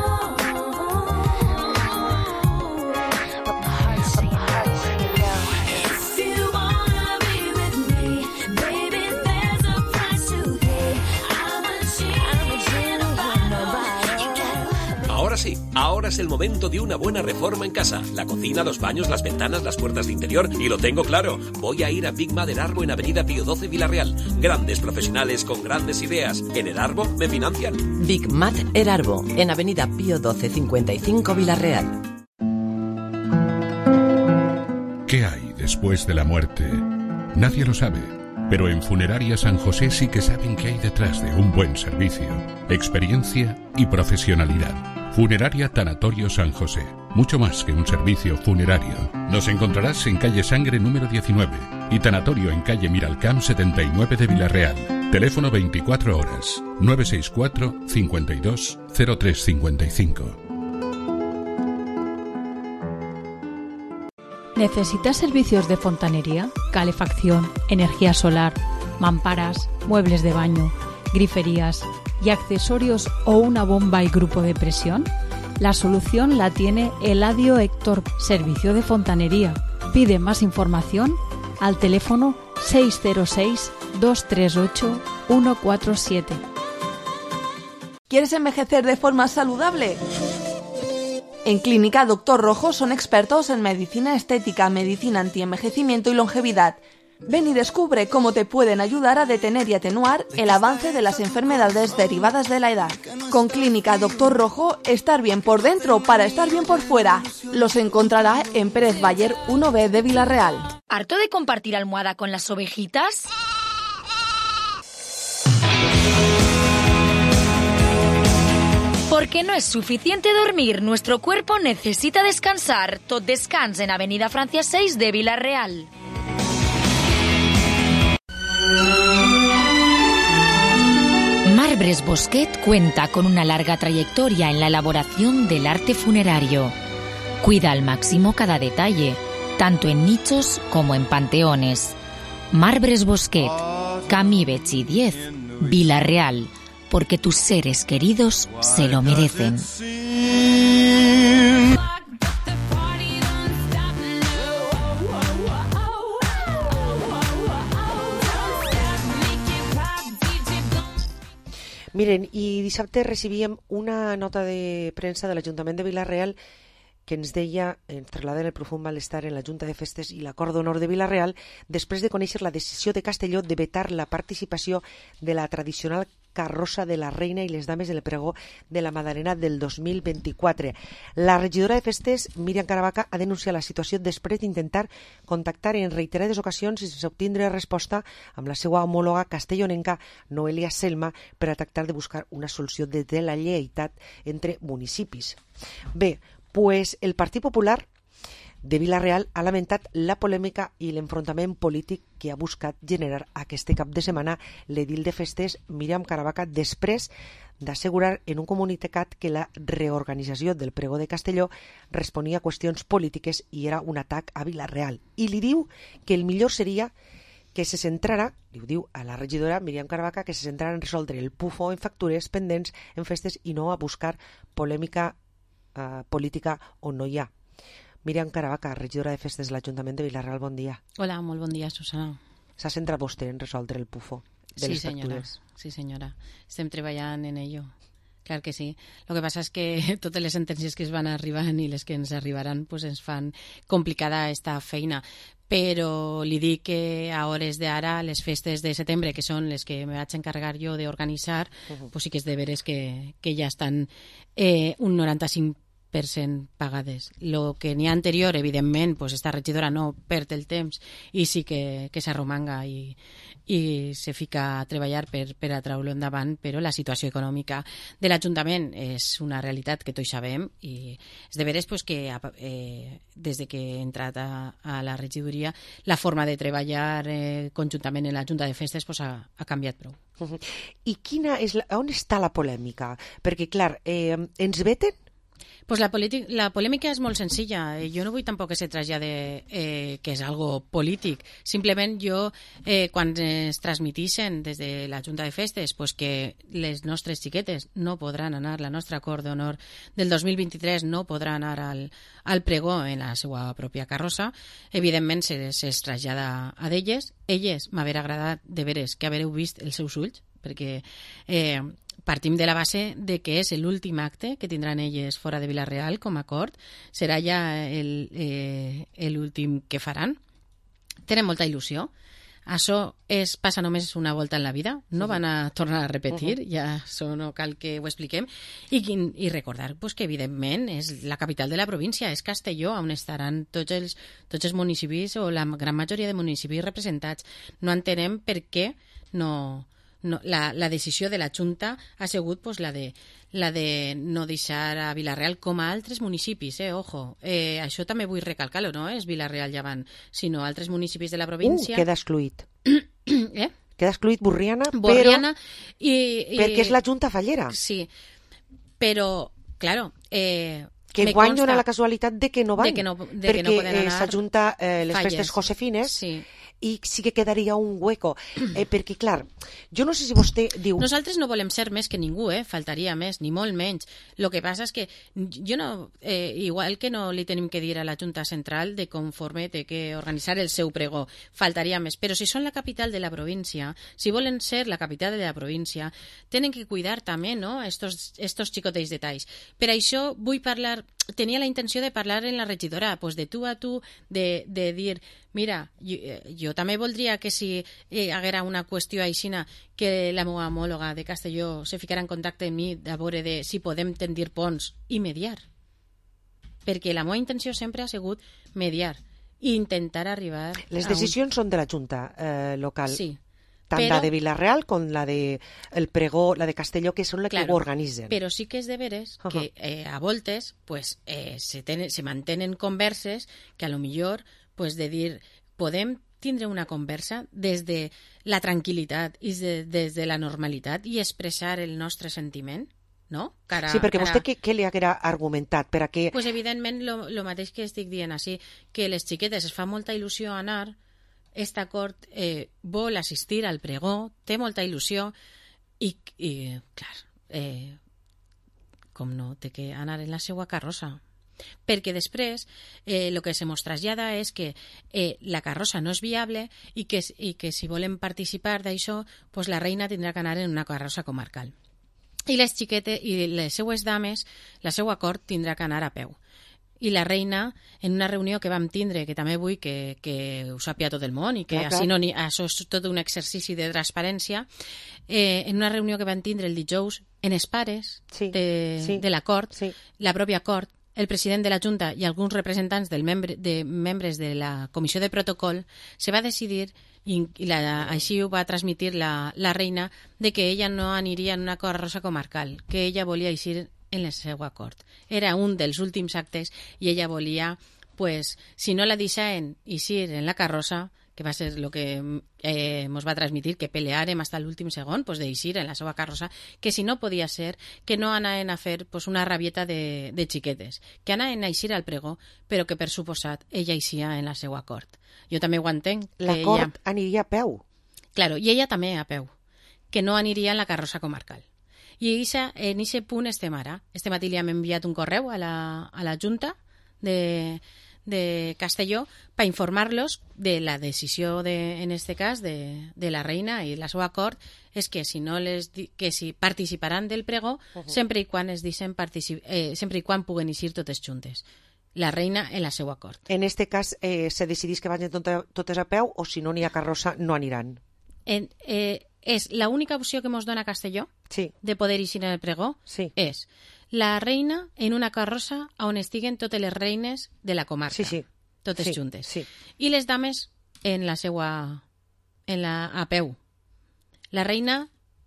But my heart's saying no. If you wanna be with me, baby, there's a price to pay. I'm a genie in a bottle. You gotta Ahora sí, ahora es el momento de una buena reforma en casa. La cocina, los baños, las ventanas, las puertas de interior. Y lo tengo claro, voy a ir a Big Mother Arbo en Avenida Pío doce, Vila-real. Grandes profesionales con grandes ideas. En el Arbo me financian. Big Mat Erarbo, en Avenida Pío doce cincuenta y cinco, Vila-real. ¿Qué hay después de la muerte? Nadie lo sabe. Pero en Funeraria San José sí que saben qué hay detrás de un buen servicio, experiencia y profesionalidad. Funeraria Tanatorio San José. Mucho más que un servicio funerario. Nos encontrarás en calle Sangre número diecinueve y Tanatorio en calle Miralcamp setenta y nueve de Villarreal. Teléfono veinticuatro horas, nueve seis cuatro, cincuenta y dos, cero tres cincuenta y cinco. ¿Necesitas servicios de fontanería, calefacción, energía solar, mamparas, muebles de baño, griferías y accesorios o una bomba y grupo de presión? La solución la tiene Eladio Héctor, servicio de fontanería. Pide más información al teléfono seis cero seis, dos tres ocho, uno cuatro siete. ¿Quieres envejecer de forma saludable? En Clínica Doctor Rojo son expertos en medicina estética, medicina antienvejecimiento y longevidad. Ven y descubre cómo te pueden ayudar a detener y atenuar el avance de las enfermedades derivadas de la edad. Con Clínica Doctor Rojo, estar bien por dentro para estar bien por fuera. Los encontrará en Pérez Bayer uno B de Villarreal. ¿Harto de compartir almohada con las ovejitas? Porque no es suficiente dormir, nuestro cuerpo necesita descansar. Tot Descans en Avenida Francia seis de Villarreal. Marbres Bosquet cuenta con una larga trayectoria en la elaboración del arte funerario. Cuida al máximo cada detalle, tanto en nichos como en panteones. Marbres Bosquet, Camí Betxí diez, Villarreal. Porque tus seres queridos se lo merecen. Miren, i dissabte recibíem una nota de premsa de l'Ajuntament de Villarreal que ens deia, ens traslladen el profund malestar en la Junta de Festes i l'Acord d'Honor de Villarreal després de conèixer la decisió de Castelló de vetar la participació de la tradicional carrossa de la Reina i les Dames del Pregó de la Madalena del dos mil vint-i-quatre. La regidora de Festes, Míriam Caravaca, ha denunciat la situació després d'intentar contactar en reiterades ocasions i sense obtindre resposta amb la seva homòloga castellonenca Noelia Selma per a tractar de buscar una solució de la lleialtat entre municipis. Bé, pues el Partit Popular de Villarreal ha lamentat la polèmica i l'enfrontament polític que ha buscat generar aquest cap de setmana l'edil de Festes Míriam Caravaca després d'assegurar en un comunicat que la reorganització del pregó de Castelló responia a qüestions polítiques i era un atac a Villarreal. I li diu que el millor seria que se centrara, li ho diu a la regidora Míriam Caravaca, que se centrara en resoldre el pufo en factures pendents en festes i no a buscar polèmica eh, política on no hi ha. Míriam Caravaca, regidora de Festes de l'Ajuntament de Villarreal, bon dia. Hola, molt bon dia, Susana. S'ha centrat vostè en resoldre el pufo de sí, les senyora. factures? Sí, senyora. Estem treballant en ello. Clar que sí. Lo que passa és que totes les sentències que es van arribant i les que ens arribaran pues ens fan complicada esta feina. Però li dic que a hores d'ara, les festes de setembre, que són les que me vaig encarregar jo d'organitzar, uh-huh. pues sí que és de veres que, que ja estan eh, un noranta-cinc per cent pagades. Lo que n'hi ha anterior, evidentment, pues esta regidora no perd el temps i sí que, que s'arromanga i, i se fica a treballar per, per a treure-lo endavant, però la situació econòmica de l'Ajuntament és una realitat que tots sabem i és de veres pues, que eh, des de que he entrat a, a la regidoria la forma de treballar eh, conjuntament en la Junta de Festes pues, ha, ha canviat prou. Uh-huh. I quina és la, on està la polèmica? Perquè, clar, eh, ens veten? Pues la, la polèmica és molt senzilla. Jo no vull tampoc que se trasllade eh, que és algo polític. Simplement jo, eh, quan es transmitixen des de la Junta de Festes pues que les nostres xiquetes no podran anar, la nostra acord d'honor del dos mil vint-i-tres no podrà anar al, al pregó en la seva pròpia carrossa, evidentment se, se es trasllada a d'elles. Elles m'haver agradat de veres que havereu vist els seus ulls, perquè eh, partim de la base de que és l'últim acte que tindran elles fora de Villarreal com a acord, serà ja l'últim eh, que faran. Tenen molta il·lusió. Això és, passa només una volta en la vida, no van a tornar a repetir, Uh-huh. ja això no cal que ho expliquem, i, quin- i recordar pues, que evidentment és la capital de la província, és Castelló, on estaran tots els, tots els municipis o la gran majoria de municipis representats. No entenem per què no, no, la, la decisió de la Junta ha sigut pues, la, de, la de no deixar a Vila-real com a altres municipis, eh, ojo. Eh, això també vull recalcar-ho, no és Vila-real llevant, sinó altres municipis de la Uh, província. queda excluït. eh? Queda excluït Borriana, Borriana però... i, i... Perquè és la Junta Fallera. Sí, però, claro... Eh, Que me guany consta dona la casualitat de que no van, de que no, de perquè que no poden eh, anar s'ajunta eh, les falles. festes josefines Sí. i sí que quedaria un hueco. Eh, perquè, clar, jo no sé si vostè diu... Nosaltres no volem ser més que ningú, eh? Faltaria més, ni molt menys. Lo que passa és que jo no... Eh, igual que no li tenim que dir a la Junta Central de conforme té que organitzar el seu pregó, faltaria més. Però si són la capital de la província, si volen ser la capital de la província, tenen que cuidar també, no?, estos, estos xicotells detalls. Per això vull parlar... Tenia la intenció de parlar en la regidora, pues de tu a tu, de, de dir, mira, jo, jo també voldria que si eh, haguera una qüestió aixina que la meva homòloga de Castelló se ficara en contacte amb mi a veure de si podem tendir ponts i mediar. Perquè la meva intenció sempre ha sigut mediar i intentar arribar... Les a un- decisions són de la Junta eh, local. Sí. Tant Però- la de Vila-real com la de el pregó, la de Castelló, que són les Claro, que ho organitzen. Però sí que és de veres Ajá. que eh, a voltes pues, eh, se, ten, se mantenen converses que a lo millor pues, de dir podem tindre una conversa des de la tranquil·litat i de, des de la normalitat i expressar el nostre sentiment, no? Cara, Sí, perquè cara... vostè què, què li haguera argumentat per a que... Pues evidentment, lo, lo mateix que estic dient així, que les xiquetes es fa molta il·lusió anar, esta cort eh, vol assistir al pregó, té molta il·lusió i, i clar, eh, com no, té que anar en la seva carrossa. Perquè després eh, el que se mos trasllada és que eh, la carrossa no és viable i que, i que si volen participar d'això, pues la reina tindrà que anar en una carrossa comarcal. I les xiquetes i les seues dames, la seva cort tindrà que anar a peu. I la reina, en una reunió que vam tindre, que també vull que, que ho sàpia tot el món i que Clar, així clar. no, ni, això és tot un exercici de transparència, eh, en una reunió que vam tindre el dijous en els pares Sí, de, sí, de la cort, sí. la pròpia cort, el president de la Junta i alguns representants del membre, de membres de la comissió de protocol, se va decidir, i, i la, així ho va transmitir la, la reina, de que ella no aniria en una carrossa comarcal, que ella volia eixir en la seva cort. Era un dels últims actes i ella volia, pues, si no la deixaven eixir en la carrossa, que va ser el que eh, mos va transmitir, que pelearem fins a l'últim segon, pues, d'eixir en la seva carrossa, que si no podia ser, que no anaven a fer pues, una rabieta de, de xiquetes, que anaven a eixir al pregó, però que per suposat ella eixia en la seva cort. Jo també ho entenc. La que cort ella... aniria a peu. Claro, i ella també a peu, que no aniria en la carrossa comarcal. I eixa, en aquest punt estem ara. Este matí li hem enviat un correu a la, a la Junta de, de Castelló per informar-los de la decisió, de, en este cas, de, de la reina i la seva cort, és que si no les di- que si participaran del pregó, Uh-huh. sempre i quan es deixen particip- eh, sempre i quan puguen eixir totes juntes. La reina en la seva cort. En este cas, eh, se decidís que vagin tot- totes a peu o si no n'hi ha carrossa, no aniran. En, eh, és l'única opció que ens dona Castelló sí. de poder eixir en el pregó sí. és la reina en una carrossa on estiguen totes les reines de la comarca. Sí, sí. Totes Sí, juntes. sí. I les dames en la seva... En la, a peu. La reina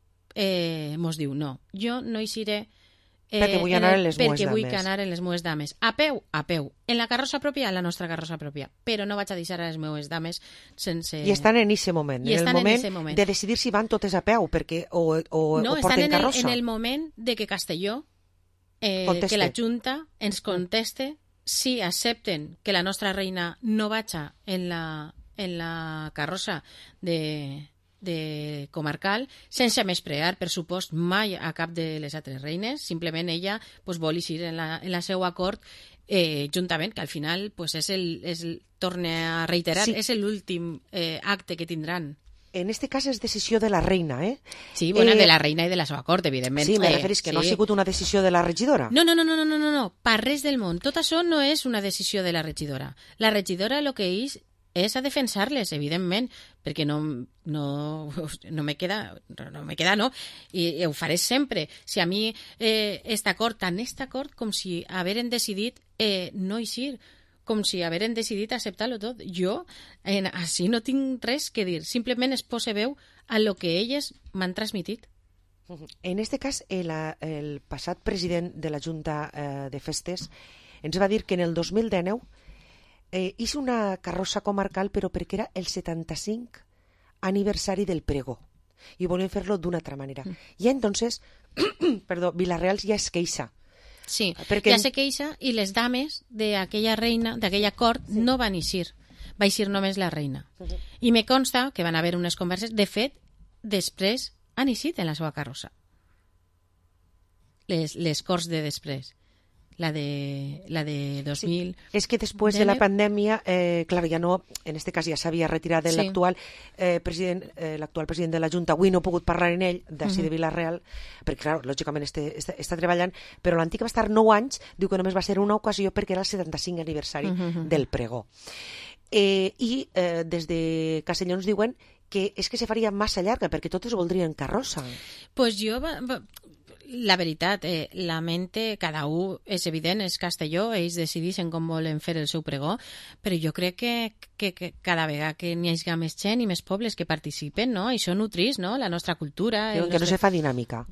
eh, mos diu, no, jo no eixiré eh, Perquè vull en anar el- en les meues perquè vull dames. que anar en les meues dames. A peu, a peu. En la carrossa pròpia, a la nostra carrossa pròpia. Però no vaig a deixar a les meues dames sense... I estan en aquest moment, I en el estan en moment, ese moment. de decidir si van totes a peu perquè, o, o, No, o estan porten en el, carrossa. en el moment de que Castelló, eh, Conteste. que la Junta ens conteste si accepten que la nostra reina no vaja en la, en la carrossa de, de comarcal, sense menysprear, per supost, mai a cap de les altres reines, simplement ella pues, vol eixir en la, en la seva cort eh, juntament, que al final pues, és el, és el, torne a reiterar, Sí. és l'últim eh, acte que tindran. En este cas és decisió de la reina, eh? Sí, bueno, Eh, de la reina i de la seva cort, evidentment. Sí, me Eh, referís que no ha sí. sigut una decisió de la regidora. No, no, no, no, no, no, no, no, per res del món. Tot això no és una decisió de la regidora. La regidora el que és és a defensar-les, evidentment, perquè no, no, no me queda, no me queda, no, i, i ho faré sempre. Si a mi eh, està acord, tant està acord com si haveren decidit eh, no eixir, com si haveren decidit acceptar-lo tot. Jo, en, així no tinc res que dir, simplement es posa veu a lo que elles m'han transmitit. En este cas, el, el passat president de la Junta eh, de Festes ens va dir que en el dos mil dinou eh, hizo una carrossa comarcal, però perquè era el setanta-cinc aniversari del pregó i volien fer-lo d'una altra manera. Mm. I entonces, perdó, Vila-real ja es queixa. Sí, perquè... ja se queixa i les dames d'aquella reina, d'aquella cort, sí. no van eixir. Va eixir només la reina. Uh -huh. I me consta que van haver unes converses. De fet, després han eixit en la seva carrossa. Les, les corts de després. La de, la de dos mil... Sí. És que després de la pandèmia, eh, clar, ja no, en este cas ja s'havia retirat sí. l'actual eh, president, eh, l'actual president de la Junta, avui no he pogut parlar en ell, d'ací uh -huh. de Vila-real, perquè, clar, lògicament este, este, està treballant, però l'antic va estar nou anys, diu que només va ser una ocasió perquè era el setanta-cinc aniversari uh -huh. del pregó. Eh, I eh, des de Castelló ens diuen que és que se faria massa llarga, perquè totes voldrien carrossa. Pues jo... Va, va... La veritat, eh, la mente, cada un, és evident, és Castelló, ells decideixen com volen fer el seu pregó, però jo crec que, que, que cada vegada que n'hi hagi més gent i més pobles que participen, no? Això nutrís, no? La nostra cultura... Però que no se fa dinàmica.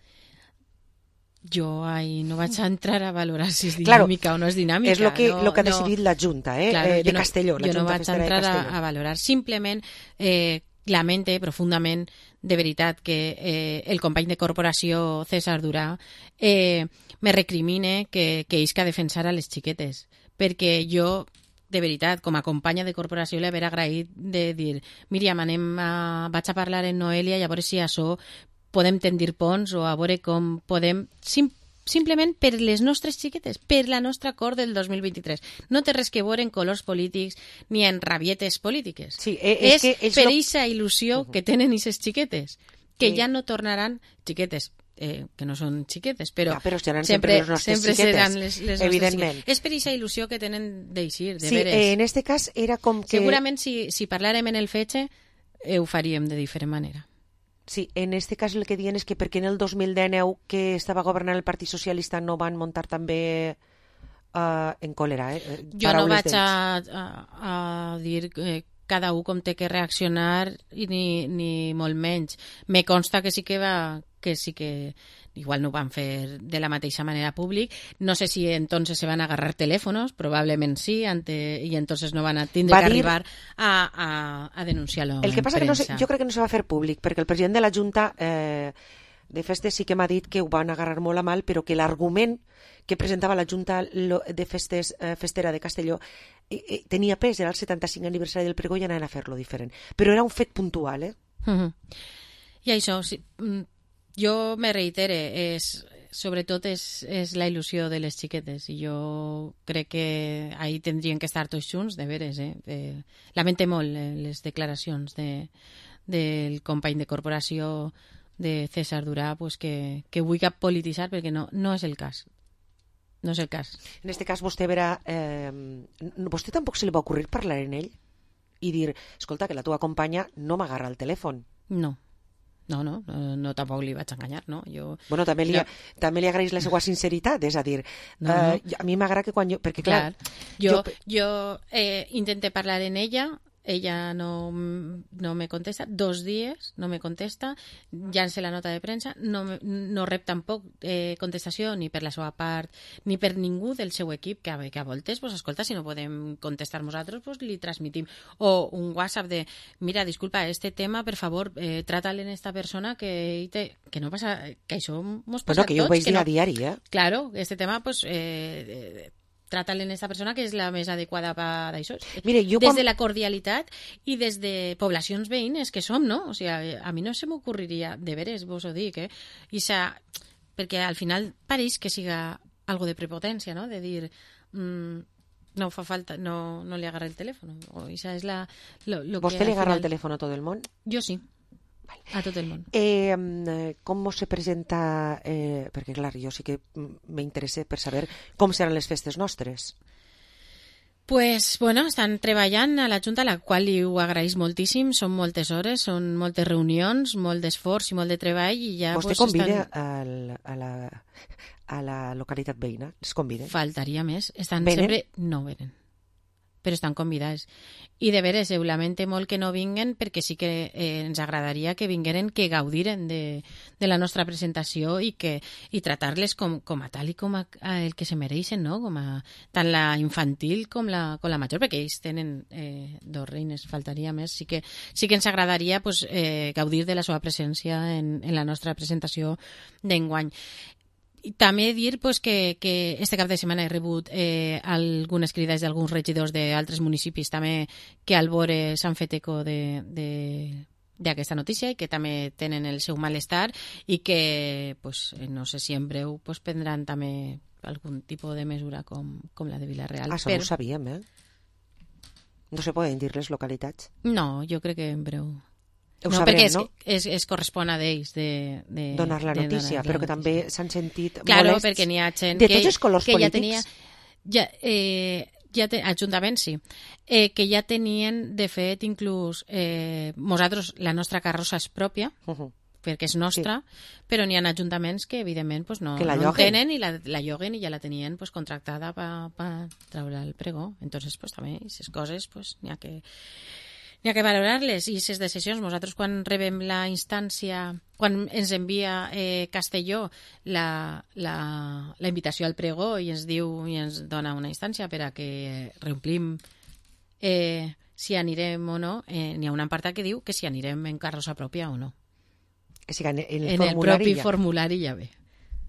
Jo ahí no vaig a entrar a valorar si és dinàmica claro, o no és dinàmica. És lo que, no, lo que ha no. decidit la Junta, eh? Claro, eh de no, Castelló. La jo Junta no vaig a entrar a, a valorar. Simplement... Eh, lamente profundament, de veritat, que eh, el company de corporació César Durà eh, me recrimine que, que isca a defensar a les xiquetes, perquè jo, de veritat, com a companya de corporació li haver agraït de dir, Míriam, anem a, vaig a parlar en Noelia i a veure si això podem tendir ponts o a veure com podem... Sim, simplement per les nostres xiquetes, per la nostra cort del dos mil vint-i-tres. No té res que veure en colors polítics ni en rabietes polítiques. Sí, eh, és, és que ells per no... eixa il·lusió uh -huh. que tenen aquestes xiquetes, que sí. ja no tornaran xiquetes, eh, que no són xiquetes, però ja, però seran sempre, sempre les nostres sempre xiquetes, seran les, les evidentment. Nostres. És per eixa il·lusió que tenen d'eixir, de sí, veres. Eh, en este cas era com que... Segurament si, si parlàrem en el fetge, eh, ho faríem de diferent manera. Sí, en este cas el que diuen és que perquè en el dos mil dinou que estava governant el Partit Socialista no van muntar també uh, en còlera, eh? Jo no vaig a, a, a dir que cada un com té que reaccionar i ni, ni molt menys. Me consta que sí que va, que sí que igual no ho van fer de la mateixa manera públic. No sé si entonces se van a agarrar teléfonos, probablement sí, ante, y entonces no van a tindre va que dir... arribar a, a, a denunciar-lo. El que passa que no sé, jo crec que no se va fer públic, perquè el president de la Junta eh, de Festes sí que m'ha dit que ho van agarrar molt a mal, però que l'argument que presentava la Junta de Festes eh, Festera de Castelló eh, eh, tenia pes, era el setanta-cinc aniversari del pregó i anaven a fer-lo diferent. Però era un fet puntual, eh? Uh -huh. I això, sí, jo me reitere, és, sobretot és, és la il·lusió de les xiquetes i jo crec que ahí tindrien que estar tots junts, de veres, eh? eh lamente molt eh, les declaracions de, del company de corporació de César Durà, pues que, que vulgui polititzar, perquè no, no és el cas. No és el cas. En este cas, vostè verà... Eh, vostè tampoc se li va ocorrir parlar en ell i dir, escolta, que la teva companya no m'agarra el telèfon. No. No, no, no, no tampoc li vaig enganyar, no? Jo, bueno, també li, jo... també li agraeix la seva sinceritat, és a dir, no, eh, no. a mi m'agrada que quan jo... Perquè, clar, clar jo, jo, jo eh, intenté parlar en ella, ella no, no me contesta, dos dies no me contesta, llança la nota de premsa, no, no rep tampoc eh, contestació ni per la seva part ni per ningú del seu equip, que a, que a voltes, pues, escolta, si no podem contestar nosaltres, pues li transmitim, o un WhatsApp de, mira, disculpa, este tema, per favor, eh, trátale en esta persona que, te, que no passa, que això mos passa bueno, que a tots. Jo ho veig dia no, a diari, eh? Claro, este tema, pues, eh, eh trátale en esta persona que és la més adequada per això. Mire, jo des quan... de la cordialitat i des de poblacions veïnes que som, no? O sigui, a mi no se m'ocorriria, de veres, vos ho dic, eh? I sa... perquè al final pareix que siga algo de prepotència, no? De dir, mmm, no fa falta, no, no li agarra el telèfon. O això és la... Lo, lo ¿Vostè que li agarra final... el telèfon a tot el món? Jo sí. A tot el món. Eh, com se presenta... Eh, perquè, clar, jo sí que m'interessa per saber com seran les festes nostres. Pues, bueno, estan treballant a la Junta, a la qual li ho agraeix moltíssim. Són moltes hores, són moltes reunions, molt d'esforç i molt de treball. I ja, Vostè pues, convida estan... al, a, la, a la localitat veïna? Es convida? Faltaria més. Estan Venen? sempre... No venen. Però estan convidats. I de veres, ho lamente molt que no vinguen, perquè sí que eh, ens agradaria que vingueren, que gaudiren de, de la nostra presentació i que i tratar-les com, com a tal i com a, a el que se mereixen, no? Com a, tant la infantil com la, com la major, perquè ells tenen eh, dos reines, faltaria més. Sí que, sí que ens agradaria pues, eh, gaudir de la seva presència en, en la nostra presentació d'enguany. I també dir pues, que, que este cap de setmana he rebut eh, algunes crides d'alguns regidors d'altres municipis també que al vore s'han fet eco de, de, d'aquesta notícia i que també tenen el seu malestar i que pues, no sé si en breu pues, prendran també algun tipus de mesura com, com la de Vila-real. Ah, això Però... no ho sabíem, eh? No se poden dir les localitats? No, jo crec que en breu... Ho no, sabrem, perquè és, no? és, és correspon a d'ells de, de donar la de notícia, donar però la que també s'han sentit claro, molests perquè n'hi ha gent de que, tots els colors que polítics. ja tenia, ja, eh, ja te, ajuntaments sí, eh, que ja tenien, de fet, inclús eh, nosaltres, la nostra carrossa és pròpia, uh -huh. perquè és nostra, sí. Però n'hi ha ajuntaments que, evidentment, pues, no, la no en tenen i la, la lloguen i ja la tenien pues, contractada per pa treure el pregó. Entonces, pues, també, aquestes coses, pues, n'hi ha que... N'hi ha que valorar-les i aquestes decisions. Nosaltres quan rebem la instància, quan ens envia eh, Castelló la, la, la invitació al pregó i ens diu i ens dona una instància per a que reomplim eh, si anirem o no, eh, n'hi ha una part que diu que si anirem en carrossa pròpia o no. O sigui, en el, en el propi ja. formulari ja ve.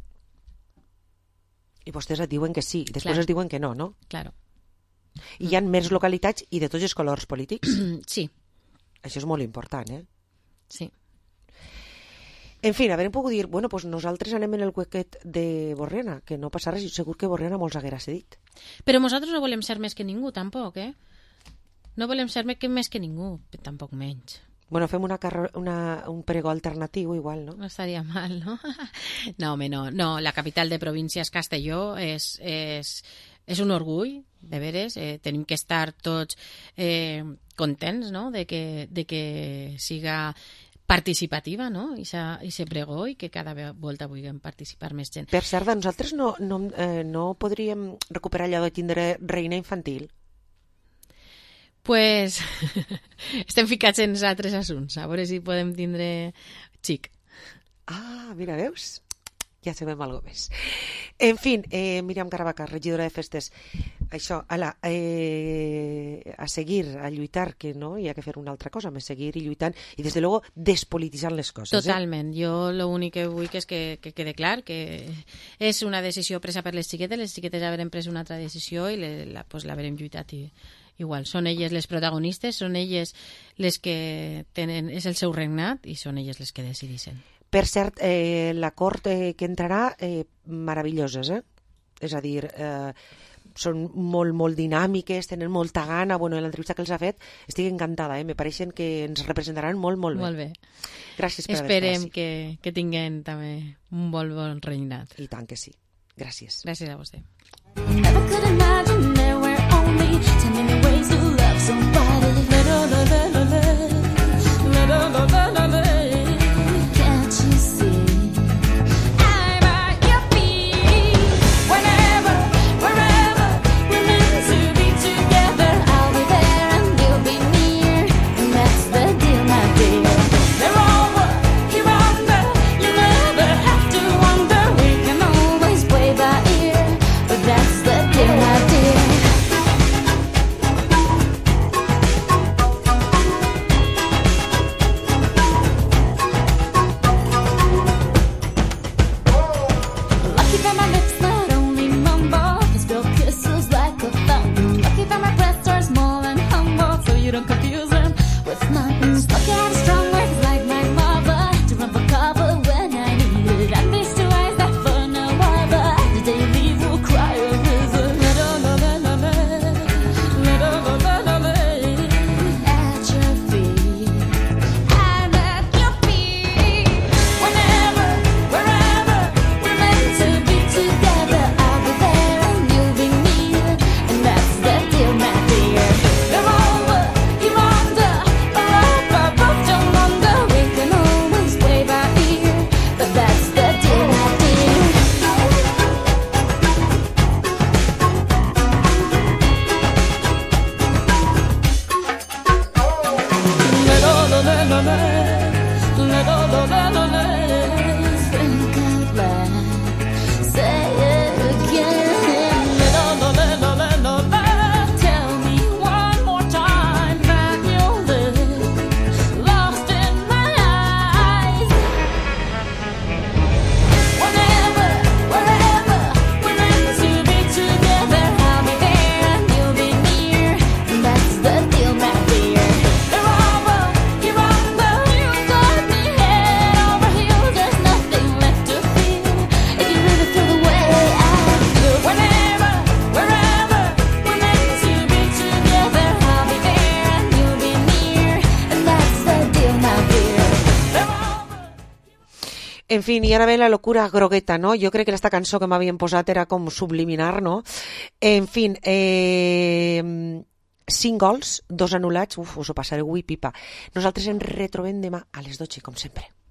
I vostès et diuen que sí, i després claro. es diuen que no, no? Claro. I hi ha més localitats i de tots els colors polítics? Sí. Això és molt important, eh? Sí. En fi, haurem pogut dir, bueno, pues nosaltres anem en el huequet de Borriana, que no passa res, segur que Borriana molts haguera cedit. Però nosaltres no volem ser més que ningú, tampoc, eh? No volem ser més que, més que ningú, tampoc menys. Bueno, fem una, una, un pregó alternatiu igual, no? No estaria mal, no? No, home, no. No, la capital de província és Castelló, és... és És un orgull, de veres, eh, tenim que estar tots eh, contents, no?, de que, de que siga participativa, no?, i se pregó i que cada volta vulguem participar més gent. Per cert, nosaltres no, no, eh, no podríem recuperar allò de tindre reina infantil? Pues estem ficats en altres assumptes, a veure si podem tindre xic. Ah, mira, veus? Ja sabem alguna més. En fi, eh, Míriam Caravaca, regidora de festes, això, ala, eh, a seguir, a lluitar, que no hi ha que fer una altra cosa, més seguir i lluitant, i des de luego despolititzant les coses. Totalment. Eh? Jo l'únic que vull que és que, que quede clar que és una decisió presa per les xiquetes, les xiquetes haurem pres una altra decisió i le, la, pues, l'haurem lluitat i, igual. Són elles les protagonistes, són elles les que tenen, és el seu regnat i són elles les que decidixen. Per cert, eh, l'acord eh, que entrarà, eh, meravelloses, eh? És a dir, eh, són molt, molt dinàmiques, tenen molta gana. Bueno, en l'entrevista que els ha fet estic encantada, eh? Me pareixen que ens representaran molt, molt bé. Molt bé. Gràcies per haver Esperem que, que tinguem també un molt bon regnat. I tant que sí. Gràcies. Gràcies a vostè. Never could imagine there were only ten million ways to love somebody. Can't you see? I'm at your feet. Whenever, wherever we're meant to be together, I'll be there and you'll be near, and that's the deal, my dear. They're over, you're under, you never have to wonder. We can always play by ear, but that's the deal, my dear. En fin, i ara ve la locura grogueta, no? Jo crec que aquesta cançó que m'havien posat era com subliminar, no? En fin, eh, cinc gols, dos anul·lats, uf, us ho passareu ui pipa. Nosaltres ens retrobem demà a les dotze, com sempre.